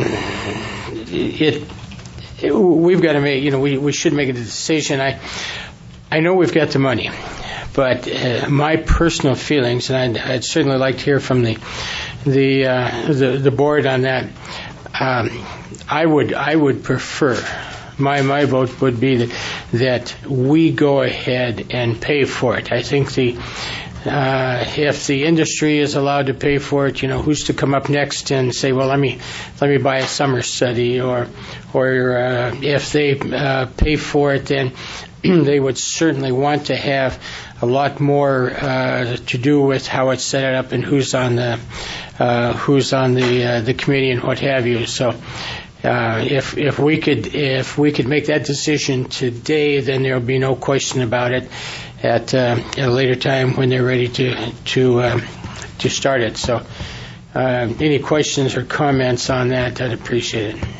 it, it we've got to make you know we we should make a decision. I I know we've got the money. But uh, my personal feelings, and I'd, I'd certainly like to hear from the the uh, the, the board on that. Um, I would I would prefer my my vote would be that that we go ahead and pay for it. I think the uh, if the industry is allowed to pay for it, you know, who's to come up next and say, well, let me let me buy a summer study, or or uh, if they uh, pay for it, then they would certainly want to have a lot more uh, to do with how it's set up and who's on the uh, who's on the uh, the committee and what have you. So, uh, if if we could if we could make that decision today, then there will be no question about it at, uh, at a later time when they're ready to to uh, to start it. So, uh, any questions or comments on that? I'd appreciate it.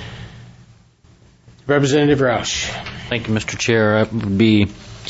Representative Roush. Thank you, Mister Chair. It would be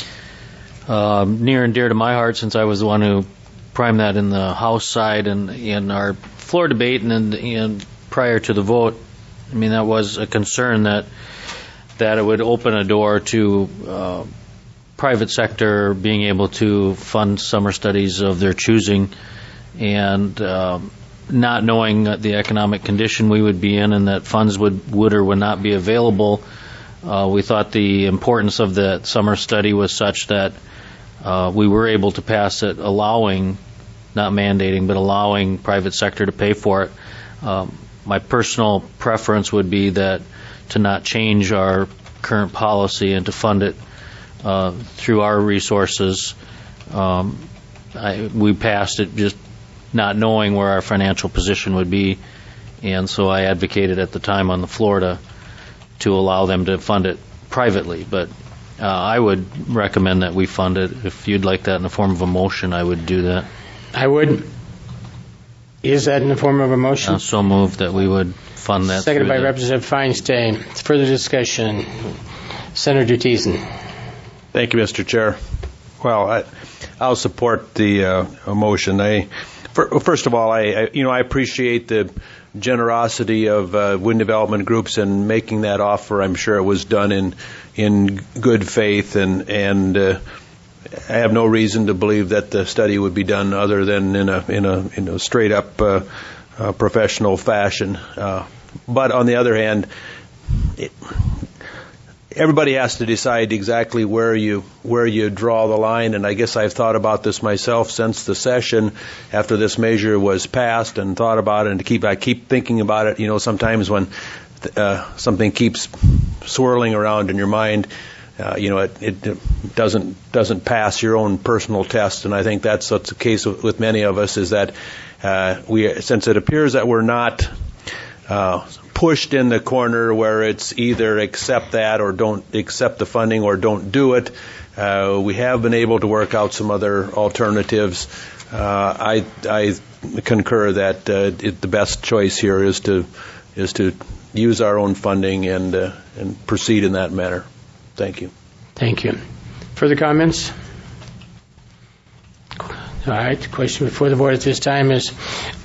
uh, near and dear to my heart, since I was the one who primed that in the House side and in our floor debate and, and prior to the vote. I mean, that was a concern that that it would open a door to uh, private sector being able to fund summer studies of their choosing, and uh, not knowing the economic condition we would be in and that funds would, would or would not be available. Uh, we thought the importance of the summer study was such that uh, we were able to pass it, allowing, not mandating, but allowing private sector to pay for it. Um, my personal preference would be that to not change our current policy and to fund it uh, through our resources. Um, I, we passed it just not knowing where our financial position would be, and so I advocated at the time on the floor to, to allow them to fund it privately. But uh, I would recommend that we fund it. If you'd like that in the form of a motion, I would do that. I would. Is that in the form of a motion? Uh, so moved that we would fund that. Seconded by the, Representative Feinstein. Further discussion. Senator Thiessen. Thank you, Mister Chair. Well, I, I'll support the uh, motion. I, for, first of all, I, I you know I appreciate the generosity of uh, wind development groups in making that offer. I'm sure it was done in in good faith, and and uh, I have no reason to believe that the study would be done other than in a in a in a straight up uh, uh, professional fashion. Uh, but on the other hand, it, everybody has to decide exactly where you where you draw the line, and I guess I've thought about this myself since the session after this measure was passed, and thought about it, and to keep I keep thinking about it. You know, sometimes when uh, something keeps swirling around in your mind, uh, you know, it, it doesn't doesn't pass your own personal test, and I think that's what's the case with, with many of us, is that uh, we since it appears that we're not Uh, pushed in the corner where it's either accept that or don't accept the funding or don't do it. Uh, we have been able to work out some other alternatives. Uh, I, I concur that uh, it, the best choice here is to is to use our own funding and uh, and proceed in that manner. Thank you. Thank you. Further comments? All right. The question before the board at this time is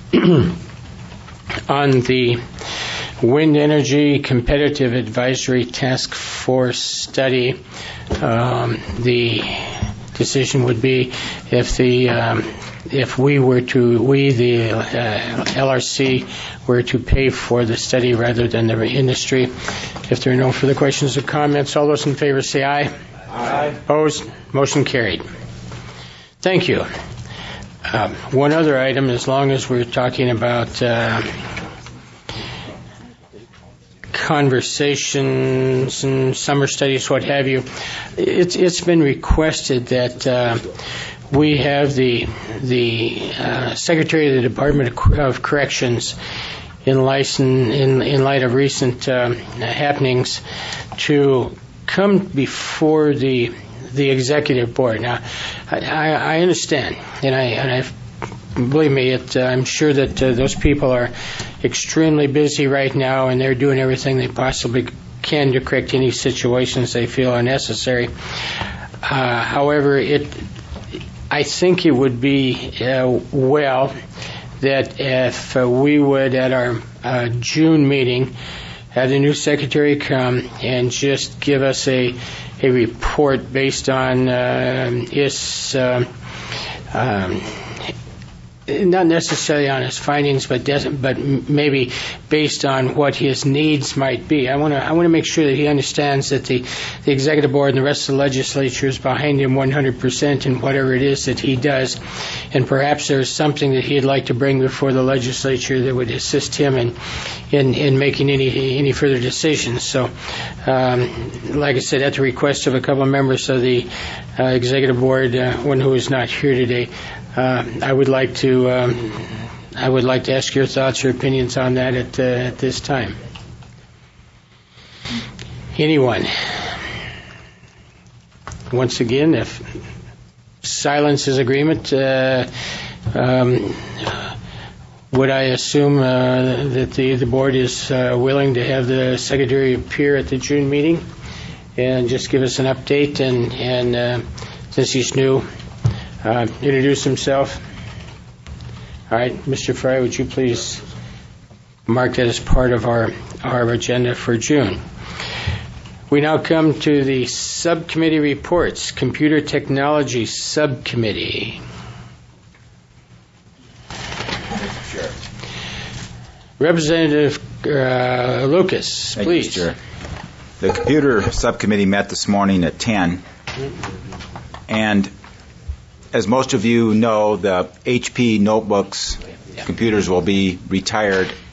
on the Wind Energy Competitive Advisory Task Force study. Um, the decision would be if the um, if we were to we the uh, L R C were to pay for the study rather than the industry. If there are no further questions or comments, all those in favor say aye. Aye. Opposed? Motion carried. Thank you. Um, one other item, as long as we're talking about uh, conversations and summer studies, what have you, it's it's been requested that uh, we have the the uh, Secretary of the Department of Corrections, in license, in in light of recent uh, happenings, to come before the the executive board. Now, I, I understand, and I and I believe me, it, uh, I'm sure that uh, those people are extremely busy right now, and they're doing everything they possibly can to correct any situations they feel are necessary. Uh, however, it I think it would be uh, well that if uh, we would, at our uh, June meeting, have the new secretary come and just give us a a report based on uh, his, uh, um, not necessarily on his findings, but doesn't, but maybe based on what his needs might be. I want to I want to make sure that he understands that the, the executive board and the rest of the legislature is behind him one hundred percent in whatever it is that he does, and perhaps there's something that he'd like to bring before the legislature that would assist him in in, in making any any further decisions. So, um, like I said, at the request of a couple of members of the uh, executive board, uh, one who is not here today, uh, I would like to um, I would like to ask your thoughts or opinions on that at uh, at this time. Anyone? Once again, if silence is agreement, uh, um, would I assume uh, that the, the board is uh, willing to have the secretary appear at the June meeting and just give us an update, and, and uh, since he's new, uh, introduce himself? All right, Mister Fry, would you please mark that as part of our, our agenda for June? We now come to the subcommittee reports. Computer Technology Subcommittee. Sure. Representative uh, Lucas, Thank please. You, Mister The Computer Subcommittee met this morning at ten, and as most of you know, the H P notebooks, computers will be retired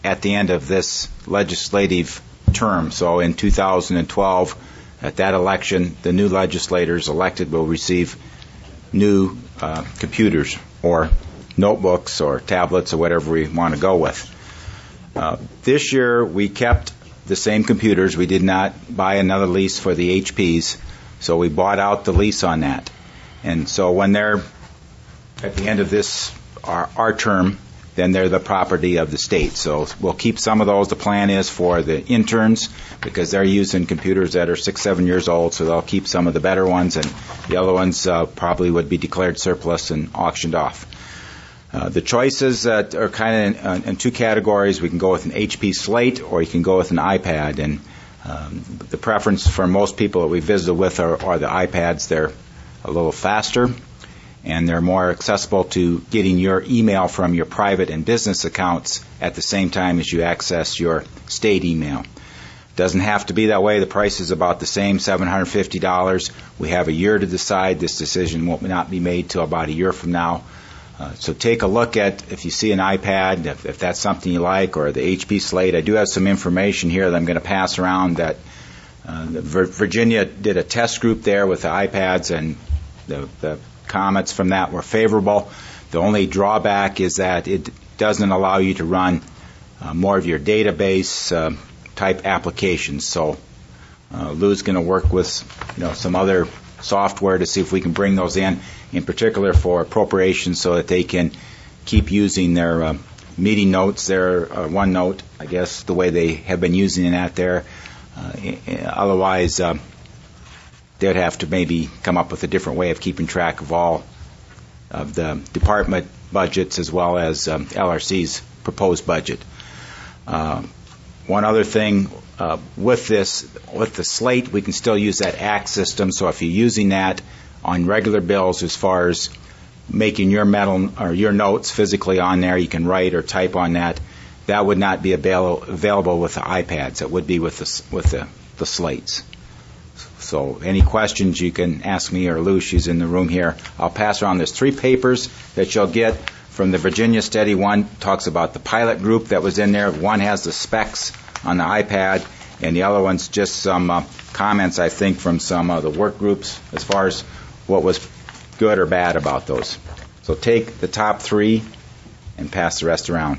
at the end of this legislative term. So in two thousand twelve, at that election, the new legislators elected will receive new uh, computers or notebooks or tablets or whatever we want to go with. Uh, this year, we kept the same computers. We did not buy another lease for the H Ps, so we bought out the lease on that. And so when they're at the end of this, our, our term, then they're the property of the state. So we'll keep some of those. The plan is for the interns, because they're using computers that are six, seven years old, so they'll keep some of the better ones, and the other ones uh, probably would be declared surplus and auctioned off. Uh, the choices that are kind of in, uh, in two categories. We can go with an H P Slate, or you can go with an iPad. And um, the preference for most people that we visited with are, are the iPads. They're a little faster, and they're more accessible to getting your email from your private and business accounts at the same time as you access your state email. Doesn't have to be that way. The price is about the same, seven hundred fifty dollars. We have a year to decide. This decision will not be made till about a year from now. Uh, so take a look at, if you see an iPad, if, if that's something you like, or the H P Slate. I do have some information here that I'm going to pass around that uh, the Virginia did a test group there with the iPads, and the, the comments from that were favorable. The only drawback is that it doesn't allow you to run uh, more of your database uh, type applications. So uh, Lou's going to work with you know some other software to see if we can bring those in, in particular for appropriations, so that they can keep using their uh, meeting notes, their uh, OneNote, I guess, the way they have been using that there. Uh, otherwise, uh, they'd have to maybe come up with a different way of keeping track of all of the department budgets, as well as um, L R C's proposed budget. Uh, one other thing, uh, with this, with the Slate, we can still use that A C T system. So if you're using that on regular bills, as far as making your metal or your notes physically on there, you can write or type on that. That would not be avail- available with the iPads. It would be with the with the, the Slates. So any questions, you can ask me or Lou. She's in the room here. I'll pass around. There's three papers that you'll get from the Virginia study. One talks about the pilot group that was in there. One has the specs on the iPad, and the other one's just some uh, comments, I think, from some of the work groups as far as what was good or bad about those. So take the top three and pass the rest around.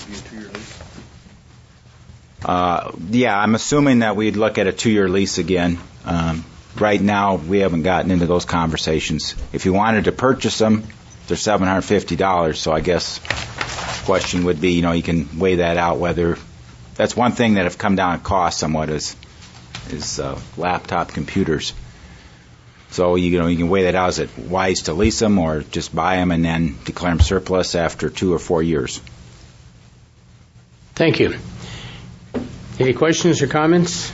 Uh, yeah, I'm assuming that we'd look at a two-year lease again. Um, right now, we haven't gotten into those conversations. If you wanted to purchase them, they're seven hundred fifty dollars. So I guess the question would be, you know, you can weigh that out. Whether that's one thing that have come down in cost somewhat is is uh, laptop computers. So you know you can weigh that out. Is it wise to lease them or just buy them and then declare them surplus after two or four years? Thank you. Any questions or comments?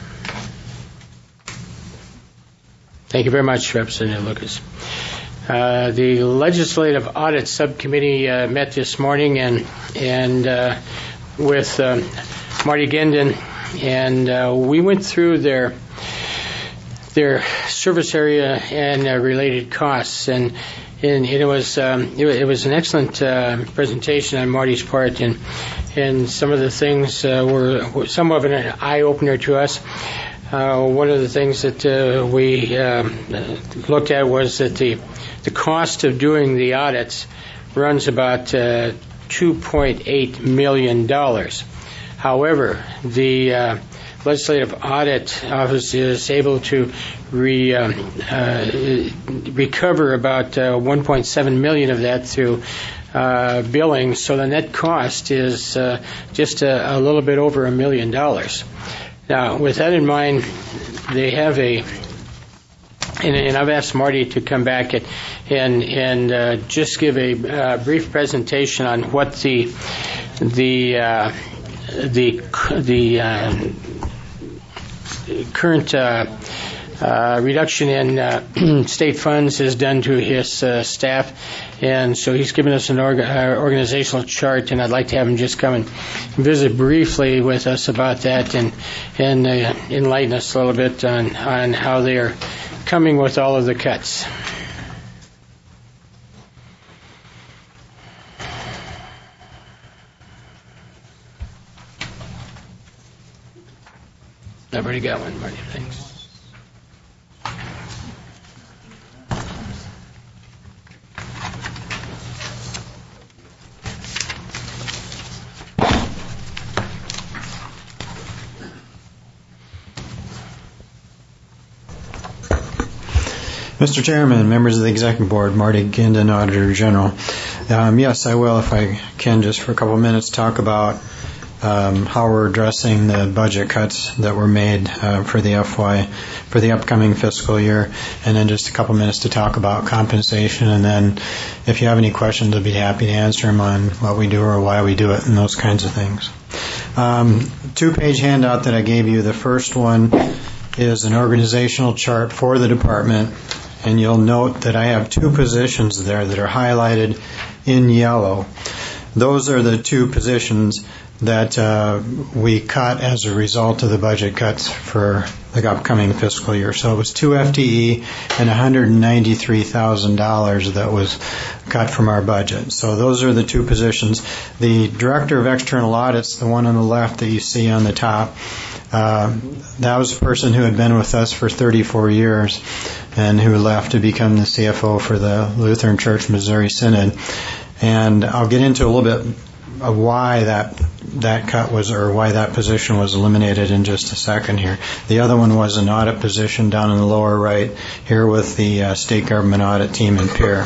Thank you very much, Representative Lucas. Uh, the Legislative Audit Subcommittee uh, met this morning and and uh, with um, Marty Gendon, and uh, we went through their their service area and uh, related costs, and and it was um, it, it was an excellent uh, presentation on Marty's part, and and some of the things uh, were, were somewhat of an eye opener to us. Uh, one of the things that uh, we uh, looked at was that the the cost of doing the audits runs about uh, two point eight million dollars. However, the uh, Legislative Audit Office is able to re, um, uh, recover about uh, one point seven million dollars of that through uh, billing, so the net cost is uh, just a, a little bit over a million dollars. Now, with that in mind, they have a, and, and I've asked Marty to come back and and, and uh, just give a uh, brief presentation on what the the uh, the the uh, current uh, uh, reduction in uh, state funds has done to his uh, staff, and so he's given us an orga- uh, organizational chart, and I'd like to have him just come and visit briefly with us about that and and uh, enlighten us a little bit on, on how they are coming with all of the cuts. I've already got one, Marty. Thanks. Mister Chairman, members of the Executive Board, Marty Gindin, Auditor General. Um, yes, I will, if I can, just for a couple of minutes, talk about um, how we're addressing the budget cuts that were made uh, for the F Y, for the upcoming fiscal year, and then just a couple of minutes to talk about compensation, and then if you have any questions, I'd be happy to answer them on what we do or why we do it and those kinds of things. Um, two-page handout that I gave you, the first one is an organizational chart for the department. And you'll note that I have two positions there that are highlighted in yellow. Those are the two positions that uh, we cut as a result of the budget cuts for the upcoming fiscal year. So it was two F T E and one hundred ninety-three thousand dollars that was cut from our budget. So those are the two positions. The Director of External Audits, the one on the left that you see on the top, uh, that was a person who had been with us for thirty-four years and who left to become the C F O for the Lutheran Church Missouri Synod. And I'll get into a little bit of why that that cut was, or why that position was eliminated in just a second here. The other one was an audit position down in the lower right here with the uh, state government audit team in Pierre.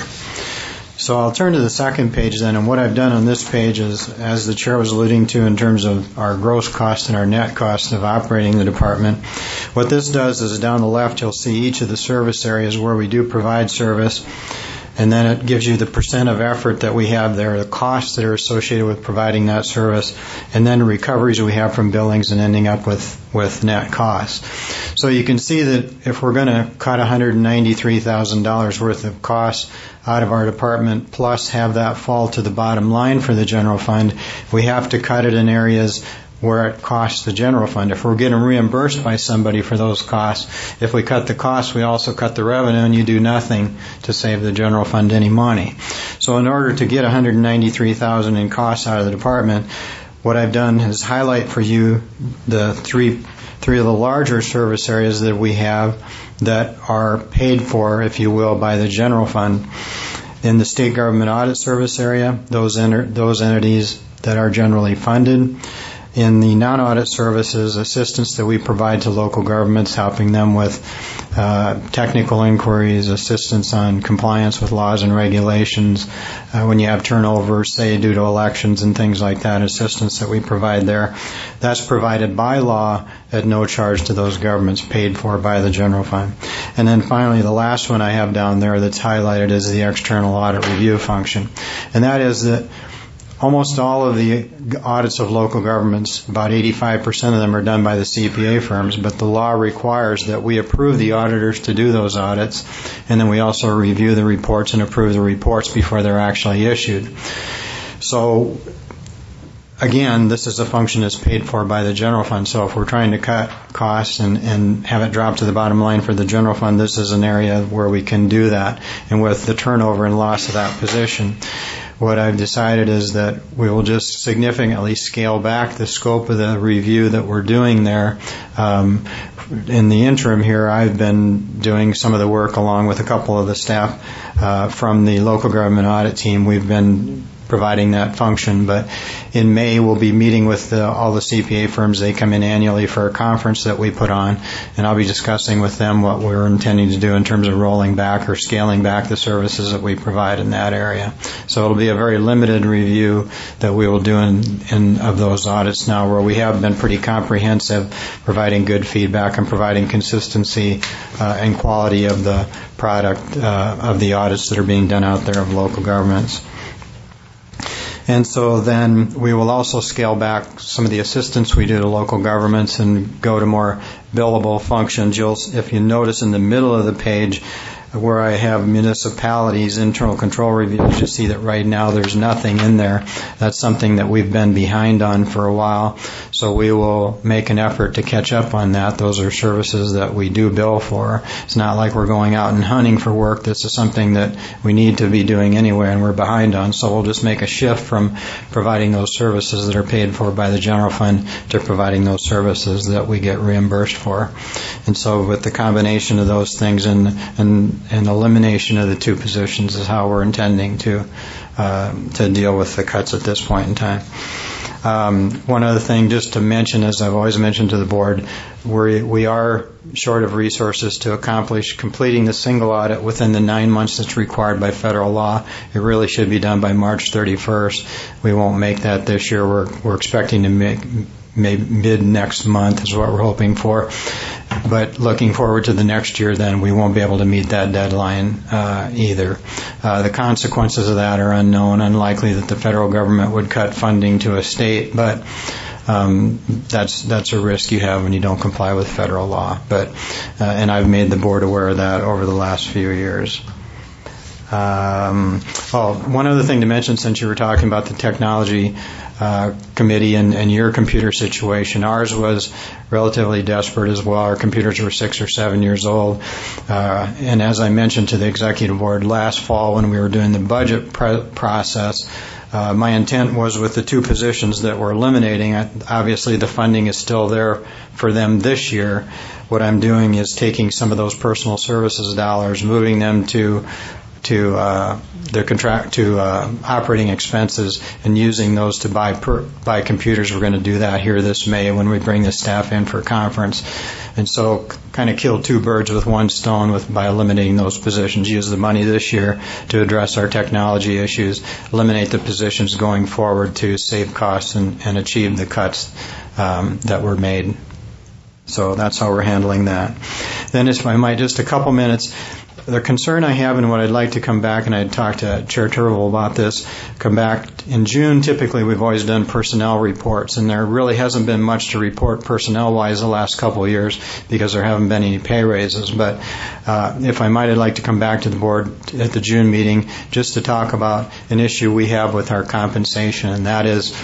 So I'll turn to the second page then, and what I've done on this page is, as the chair was alluding to in terms of our gross cost and our net cost of operating the department, what this does is down the left you'll see each of the service areas where we do provide service, and then it gives you the percent of effort that we have there, the costs that are associated with providing that service, and then the recoveries we have from billings and ending up with, with net costs. So you can see that if we're going to cut one hundred ninety-three thousand dollars worth of costs out of our department, plus have that fall to the bottom line for the general fund, we have to cut it in areas where it costs the general fund. If we're getting reimbursed by somebody for those costs, if we cut the costs, we also cut the revenue, and you do nothing to save the general fund any money. So in order to get one hundred ninety-three thousand dollars in costs out of the department, what I've done is highlight for you the three three of the larger service areas that we have that are paid for, if you will, by the general fund. In the state government audit service area, those enter, those entities that are generally funded. In the non-audit services, assistance that we provide to local governments, helping them with uh, technical inquiries, assistance on compliance with laws and regulations, uh, when you have turnover, say, due to elections and things like that, assistance that we provide there. That's provided by law at no charge to those governments, paid for by the general fund. And then finally, the last one I have down there that's highlighted is the external audit review function. And that is that almost all of the audits of local governments, about eighty-five percent of them are done by the C P A firms, but the law requires that we approve the auditors to do those audits, and then we also review the reports and approve the reports before they're actually issued. So, again, this is a function that's paid for by the general fund, so if we're trying to cut costs and, and have it drop to the bottom line for the general fund, this is an area where we can do that. And with the turnover and loss of that position, what I've decided is that we will just significantly scale back the scope of the review that we're doing there. Um, in the interim here, I've been doing some of the work along with a couple of the staff uh, from the local government audit team. We've been providing that function, but in May we'll be meeting with the, all the C P A firms. They come in annually for a conference that we put on, and I'll be discussing with them what we're intending to do in terms of rolling back or scaling back the services that we provide in that area. So it'll be a very limited review that we will do in, in of those audits now, where we have been pretty comprehensive, providing good feedback and providing consistency uh, and quality of the product uh, of the audits that are being done out there of local governments. And so then we will also scale back some of the assistance we do to local governments and go to more billable functions. You'll, if you notice in the middle of the page where I have municipalities, internal control reviews, you see that right now there's nothing in there. That's something that we've been behind on for a while. So we will make an effort to catch up on that. Those are services that we do bill for. It's not like we're going out and hunting for work. This is something that we need to be doing anyway and we're behind on. So we'll just make a shift from providing those services that are paid for by the general fund to providing those services that we get reimbursed for. And so with the combination of those things and, and, and elimination of the two positions is how we're intending to, uh, to deal with the cuts at this point in time. Um, one other thing just to mention, as I've always mentioned to the board, we we are short of resources to accomplish completing the single audit within the nine months that's required by federal law. It really should be done by March thirty-first. We won't make that this year. We're we're expecting to make maybe mid next month is what we're hoping for. But looking forward to the next year, then we won't be able to meet that deadline uh, either. Uh, the consequences of that are unknown. Unlikely that the federal government would cut funding to a state, but um, that's that's a risk you have when you don't comply with federal law. But uh, and I've made the board aware of that over the last few years. Um, oh, one other thing to mention, since you were talking about the technology uh, committee and, and your computer situation, ours was relatively desperate as well. Our computers were six or seven years old. Uh, and as I mentioned to the executive board last fall when we were doing the budget pre- process, uh, my intent was with the two positions that we're eliminating, I, obviously the funding is still there for them this year. What I'm doing is taking some of those personal services dollars, moving them to to uh, their contract to uh, operating expenses and using those to buy per, buy computers. We're going to do that here this May when we bring the staff in for conference, and so kind of kill two birds with one stone with by eliminating those positions. Use the money this year to address our technology issues, eliminate the positions going forward to save costs and, and achieve the cuts um, that were made. So that's how we're handling that. Then, if I might, just a couple minutes. The concern I have and what I'd like to come back, and I'd talk to Chair Turville about this, come back in June. Typically, we've always done personnel reports, and there really hasn't been much to report personnel-wise the last couple of years because there haven't been any pay raises. But uh, if I might, I'd like to come back to the board at the June meeting just to talk about an issue we have with our compensation, and that is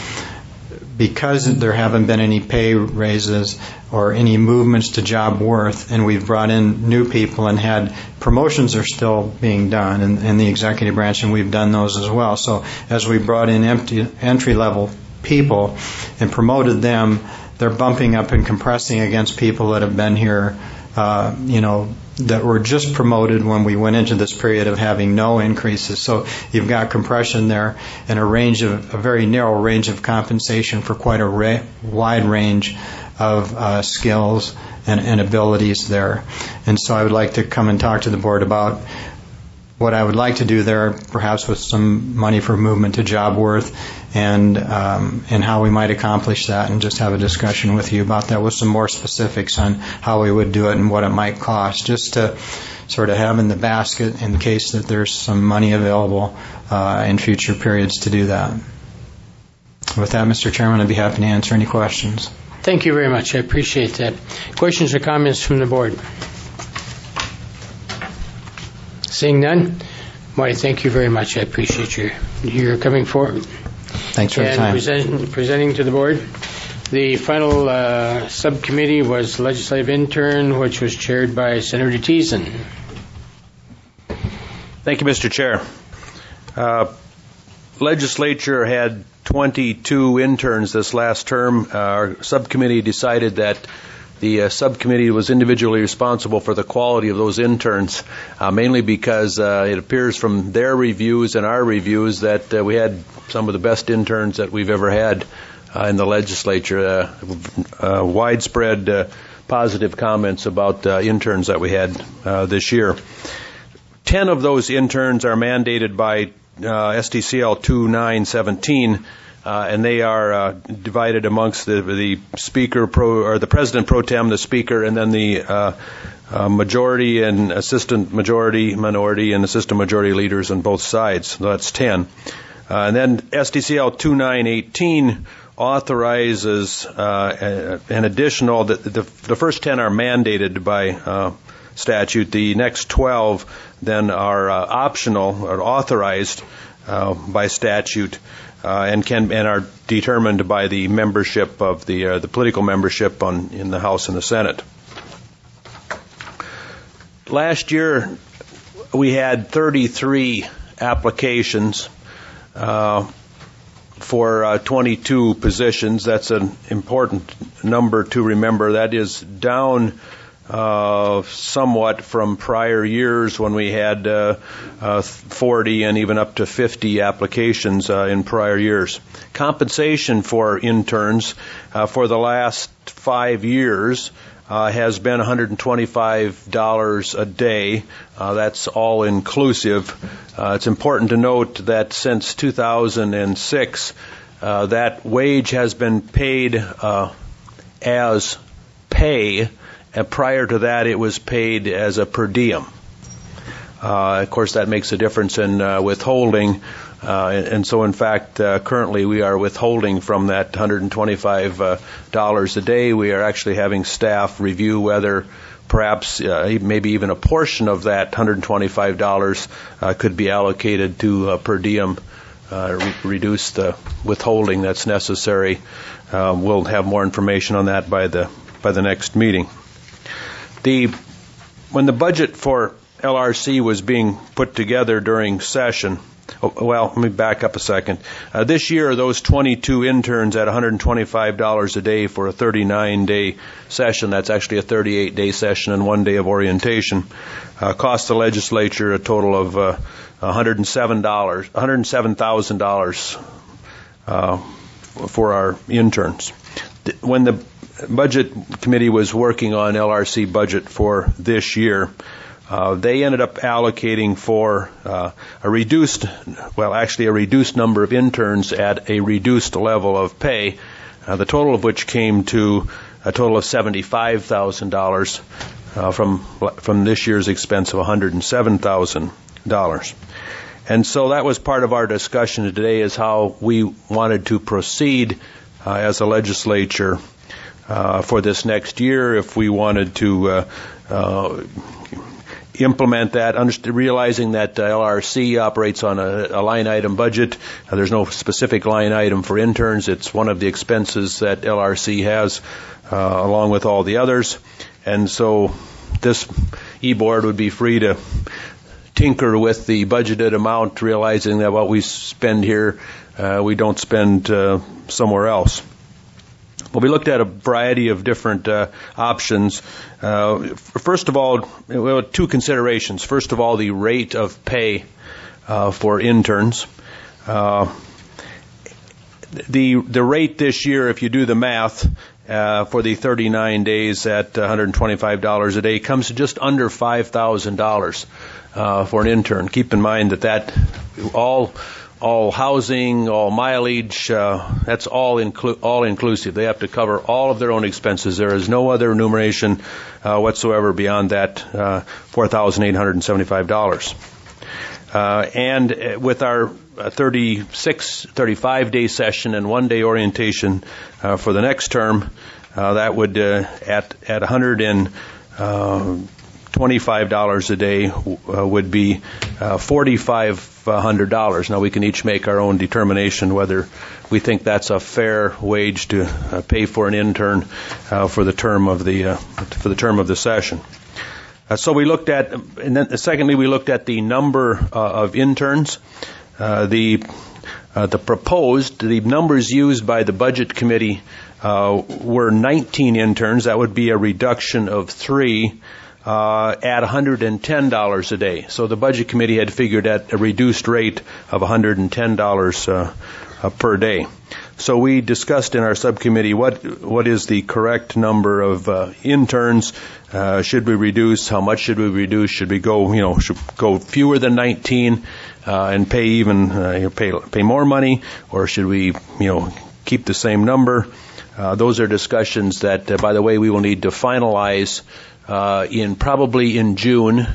because there haven't been any pay raises or any movements to job worth, and we've brought in new people and had promotions are still being done in, in the executive branch, and we've done those as well. So as we brought in empty, entry-level people and promoted them, they're bumping up and compressing against people that have been here, uh, you know, that were just promoted when we went into this period of having no increases. So you've got compression there and a range of a very narrow range of compensation for quite a ra- wide range of uh, skills and, and abilities there. And so I would like to come and talk to the board about what I would like to do there, perhaps with some money for movement to job worth, and um, and how we might accomplish that, and just have a discussion with you about that with some more specifics on how we would do it and what it might cost, just to sort of have in the basket in case that there's some money available uh, in future periods to do that. With that, Mister Chairman, I'd be happy to answer any questions. Thank you very much. I appreciate that. Questions or comments from the board? Seeing none, Marty, thank you very much. I appreciate your your coming forward. Thanks for and the time. Present, presenting to the board. The final uh, subcommittee was legislative intern, which was chaired by Senator Thiessen. Thank you, Mister Chair. Uh, legislature had twenty-two interns this last term. Uh, our subcommittee decided that the uh, subcommittee was individually responsible for the quality of those interns, uh, mainly because uh, it appears from their reviews and our reviews that uh, we had some of the best interns that we've ever had uh, in the legislature. Uh, uh, widespread uh, positive comments about uh, interns that we had uh, this year. Ten of those interns are mandated by uh, S T C L twenty-nine seventeen. Uh, and they are uh, divided amongst the, the speaker pro or the president pro tem, the speaker, and then the uh, uh, majority and assistant majority, minority, and assistant majority leaders on both sides. So that's ten. Uh, and then S T C L twenty-nine eighteen authorizes uh, an additional, the, the, the first ten are mandated by uh, statute. The next twelve then are uh, optional or authorized uh, by statute uh, and can and are determined by the membership of the uh, the political membership on in the House and the Senate. Last year we had thirty-three applications uh, for uh, twenty-two positions. That's an important number to remember. That is down uh, somewhat from prior years when we had uh, uh, forty and even up to fifty applications uh, in prior years. Compensation for interns uh, for the last five years Uh, has been one hundred twenty-five dollars a day. Uh, that's all inclusive. Uh, it's important to note that since two thousand six, uh, that wage has been paid uh, as pay, and prior to that it was paid as a per diem. Uh, of course, that makes a difference in uh, withholding. Uh, and, and so, in fact, uh, currently we are withholding from that one hundred twenty-five dollars uh, a day. We are actually having staff review whether perhaps uh, maybe even a portion of that one hundred twenty-five dollars uh, could be allocated to uh, per diem, uh, re- reduce the withholding that's necessary. Uh, we'll have more information on that by the by the next meeting. The when the budget for L R C was being put together during session. Oh, well, let me back up a second. Uh, this year, those twenty-two interns at one hundred twenty-five dollars a day for a thirty-nine day session, that's actually a thirty-eight day session and one day of orientation, uh, cost the legislature a total of uh, one hundred seven dollars, one hundred seven thousand dollars uh, for our interns. When the Budget Committee was working on L R C budget for this year, Uh, they ended up allocating for uh, a reduced, well, actually a reduced number of interns at a reduced level of pay, uh, the total of which came to a total of seventy-five thousand dollars uh, from from this year's expense of one hundred seven thousand dollars. And so that was part of our discussion today, is how we wanted to proceed uh, as a legislature uh, for this next year, if we wanted to uh, uh, implement that, realizing that uh, L R C operates on a, a line item budget. Uh, there's no specific line item for interns. It's one of the expenses that L R C has uh, along with all the others. And so this e-board would be free to tinker with the budgeted amount, realizing that what we spend here, uh, we don't spend uh, somewhere else. Well, we looked at a variety of different uh, options. Uh, first of all, we had two considerations. First of all, the rate of pay uh, for interns. Uh, the the rate this year, if you do the math, uh, for the thirty-nine days at one hundred twenty-five dollars a day, comes to just under five thousand dollars uh, for an intern. Keep in mind that that all. all housing, all mileage, uh, that's all inclu- all inclusive. They have to cover all of their own expenses. There is no other remuneration uh, whatsoever beyond that uh, four thousand eight hundred seventy-five dollars. Uh, and with our thirty-six, thirty-five day session and one day orientation uh, for the next term, uh, that would, uh, at, at one hundred twenty-five dollars a day, uh, would be uh, forty-five hundred dollars. Now, we can each make our own determination whether we think that's a fair wage to uh, pay for an intern uh, for the term of the uh, for the term of the session. Uh, so we looked at, and then secondly, we looked at the number uh, of interns. Uh, the uh, the proposed, the numbers used by the Budget Committee uh, were nineteen interns. That would be a reduction of three. Uh, at one hundred ten dollars a day. So the Budget Committee had figured at a reduced rate of one hundred ten dollars uh, uh, per day. So we discussed in our subcommittee what what is the correct number of uh, interns. Uh, should we reduce? How much should we reduce? Should we go, you know, should go fewer than nineteen uh, and pay even uh, pay pay more money, or should we, you know, keep the same number? Uh, those are discussions that, uh, by the way, we will need to finalize Uh, in probably in June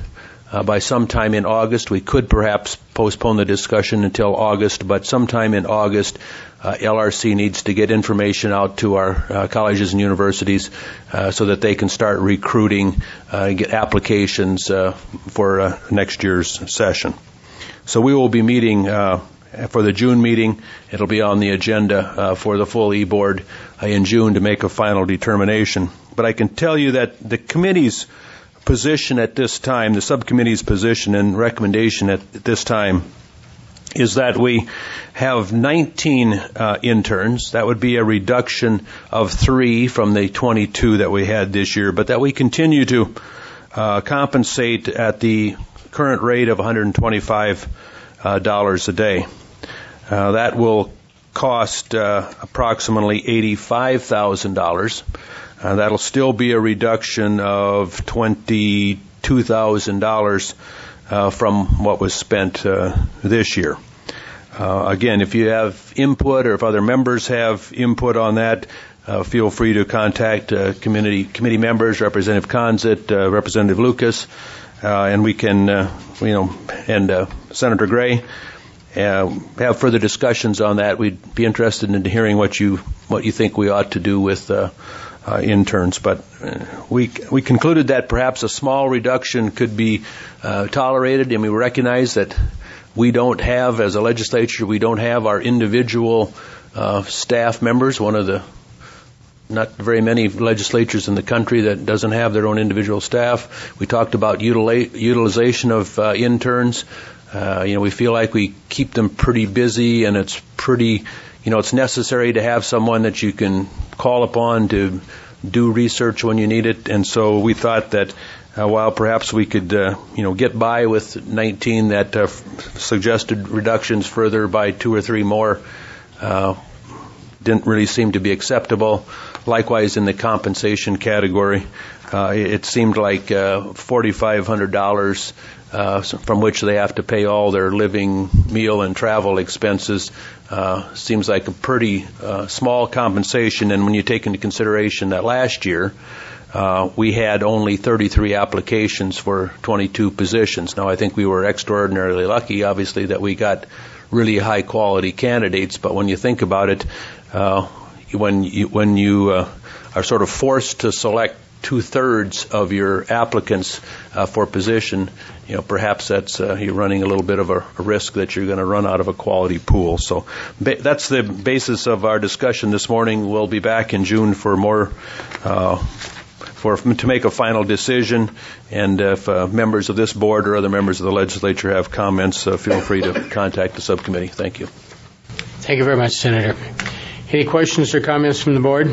uh, by sometime in August. We could perhaps postpone the discussion until August, but sometime in August, uh, L R C needs to get information out to our uh, colleges and universities uh, so that they can start recruiting, uh, get applications uh, for uh, next year's session. So we will be meeting uh, for the June meeting. It'll be on the agenda uh, for the full E-Board uh, in June to make a final determination. But I can tell you that the committee's position at this time, the subcommittee's position and recommendation at this time, is that we have nineteen uh, interns. That would be a reduction of three from the twenty-two that we had this year, but that we continue to uh, compensate at the current rate of one hundred twenty-five dollars uh, a day. Uh, that will cost uh, approximately eighty-five thousand dollars. Uh, that'll still be a reduction of twenty-two thousand dollars uh, from what was spent uh, this year. Uh, again, if you have input or if other members have input on that, uh, feel free to contact uh, community committee members, Representative Conzit, uh, Representative Lucas, uh, and we can, uh, you know, and uh, Senator Gray, uh, have further discussions on that. We'd be interested in hearing what you what you think we ought to do with uh, uh, interns. But uh, we we concluded that perhaps a small reduction could be uh, tolerated, and we recognize that we don't have, as a legislature, we don't have our individual uh, staff members. One of the not very many legislatures in the country that doesn't have their own individual staff. We talked about utili- utilization of uh, interns. Uh, you know, we feel like we keep them pretty busy, and it's pretty, you know, it's necessary to have someone that you can call upon to do research when you need it. And so we thought that uh, while perhaps we could, uh, you know, get by with nineteen that uh, f- suggested reductions further by two or three more, uh, didn't really seem to be acceptable. Likewise, in the compensation category, uh, it seemed like uh, four thousand five hundred dollars uh, from which they have to pay all their living, meal, and travel expenses. Uh, seems like a pretty uh, small compensation, and when you take into consideration that last year uh, we had only thirty-three applications for twenty-two positions. Now, I think we were extraordinarily lucky, obviously, that we got really high-quality candidates, but when you think about it, uh, when you, when you uh, are sort of forced to select two-thirds of your applicants uh, for position, you know, perhaps that's uh, you're running a little bit of a, a risk that you're going to run out of a quality pool. So ba- that's the basis of our discussion this morning. We'll be back in June for more, uh, for to make a final decision. And if uh, members of this board or other members of the legislature have comments, uh, feel free to contact the subcommittee. Thank you. Thank you very much, Senator. Any questions or comments from the board?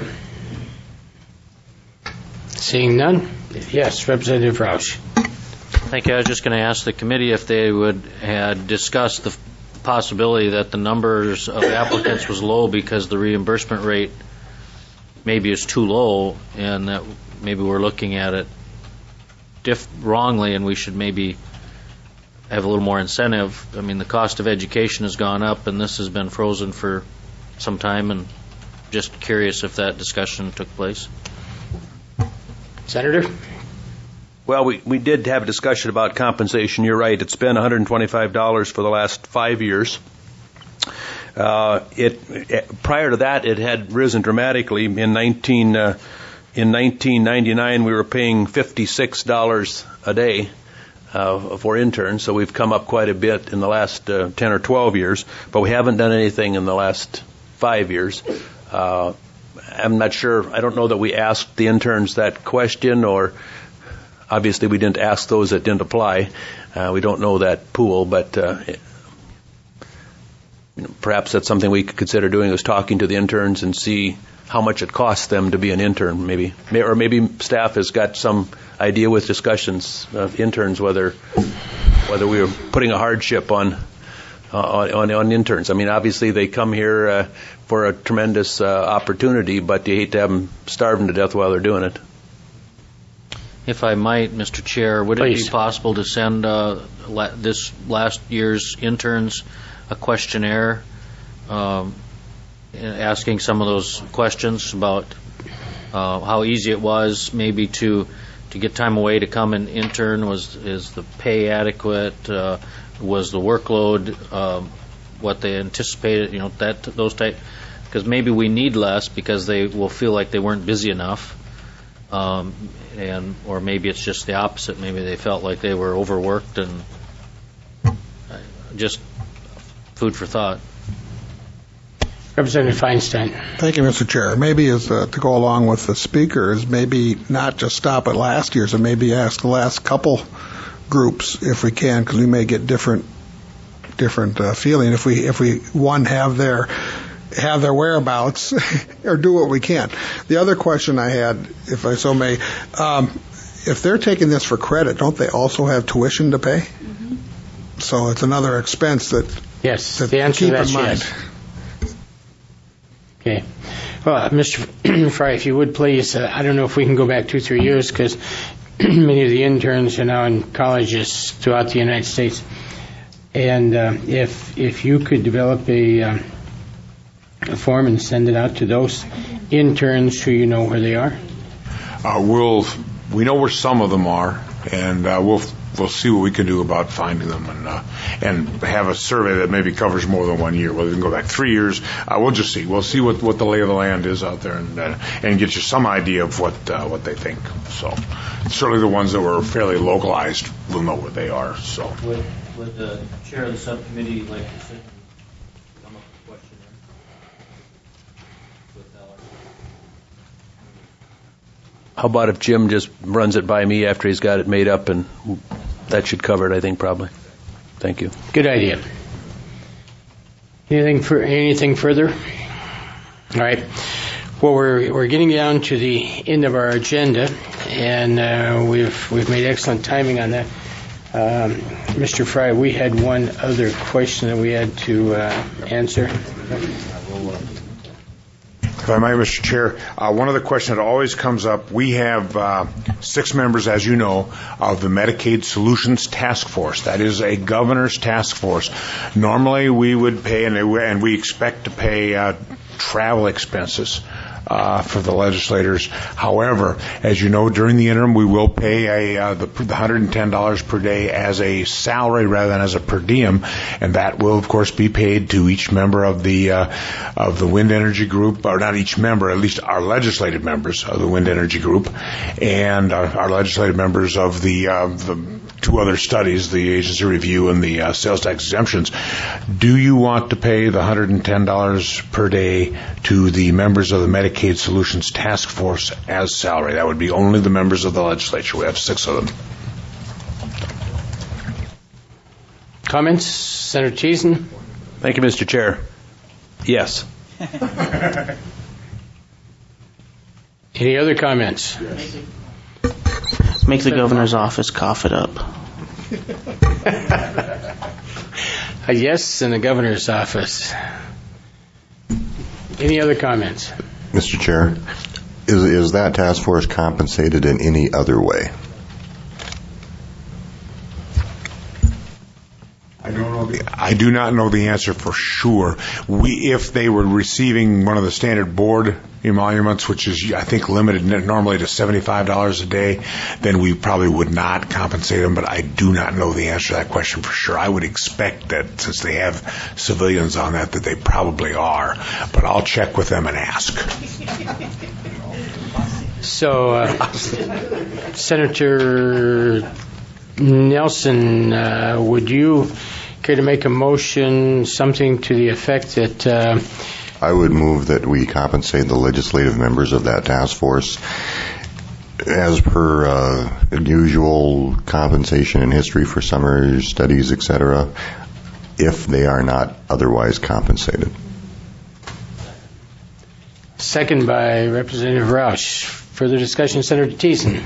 Seeing none? Yes, Representative Roush. Thank you. I was just going to ask the committee if they would had discussed the possibility that the numbers of applicants was low because the reimbursement rate maybe is too low, and that maybe we're looking at it diff- wrongly, and we should maybe have a little more incentive. I mean, the cost of education has gone up, and this has been frozen for some time, and just curious if that discussion took place. Senator? Well, we, we did have a discussion about compensation. You're right. It's been one hundred twenty-five dollars for the last five years. Uh, it, it prior to that, it had risen dramatically. In nineteen uh, in nineteen ninety-nine, we were paying fifty-six dollars a day uh, for interns. So we've come up quite a bit in the last uh, ten or twelve years, but we haven't done anything in the last five years. Uh, I'm not sure. I don't know that we asked the interns that question, or obviously we didn't ask those that didn't apply. Uh, we don't know that pool, but uh, you know, perhaps that's something we could consider doing, is talking to the interns and see how much it costs them to be an intern, maybe. Or maybe staff has got some idea with discussions of interns whether whether we were putting a hardship on Uh, on, on interns. I mean, obviously they come here uh, for a tremendous uh, opportunity, but you hate to have them starving to death while they're doing it. If I might, Mister Chair, would Please. it be possible to send uh, la- this last year's interns a questionnaire um, asking some of those questions about uh, how easy it was maybe to to get time away to come and intern? Was is the pay adequate? Uh, was the workload um, what they anticipated? You know, that those type. Because maybe we need less because they will feel like they weren't busy enough, um, and or maybe it's just the opposite. Maybe they felt like they were overworked, and just food for thought. Representative Feinstein. Thank you, Mister Chair. Maybe as uh, to go along with the speakers, maybe not just stop at last year's, and maybe ask the last couple groups if we can, because we may get different different uh, feeling if we if we one have their have their whereabouts or do what we can. The other question I had, if I so may, um, if they're taking this for credit, don't they also have tuition to pay? Mm-hmm. So it's another expense that yes, that the answer keep to that's in mind. Yes. Okay. Well, Mister Fry, if you would please, uh, I don't know if we can go back two, three years because many of the interns are now in colleges throughout the United States. And uh, if if you could develop a, uh, a form and send it out to those interns who you know where they are. Uh, we'll we know where some of them are, and uh, we'll we'll see what we can do about finding them, and uh, and have a survey that maybe covers more than one year. Whether we can go back three years, uh, we'll just see. We'll see what, what the lay of the land is out there, and uh, and get you some idea of what uh, what they think. So certainly the ones that were fairly localized, we'll know where they are. So would, would the chair of the subcommittee like to sit and come up with a question with Ellen? How about if Jim just runs it by me after he's got it made up, and that should cover it, I think, probably. Thank you. Good idea. Anything for anything further? All right. Well, we're we're getting down to the end of our agenda, and uh, we've we've made excellent timing on that. Um, Mister Fry, we had one other question that we had to uh, answer. If I might, Mister Chair, uh, one other question that always comes up, we have uh, six members, as you know, of the Medicaid Solutions Task Force. That is a governor's task force. Normally we would pay, and, and we expect to pay uh, travel expenses uh, for the legislators. However, as you know, during the interim, we will pay a, uh, the, the one hundred ten dollars per day as a salary rather than as a per diem, and that will, of course, be paid to each member of the uh, of the wind energy group, or not each member, at least our legislative members of the wind energy group, and our, our legislative members of the uh, the two other studies, the agency review and the uh, sales tax exemptions. Do you want to pay the one hundred ten dollars per day to the members of the Medicaid Solutions Task Force as salary? That would be only the members of the legislature. We have six of them. Comments? Senator Thiessen? Thank you, Mister Chair. Yes. Any other comments? Make the governor's office cough it up. A yes in the governor's office. Any other comments? Mister Chair, is is that task force compensated in any other way? I don't know the, I do not know the answer for sure. We, if they were receiving one of the standard board emoluments, which is, I think, limited normally to seventy-five dollars a day, then we probably would not compensate them, but I do not know the answer to that question for sure. I would expect that since they have civilians on that, that they probably are, but I'll check with them and ask. So, uh, Senator Nelson, uh, would you care to make a motion, something to the effect that... Uh, I would move that we compensate the legislative members of that task force as per uh, usual compensation in history for summer studies, et cetera, if they are not otherwise compensated. Second by Representative Roush. Further discussion, Senator Thiessen.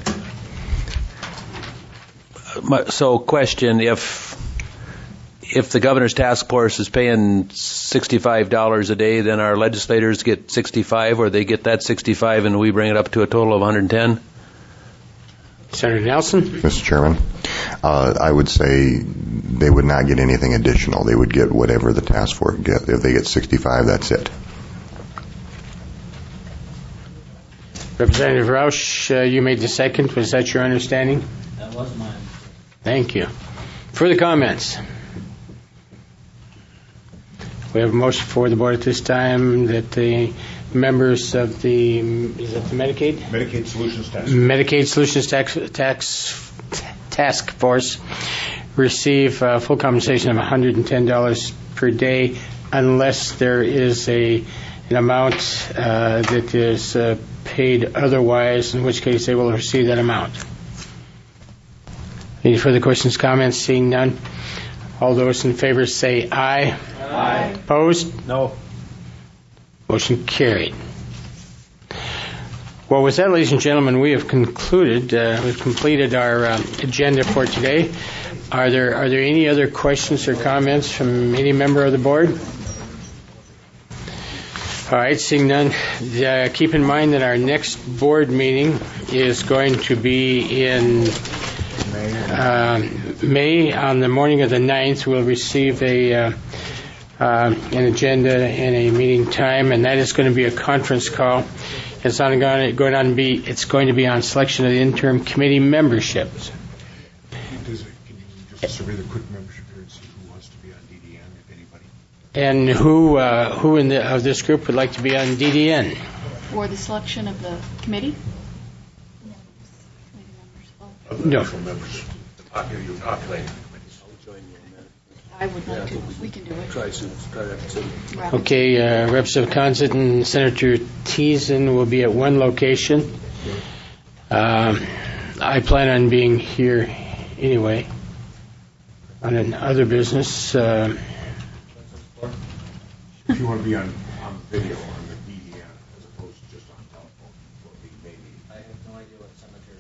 So, question, if if the governor's task force is paying sixty-five dollars a day, then our legislators get sixty-five, or they get that sixty-five and we bring it up to a total of one hundred ten? Senator Nelson? Mister Chairman, uh, I would say they would not get anything additional. They would get whatever the task force get. If they get sixty-five, that's it. Representative Roush, uh, you made the second. Was that your understanding? That was mine. Thank you. Further comments? We have a motion for the board at this time that the members of the, is that the Medicaid? Medicaid Solutions Task Medicaid Solutions Tax, tax Task Force receive uh, full compensation of one hundred ten dollars per day unless there is a an amount uh, that is uh, paid otherwise, in which case they will receive that amount. Any further questions, comments? Seeing none. All those in favor say aye. Aye. Opposed? No. Motion carried. Well, with that, ladies and gentlemen, we have concluded, uh, we've completed our uh, agenda for today. Are there are there any other questions or comments from any member of the board? All right, seeing none, uh, keep in mind that our next board meeting is going to be in uh, May. On the morning of the ninth, we'll receive a uh, uh, an agenda and a meeting time, and that is going to be a conference call. It's not going to, going on to be. It's going to be on selection of the interim committee memberships. Does it, can you just survey the quick membership here and see who wants to be on D D N, if anybody? And who uh, who in the, of this group would like to be on D D N? For the selection of the committee? No. Members, the populating committees. I would like to. We can do it. Try to, try to. Okay, uh, Representative Consett and Senator Teason will be at one location. Um, I plan on being here anyway on an other business. Uh, If you want to be on, on video on the D D N as opposed to just on telephone, what we may need. I have no idea what cemetery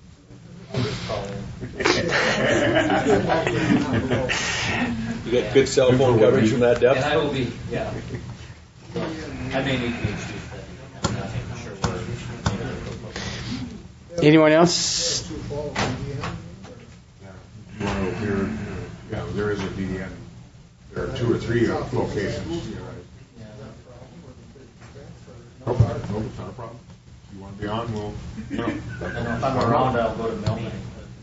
I'll be in. I'll just call in. You got good cell phone coverage from that depth? And I will be, yeah. So, I may need to excuse that. I'm not sure where. anyone else? You want to appear, yeah, there is a D D N. There are two or three locations. Nope, nope, it's not a problem. If you want to be on, we'll, you know. And if I'm around, I'll go to Milbank.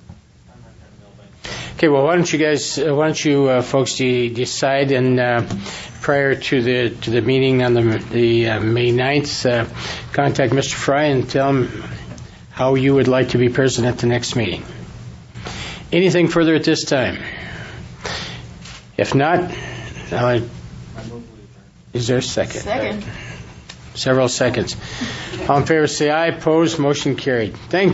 Okay, well, why don't you guys, uh, why don't you uh, folks de- decide, and uh, prior to the to the meeting on the the uh, May ninth, uh, contact Mister Fry and tell him how you would like to be present at the next meeting. Anything further at this time? If not, I'll, is there a second? Second. Several seconds. All in favor say aye. Opposed? Motion carried. Thank you.